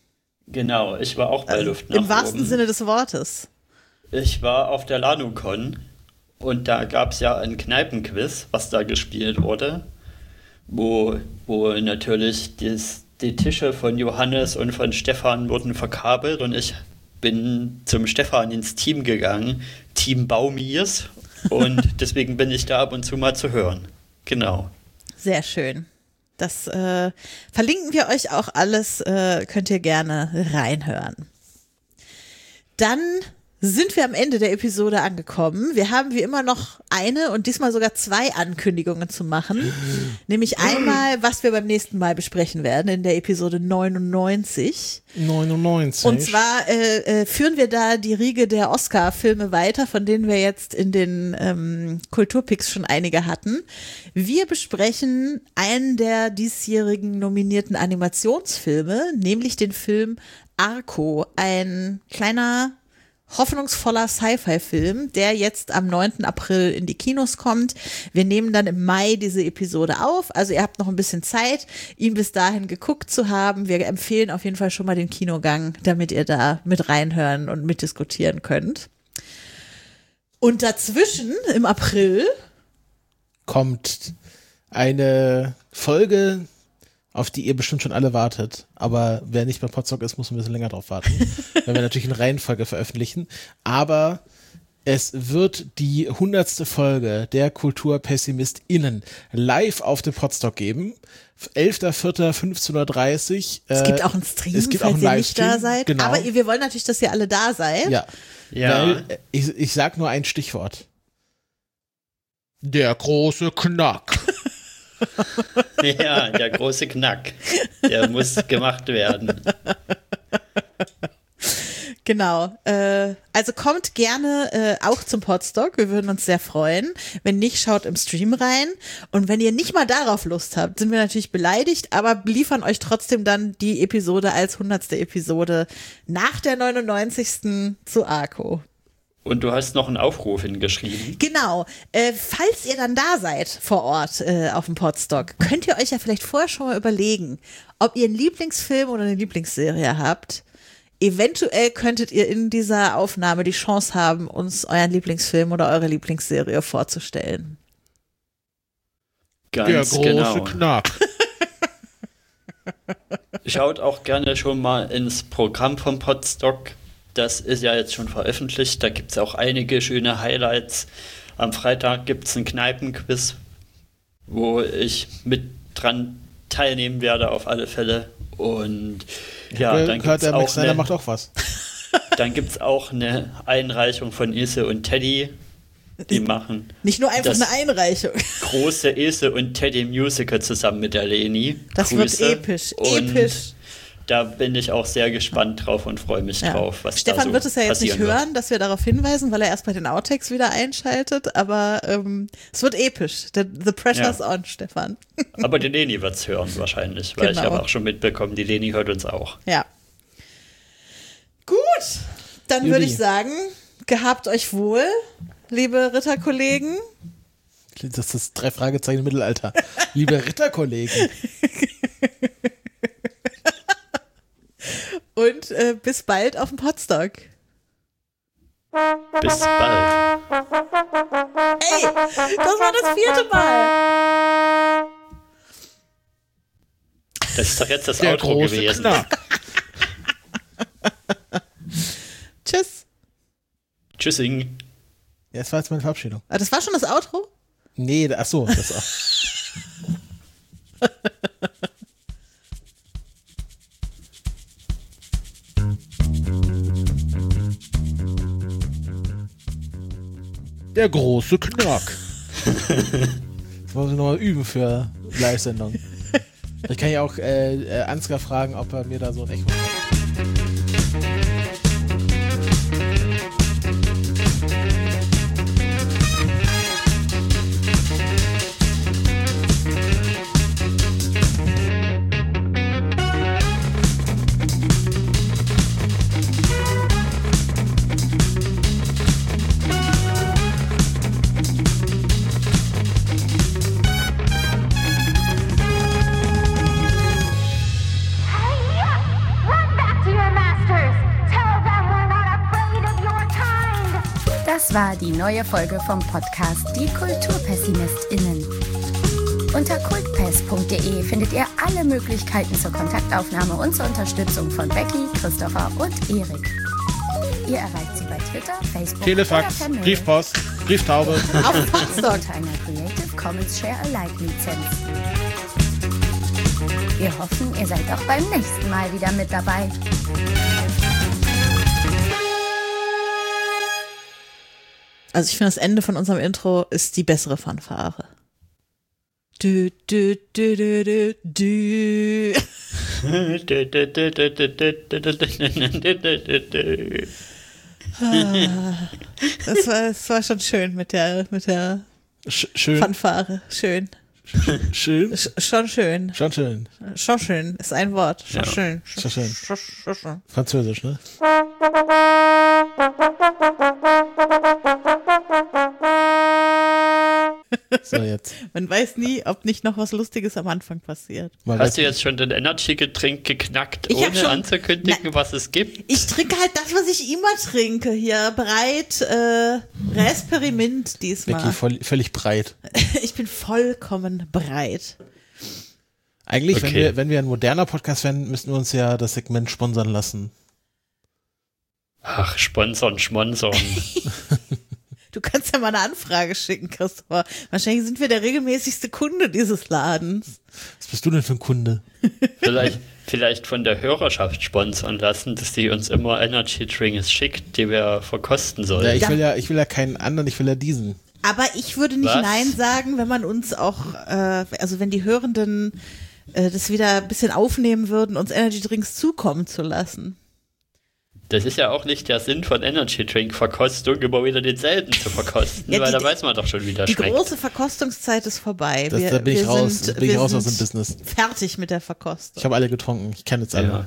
Genau, ich war auch bei Luft nach Im wahrsten oben. Sinne des Wortes. Ich war auf der LanuCon und da gab es ja ein Kneipenquiz, was da gespielt wurde, wo natürlich die Tische von Johannes und von Stefan wurden verkabelt und ich bin zum Stefan ins Team gegangen, Team Baumies, und deswegen bin ich da ab und zu mal zu hören. Genau. Sehr schön. Das verlinken wir euch auch alles, könnt ihr gerne reinhören. Dann sind wir am Ende der Episode angekommen. Wir haben wie immer noch eine und diesmal sogar 2 Ankündigungen zu machen. Nämlich einmal, was wir beim nächsten Mal besprechen werden in der Episode 99. 99. Und zwar führen wir da die Riege der Oscar-Filme weiter, von denen wir jetzt in den Kulturpicks schon einige hatten. Wir besprechen einen der diesjährigen nominierten Animationsfilme, nämlich den Film Arco, ein kleiner hoffnungsvoller Sci-Fi-Film, der jetzt am 9. April in die Kinos kommt. Wir nehmen dann im Mai diese Episode auf. Also ihr habt noch ein bisschen Zeit, ihn bis dahin geguckt zu haben. Wir empfehlen auf jeden Fall schon mal den Kinogang, damit ihr da mit reinhören und mitdiskutieren könnt. Und dazwischen im April kommt eine Folge, auf die ihr bestimmt schon alle wartet. Aber wer nicht bei Podstock ist, muss ein bisschen länger drauf warten. Wenn wir natürlich in Reihenfolge veröffentlichen. Aber es wird die 100. Folge der KulturpessimistInnen live auf dem Podstock geben. 11.04.15:30 Uhr. Es gibt auch einen Stream, es gibt falls auch einen ihr nicht da Livestream, seid. genau. Aber wir wollen natürlich, dass ihr alle da seid. Ja. Ja. Weil ich sag nur ein Stichwort. Der große Knack. Ja, der große Knack. Der muss gemacht werden. Genau. Also kommt gerne auch zum Podstock. Wir würden uns sehr freuen. Wenn nicht, schaut im Stream rein. Und wenn ihr nicht mal darauf Lust habt, sind wir natürlich beleidigt, aber liefern euch trotzdem dann die Episode als 100. Episode nach der 99. zu Arco. Und du hast noch einen Aufruf hingeschrieben. Genau. Falls ihr dann da seid vor Ort auf dem Podstock, könnt ihr euch ja vielleicht vorher schon mal überlegen, ob ihr einen Lieblingsfilm oder eine Lieblingsserie habt. Eventuell könntet ihr in dieser Aufnahme die Chance haben, uns euren Lieblingsfilm oder eure Lieblingsserie vorzustellen. Ganz der große genau. Knack. Schaut auch gerne schon mal ins Programm vom Podstock. Das ist ja jetzt schon veröffentlicht. Da gibt es auch einige schöne Highlights. Am Freitag gibt es einen Kneipenquiz, wo ich mit dran teilnehmen werde auf alle Fälle. Und ja, dann gibt es der Max auch, Snyder macht auch was. auch eine Einreichung von Ilse und Teddy. Die machen Nicht nur einfach das eine Einreichung. große Ilse und Teddy Musical zusammen mit der Leni. Das Grüße. wird episch. Und Episch. da bin ich auch sehr gespannt drauf und freue mich drauf, was Stefan da so wird es ja jetzt nicht passieren wird. hören, dass wir darauf hinweisen, weil er erst bei den Outtakes wieder einschaltet, aber es wird episch. The pressure's on, Stefan. Aber die Leni wird es hören wahrscheinlich, weil ich Genau. habe auch schon mitbekommen, die Leni hört uns auch. Ja. Gut, dann Judy. würde ich sagen, gehabt euch wohl, liebe Ritterkollegen. Das ist 3 Fragezeichen im Mittelalter. Liebe Ritterkollegen. Und bis bald auf dem Podstock. Bis bald. Ey, das war das 4. Mal. Das ist doch jetzt das Der Outro große gewesen. Knack. Tschüss. Tschüssing. Ja, das war jetzt meine Verabschiedung. Ah, das war schon das Outro? Nee, ach so, das auch. Der große Knack. Das muss ich nochmal üben für Live-Sendung. Ich kann ja auch Ansgar fragen, ob er mir da so ein Echo macht. Run! war die neue Folge vom Podcast Die KulturpessimistInnen. Unter kultpest.de findet ihr alle Möglichkeiten zur Kontaktaufnahme und zur Unterstützung von Becky, Christopher und Erik. Ihr erreicht sie bei Twitter, Facebook, Telefax, oder per Mail. Briefpost, Brieftaube. Auf Potsdok. Unter einer Creative Commons Share Alike Lizenz. Wir hoffen, ihr seid auch beim nächsten Mal wieder mit dabei. Also ich finde, das Ende von unserem Intro ist die bessere Fanfare. Du, du, du, du, du, du. Das war schon schön mit der Schön. Fanfare. Schön. Schön. Schon schön. Schon schön. Schon schön ist ein Wort. Schon Ja. schön. Schon schön. Schon schön. Französisch, ne? So, jetzt. Man weiß nie, ob nicht noch was Lustiges am Anfang passiert. Mal Hast du jetzt schon den Energy-Getränk geknackt, Ich hab ohne schon- anzukündigen, was es gibt? Ich trinke halt das, was ich immer trinke hier. Breit Raspberry Mint diesmal. Becky, völlig breit. Ich bin vollkommen breit. Eigentlich, Okay. wenn wir ein moderner Podcast wären, müssten wir uns ja das Segment sponsern lassen. Ach, Sponsern, Schmonsern. Du kannst ja mal eine Anfrage schicken, Christopher. Wahrscheinlich sind wir der regelmäßigste Kunde dieses Ladens. Was bist du denn für ein Kunde? Vielleicht von der Hörerschaft sponsern lassen, dass die uns immer Energy Drinks schickt, die wir verkosten sollen. Ja, ich will ja keinen anderen, ich will ja diesen. Aber ich würde nicht Was? Nein sagen, wenn man uns auch, also wenn die Hörenden das wieder ein bisschen aufnehmen würden, uns Energy Drinks zukommen zu lassen. Das ist ja auch nicht der Sinn von Energy Drink Verkostung, immer wieder denselben zu verkosten, Ja, weil die- da weiß man doch schon, wie der Die schmeckt. große Verkostungszeit ist vorbei. Da bin ich raus. Da bin ich raus aus dem sind Business. fertig mit der Verkostung. Ich habe alle getrunken. Ich kenne jetzt alle. Ja.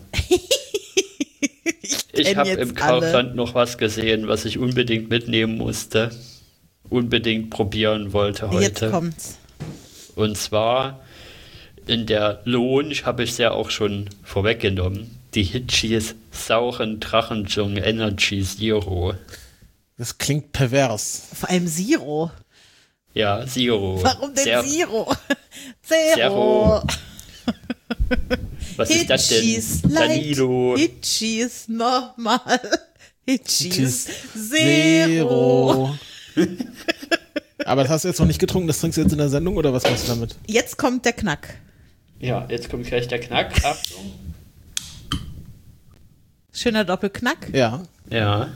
Ich kenn habe jetzt im Kaufland noch was gesehen, was ich unbedingt mitnehmen musste, unbedingt probieren wollte Jetzt heute. kommt's. Und zwar in der Lounge habe ich es ja auch schon vorweggenommen. Die Hitchis sauren Drachenjung Energy Zero. Das klingt pervers. Vor allem Zero. Ja, Zero. Warum denn Sehr- Zero? Zero. Was ist das denn? Hitchis light, Danilo. Hitchis normal, Hitchis Tschüss. Zero. Aber das hast du jetzt noch nicht getrunken, das trinkst du jetzt in der Sendung oder was machst du damit? Jetzt kommt der Knack. Ja, jetzt kommt gleich der Knack. Achtung. Schöner Doppelknack. Ja. Ja.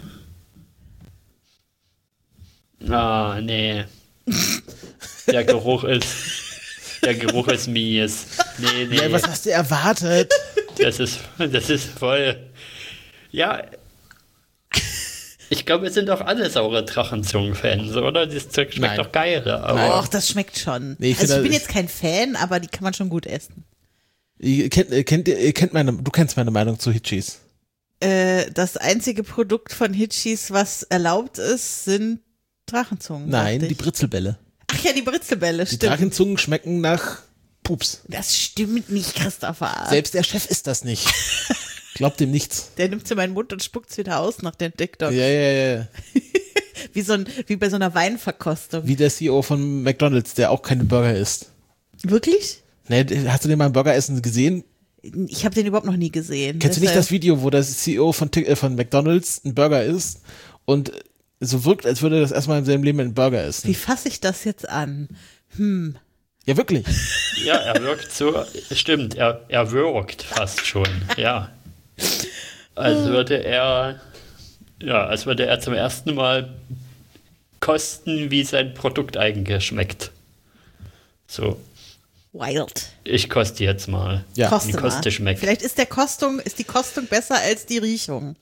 Ah, nee. Der Geruch ist mies. Nee. Ja, was hast du erwartet? Das ist voll. Ja. Ich glaube, wir sind doch alle saure Drachenzungen-Fans, oder? Das Zeug schmeckt Nein. doch geil. Aber Nein. Och, das schmeckt schon. Nee, ich also ich finde, bin das- jetzt kein Fan, aber die kann man schon gut essen. Du kennst meine Meinung zu Hitchis. Das einzige Produkt von Hitchis, was erlaubt ist, sind Drachenzungen. Nein, dachte die ich. Britzelbälle. Ach ja, die Britzelbälle, Die stimmt. Drachenzungen schmecken nach Pups. Das stimmt nicht, Christopher. Selbst der Chef ist das nicht. Glaubt dem nichts. Der nimmt sie in meinen Mund und spuckt's wieder aus nach den TikTok. Ja. Wie bei so einer Weinverkostung. Wie der CEO von McDonald's, der auch keine Burger isst. Wirklich? Nee, hast du den mal ein Burger essen gesehen? Ich habe den überhaupt noch nie gesehen. Kennst du nicht das Deshalb- Video, wo der CEO von McDonald's einen Burger isst und so wirkt, als würde er das erstmal in seinem Leben einen Burger essen? Wie fasse ich das jetzt an? Ja, wirklich. ja, er wirkt so. Stimmt, er wirkt fast schon. Ja. Als würde er zum ersten Mal kosten, wie sein Produkt eigentlich schmeckt. So, Wild. ich koste jetzt mal. Ja. Koste wie Koste mal. schmeckt. Vielleicht ist die Kostung besser als die Riechung.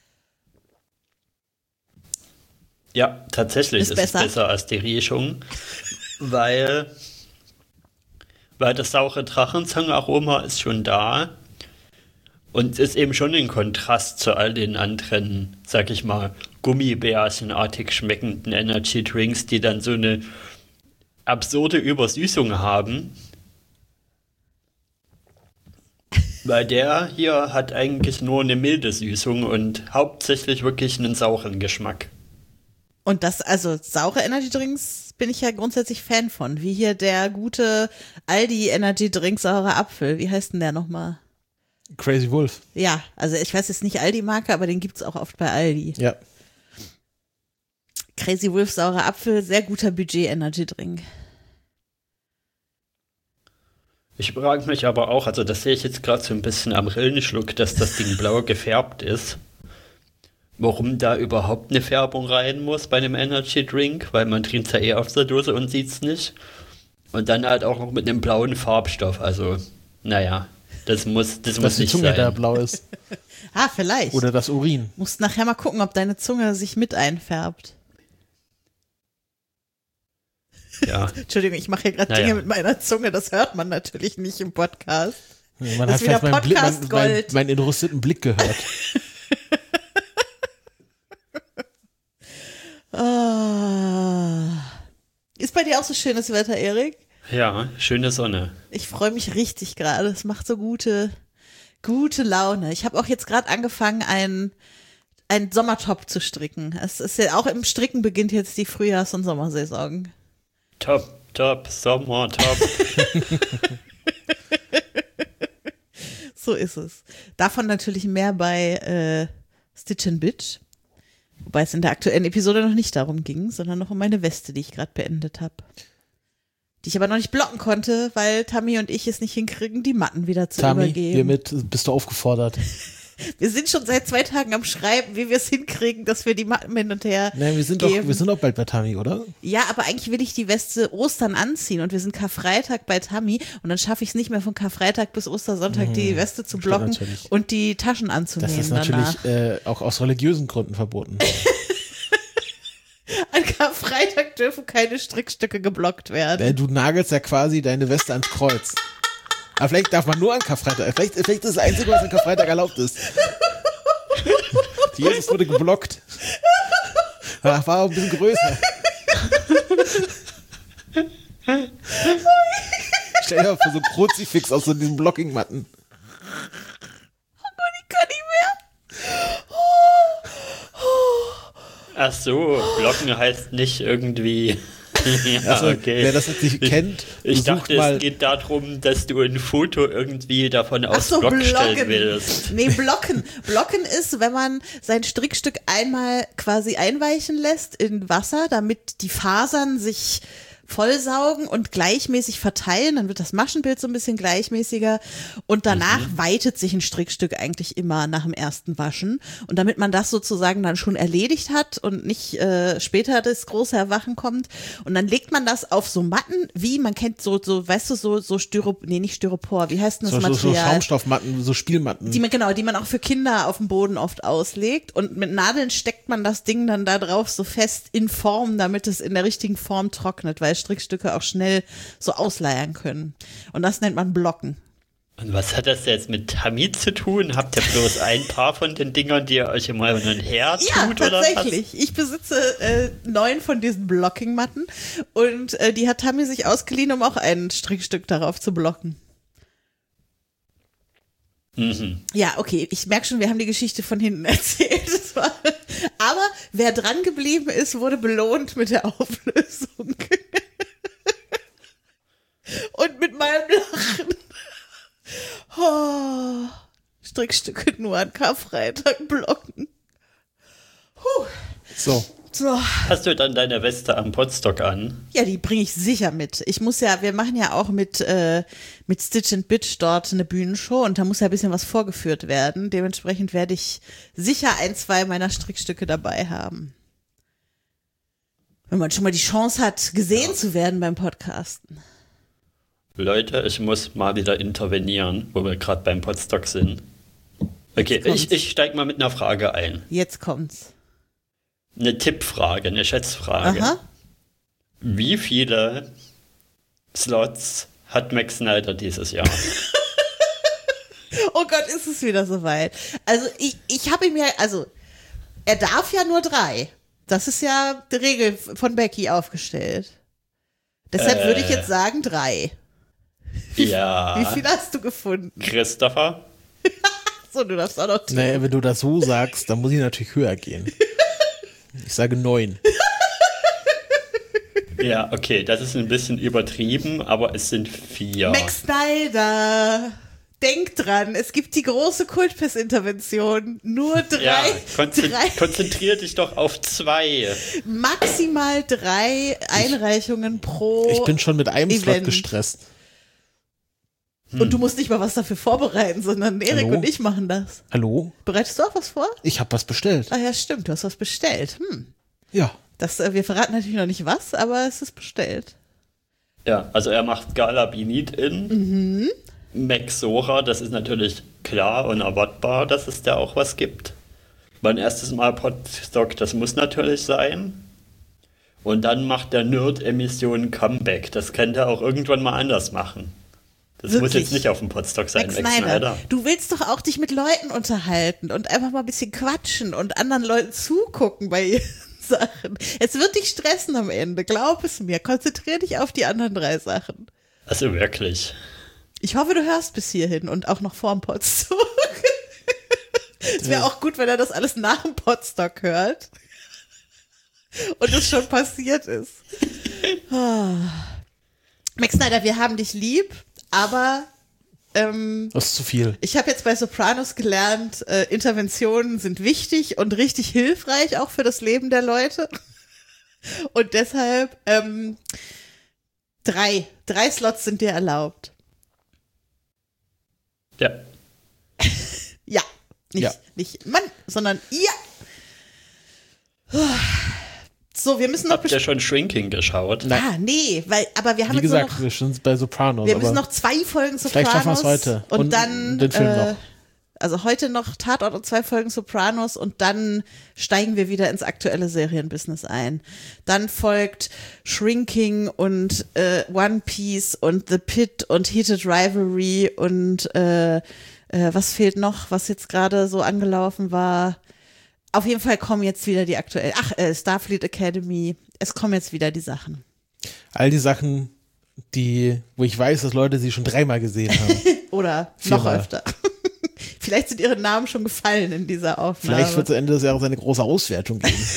Ja, tatsächlich Ist ist es besser? besser als die Riechung, weil das saure Drachenzangenaroma ist schon da und es ist eben schon ein Kontrast zu all den anderen, sag ich mal, Gummibärchenartig schmeckenden Energy Drinks, die dann so eine absurde Übersüßung haben. Weil der hier hat eigentlich nur eine milde Süßung und hauptsächlich wirklich einen sauren Geschmack. Und das, also saure Energy-Drinks bin ich ja grundsätzlich Fan von. Wie hier der gute Aldi-Energy-Drink saurer Apfel. Wie heißt denn der nochmal? Crazy Wolf. Ja, also ich weiß jetzt nicht Aldi-Marke, aber den gibt's auch oft bei Aldi. Ja. Crazy Wolf saurer Apfel, sehr guter Budget-Energy-Drink. Ich frage mich aber auch, also das sehe ich jetzt gerade so ein bisschen am Rillenschluck, dass das Ding blau gefärbt ist. Warum da überhaupt eine Färbung rein muss bei einem Energy Drink, weil man trinkt ja aus der Dose und sieht's nicht. Und dann halt auch noch mit einem blauen Farbstoff, also naja, das muss Dass nicht die Zunge sein. da blau ist. Vielleicht. Oder das Urin. Musst nachher mal gucken, ob deine Zunge sich mit einfärbt. Ja. Entschuldigung, ich mache hier gerade Dinge mit meiner Zunge, das hört man natürlich nicht im Podcast. Man Das hat ist wieder vielleicht Podcast-Gold. meinen entrüsteten Blick gehört. Ist bei dir auch so schönes Wetter, Erik? Ja, schöne Sonne. Ich freue mich richtig gerade. Es macht so gute Laune. Ich habe auch jetzt gerade angefangen, einen Sommertop zu stricken. Es ist ja auch im Stricken beginnt jetzt die Frühjahrs- und Sommersaison. Top, Sommer, top. So ist es. Davon natürlich mehr bei Stitch & Bitch. Wobei es in der aktuellen Episode noch nicht darum ging, sondern noch um meine Weste, die ich gerade beendet habe. Die ich aber noch nicht blocken konnte, weil Tammy und ich es nicht hinkriegen, die Matten wieder zu übergeben. Hiermit bist du aufgefordert. Wir sind schon seit 2 Tagen am Schreiben, wie wir es hinkriegen, dass wir die Matten hin und her Nein, wir sind doch bald bei Tammy, oder? Ja, aber eigentlich will ich die Weste Ostern anziehen und wir sind Karfreitag bei Tammy und dann schaffe ich es nicht mehr von Karfreitag bis Ostersonntag die Weste zu blocken natürlich. und die Taschen anzunehmen. Das ist natürlich auch aus religiösen Gründen verboten. An Karfreitag dürfen keine Strickstücke geblockt werden. Du nagelst ja quasi deine Weste ans Kreuz. Aber vielleicht darf man nur an Karfreitag. Vielleicht ist das Einzige, was an Karfreitag erlaubt ist. Jesus wurde geblockt. Ach, war auch ein bisschen größer. Stell dir mal vor so ein Kruzifix aus so diesen Blocking-Matten. Oh Gott, ich kann nicht mehr. Ach so, Blocken heißt nicht irgendwie. Ja, Also, okay. wer das jetzt nicht kennt, Ich sucht dachte, mal. es geht darum, dass du ein Foto irgendwie davon Ach aus so, Block stellen blocken. willst. Nee, blocken. Blocken ist, wenn man sein Strickstück einmal quasi einweichen lässt in Wasser, damit die Fasern sich vollsaugen und gleichmäßig verteilen, dann wird das Maschenbild so ein bisschen gleichmäßiger und danach weitet sich ein Strickstück eigentlich immer nach dem ersten Waschen und damit man das sozusagen dann schon erledigt hat und nicht später das große Erwachen kommt und dann legt man das auf so Matten, wie man kennt so weißt du, so Styropor, nee, nicht Styropor, wie heißt denn das So Material? Schaumstoffmatten, so Spielmatten. Die man auch für Kinder auf dem Boden oft auslegt und mit Nadeln steckt man das Ding dann da drauf so fest in Form, damit es in der richtigen Form trocknet, weil Strickstücke auch schnell so ausleiern können. Und das nennt man Blocken. Und was hat das jetzt mit Tammy zu tun? Habt ihr bloß ein paar von den Dingern, die ihr euch immer hin und her tut? Ja, oder tatsächlich. Ich besitze 9 von diesen Blocking-Matten und die hat Tammy sich ausgeliehen, um auch ein Strickstück darauf zu blocken. Mhm. Ja, okay, ich merke schon, wir haben die Geschichte von hinten erzählt. Aber wer dran geblieben ist, wurde belohnt mit der Auflösung. Und mit meinem Lachen. Oh, Strickstücke nur an Karfreitag blocken. So. So. Hast du dann deine Weste am Potstock an? Ja, die bringe ich sicher mit. Wir machen ja auch mit Stitch & Bitch dort eine Bühnenshow und da muss ja ein bisschen was vorgeführt werden. Dementsprechend werde ich sicher 1-2 meiner Strickstücke dabei haben. Wenn man schon mal die Chance hat, gesehen zu werden beim Podcasten. Leute, ich muss mal wieder intervenieren, wo wir gerade beim Potstock sind. Okay, ich steige mal mit einer Frage ein. Jetzt kommt's. Eine Tippfrage, eine Schätzfrage. Aha. Wie viele Slots hat Max Snyder dieses Jahr? Oh Gott, ist es wieder soweit. Also ich habe ihm ja, also er darf ja nur 3. Das ist ja die Regel von Becky aufgestellt. Deshalb würde ich jetzt sagen 3. Ja. Wie viel hast du gefunden? Christopher? So, du darfst auch noch tippen. Naja, wenn du das so sagst, dann muss ich natürlich höher gehen. Ich sage 9. Ja, okay, das ist ein bisschen übertrieben, aber es sind 4. Max Snyder. Denk dran, es gibt die große Kultpiss-Intervention. Nur 3. Ja, konzentrier dich doch auf 2. Maximal 3 Einreichungen pro Ich bin schon mit einem Slot Event. gestresst. Und du musst nicht mal was dafür vorbereiten, sondern Erik Hallo? und ich machen das. Hallo? Bereitest du auch was vor? Ich habe was bestellt. Ah ja, stimmt, du hast was bestellt. Ja. Wir verraten natürlich noch nicht was, aber es ist bestellt. Ja, also er macht Gala Be Need-In. Max Sora, das ist natürlich klar und erwartbar, dass es da auch was gibt. Mein erstes Mal Podstock, das muss natürlich sein. Und dann macht der Nerd-Emission Comeback. Das könnte er auch irgendwann mal anders machen. Das muss Wirklich? jetzt nicht auf dem Podstock sein, Max Max Snyder, Snyder. du willst doch auch dich mit Leuten unterhalten und einfach mal ein bisschen quatschen und anderen Leuten zugucken bei ihren Sachen. Es wird dich stressen am Ende, glaub es mir. Konzentrier dich auf die anderen 3 Sachen. Also wirklich. Ich hoffe, du hörst bis hierhin und auch noch vorm Podstock. Es wäre auch gut, wenn er das alles nach dem Podstock hört. Und es schon passiert ist. Max Snyder, wir haben dich lieb, aber Das ist zu viel. ich habe jetzt bei Sopranos gelernt, Interventionen sind wichtig und richtig hilfreich auch für das Leben der Leute. Und deshalb 3 Slots sind dir erlaubt. Ja. Ja. Ja. Nicht Mann, sondern ja. So, wir müssen noch Habt ihr schon Shrinking geschaut? nee, aber wir haben Wie jetzt gesagt, nur noch, wir sind bei Sopranos. wir müssen aber noch 2 Folgen vielleicht schaffen wir Sopranos es heute. und dann den Film noch. also heute noch Tatort und 2 Folgen Sopranos und dann steigen wir wieder ins aktuelle Serienbusiness ein. Dann folgt Shrinking und One Piece und The Pit und Heated Rivalry und was fehlt noch, was jetzt gerade so angelaufen war. Auf jeden Fall kommen jetzt wieder die aktuellen, Starfleet Academy, es kommen jetzt wieder die Sachen. All die Sachen, wo ich weiß, dass Leute sie schon 3-mal gesehen haben. Oder noch 4-mal. öfter. Vielleicht sind ihre Namen schon gefallen in dieser Aufnahme. Vielleicht wird es Ende des Jahres eine große Auswertung geben.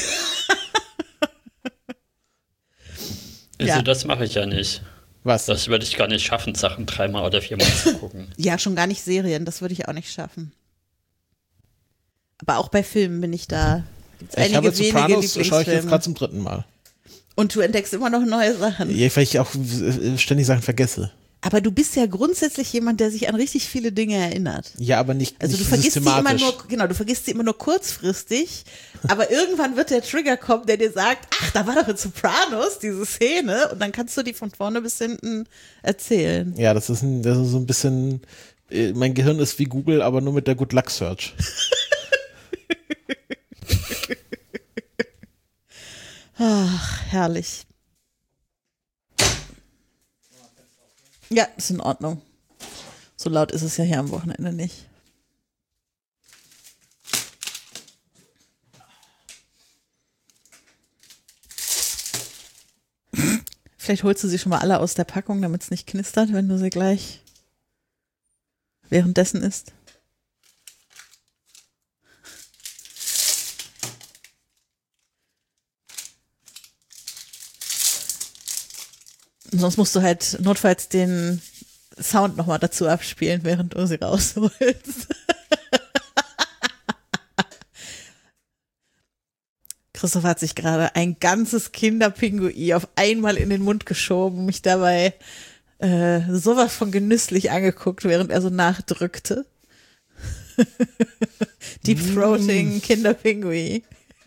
Also Ja. das mache ich ja nicht. Was? Das würde ich gar nicht schaffen, Sachen 3-mal oder 4-mal zu gucken. Ja, schon gar nicht Serien, das würde ich auch nicht schaffen. Aber auch bei Filmen bin ich da. Gibt's Ich habe einige wenige Sopranos, schaue ich jetzt Lieblingsfilme. gerade zum 3. Mal. Und du entdeckst immer noch neue Sachen. Ja, weil ich auch ständig Sachen vergesse. Aber du bist ja grundsätzlich jemand, der sich an richtig viele Dinge erinnert. Ja, aber nicht, Also du nicht vergisst sie immer systematisch. nur, genau, du vergisst sie immer nur kurzfristig, aber irgendwann wird der Trigger kommen, der dir sagt, ach, da war doch in Sopranos diese Szene und dann kannst du die von vorne bis hinten erzählen. Ja, das ist so ein bisschen, mein Gehirn ist wie Google, aber nur mit der Good Luck Search. Ach, herrlich. Ja, ist in Ordnung. So laut ist es ja hier am Wochenende nicht. Vielleicht holst du sie schon mal alle aus der Packung, damit es nicht knistert, wenn du sie gleich währenddessen isst. Und sonst musst du halt notfalls den Sound nochmal dazu abspielen, während du sie rausholst. Christoph hat sich gerade ein ganzes Kinderpingui auf einmal in den Mund geschoben, mich dabei sowas von genüsslich angeguckt, während er so nachdrückte. Deep Throating Kinderpingui.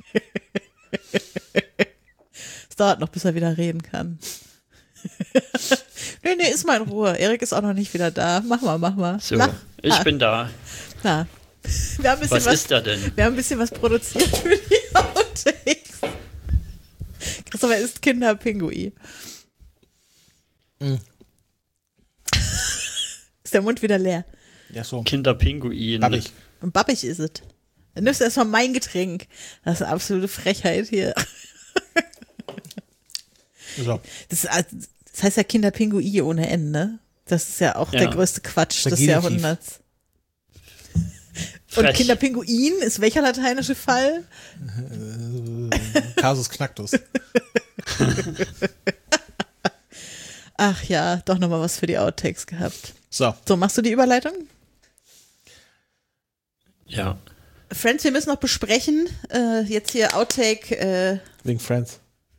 Es dauert noch, bis er wieder reden kann. Nee, iss mal in Ruhe. Erik ist auch noch nicht wieder da. Mach mal. So, Lach. ich bin da. Na. Wir haben ein bisschen Was ist da denn? Wir haben ein bisschen was produziert für die Outtakes. Christopher isst Kinderpingui. Ist der Mund wieder leer? Ja, so. Kinderpinguin. Hab ich. Und babbig ist es. Dann nimmst du erstmal mein Getränk. Das ist eine absolute Frechheit hier. So. Das heißt ja Kinderpingui ohne Ende. Das ist ja auch der größte Quatsch des Genitiv. Jahrhunderts. Und Frech. Kinderpinguin ist welcher lateinische Fall? Casus Knactus. Ach ja, doch nochmal was für die Outtakes gehabt. So. So, machst du die Überleitung? Ja. Friends, wir müssen noch besprechen, jetzt hier Outtake. Wegen Friends.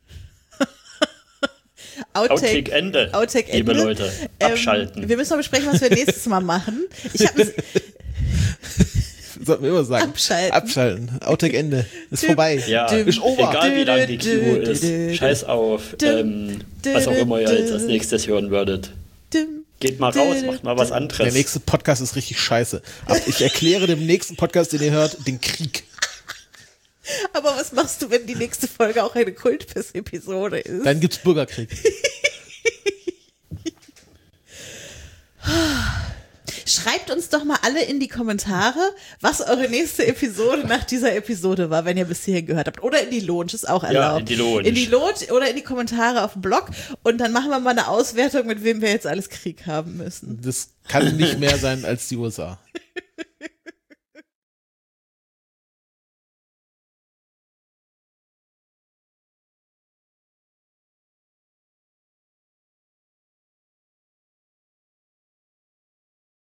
Outtake Ende. Outtake Ende. Liebe Leute, abschalten. Wir müssen noch besprechen, was wir nächstes Mal machen. Ich habe Sollten wir immer sagen. Abschalten. Outtake Ende. Ist vorbei. Ja, Ist over. egal wie lang die Queue ist. Scheiß auf, was auch immer ihr jetzt als nächstes hören würdet. Geht mal raus, macht mal was anderes. Der nächste Podcast ist richtig scheiße. Aber ich erkläre dem nächsten Podcast, den ihr hört, den Krieg. Aber was machst du, wenn die nächste Folge auch eine Kultpiss-Episode ist? Dann gibt's Bürgerkrieg. Schreibt uns doch mal alle in die Kommentare, was eure nächste Episode nach dieser Episode war, wenn ihr bis hierhin gehört habt. Oder in die Lounge, ist auch erlaubt. Ja, in die Lounge. In die Lounge oder in die Kommentare auf dem Blog. Und dann machen wir mal eine Auswertung, mit wem wir jetzt alles Krieg haben müssen. Das kann nicht mehr sein als die USA.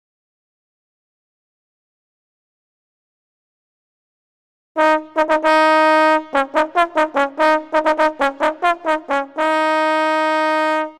Thank you.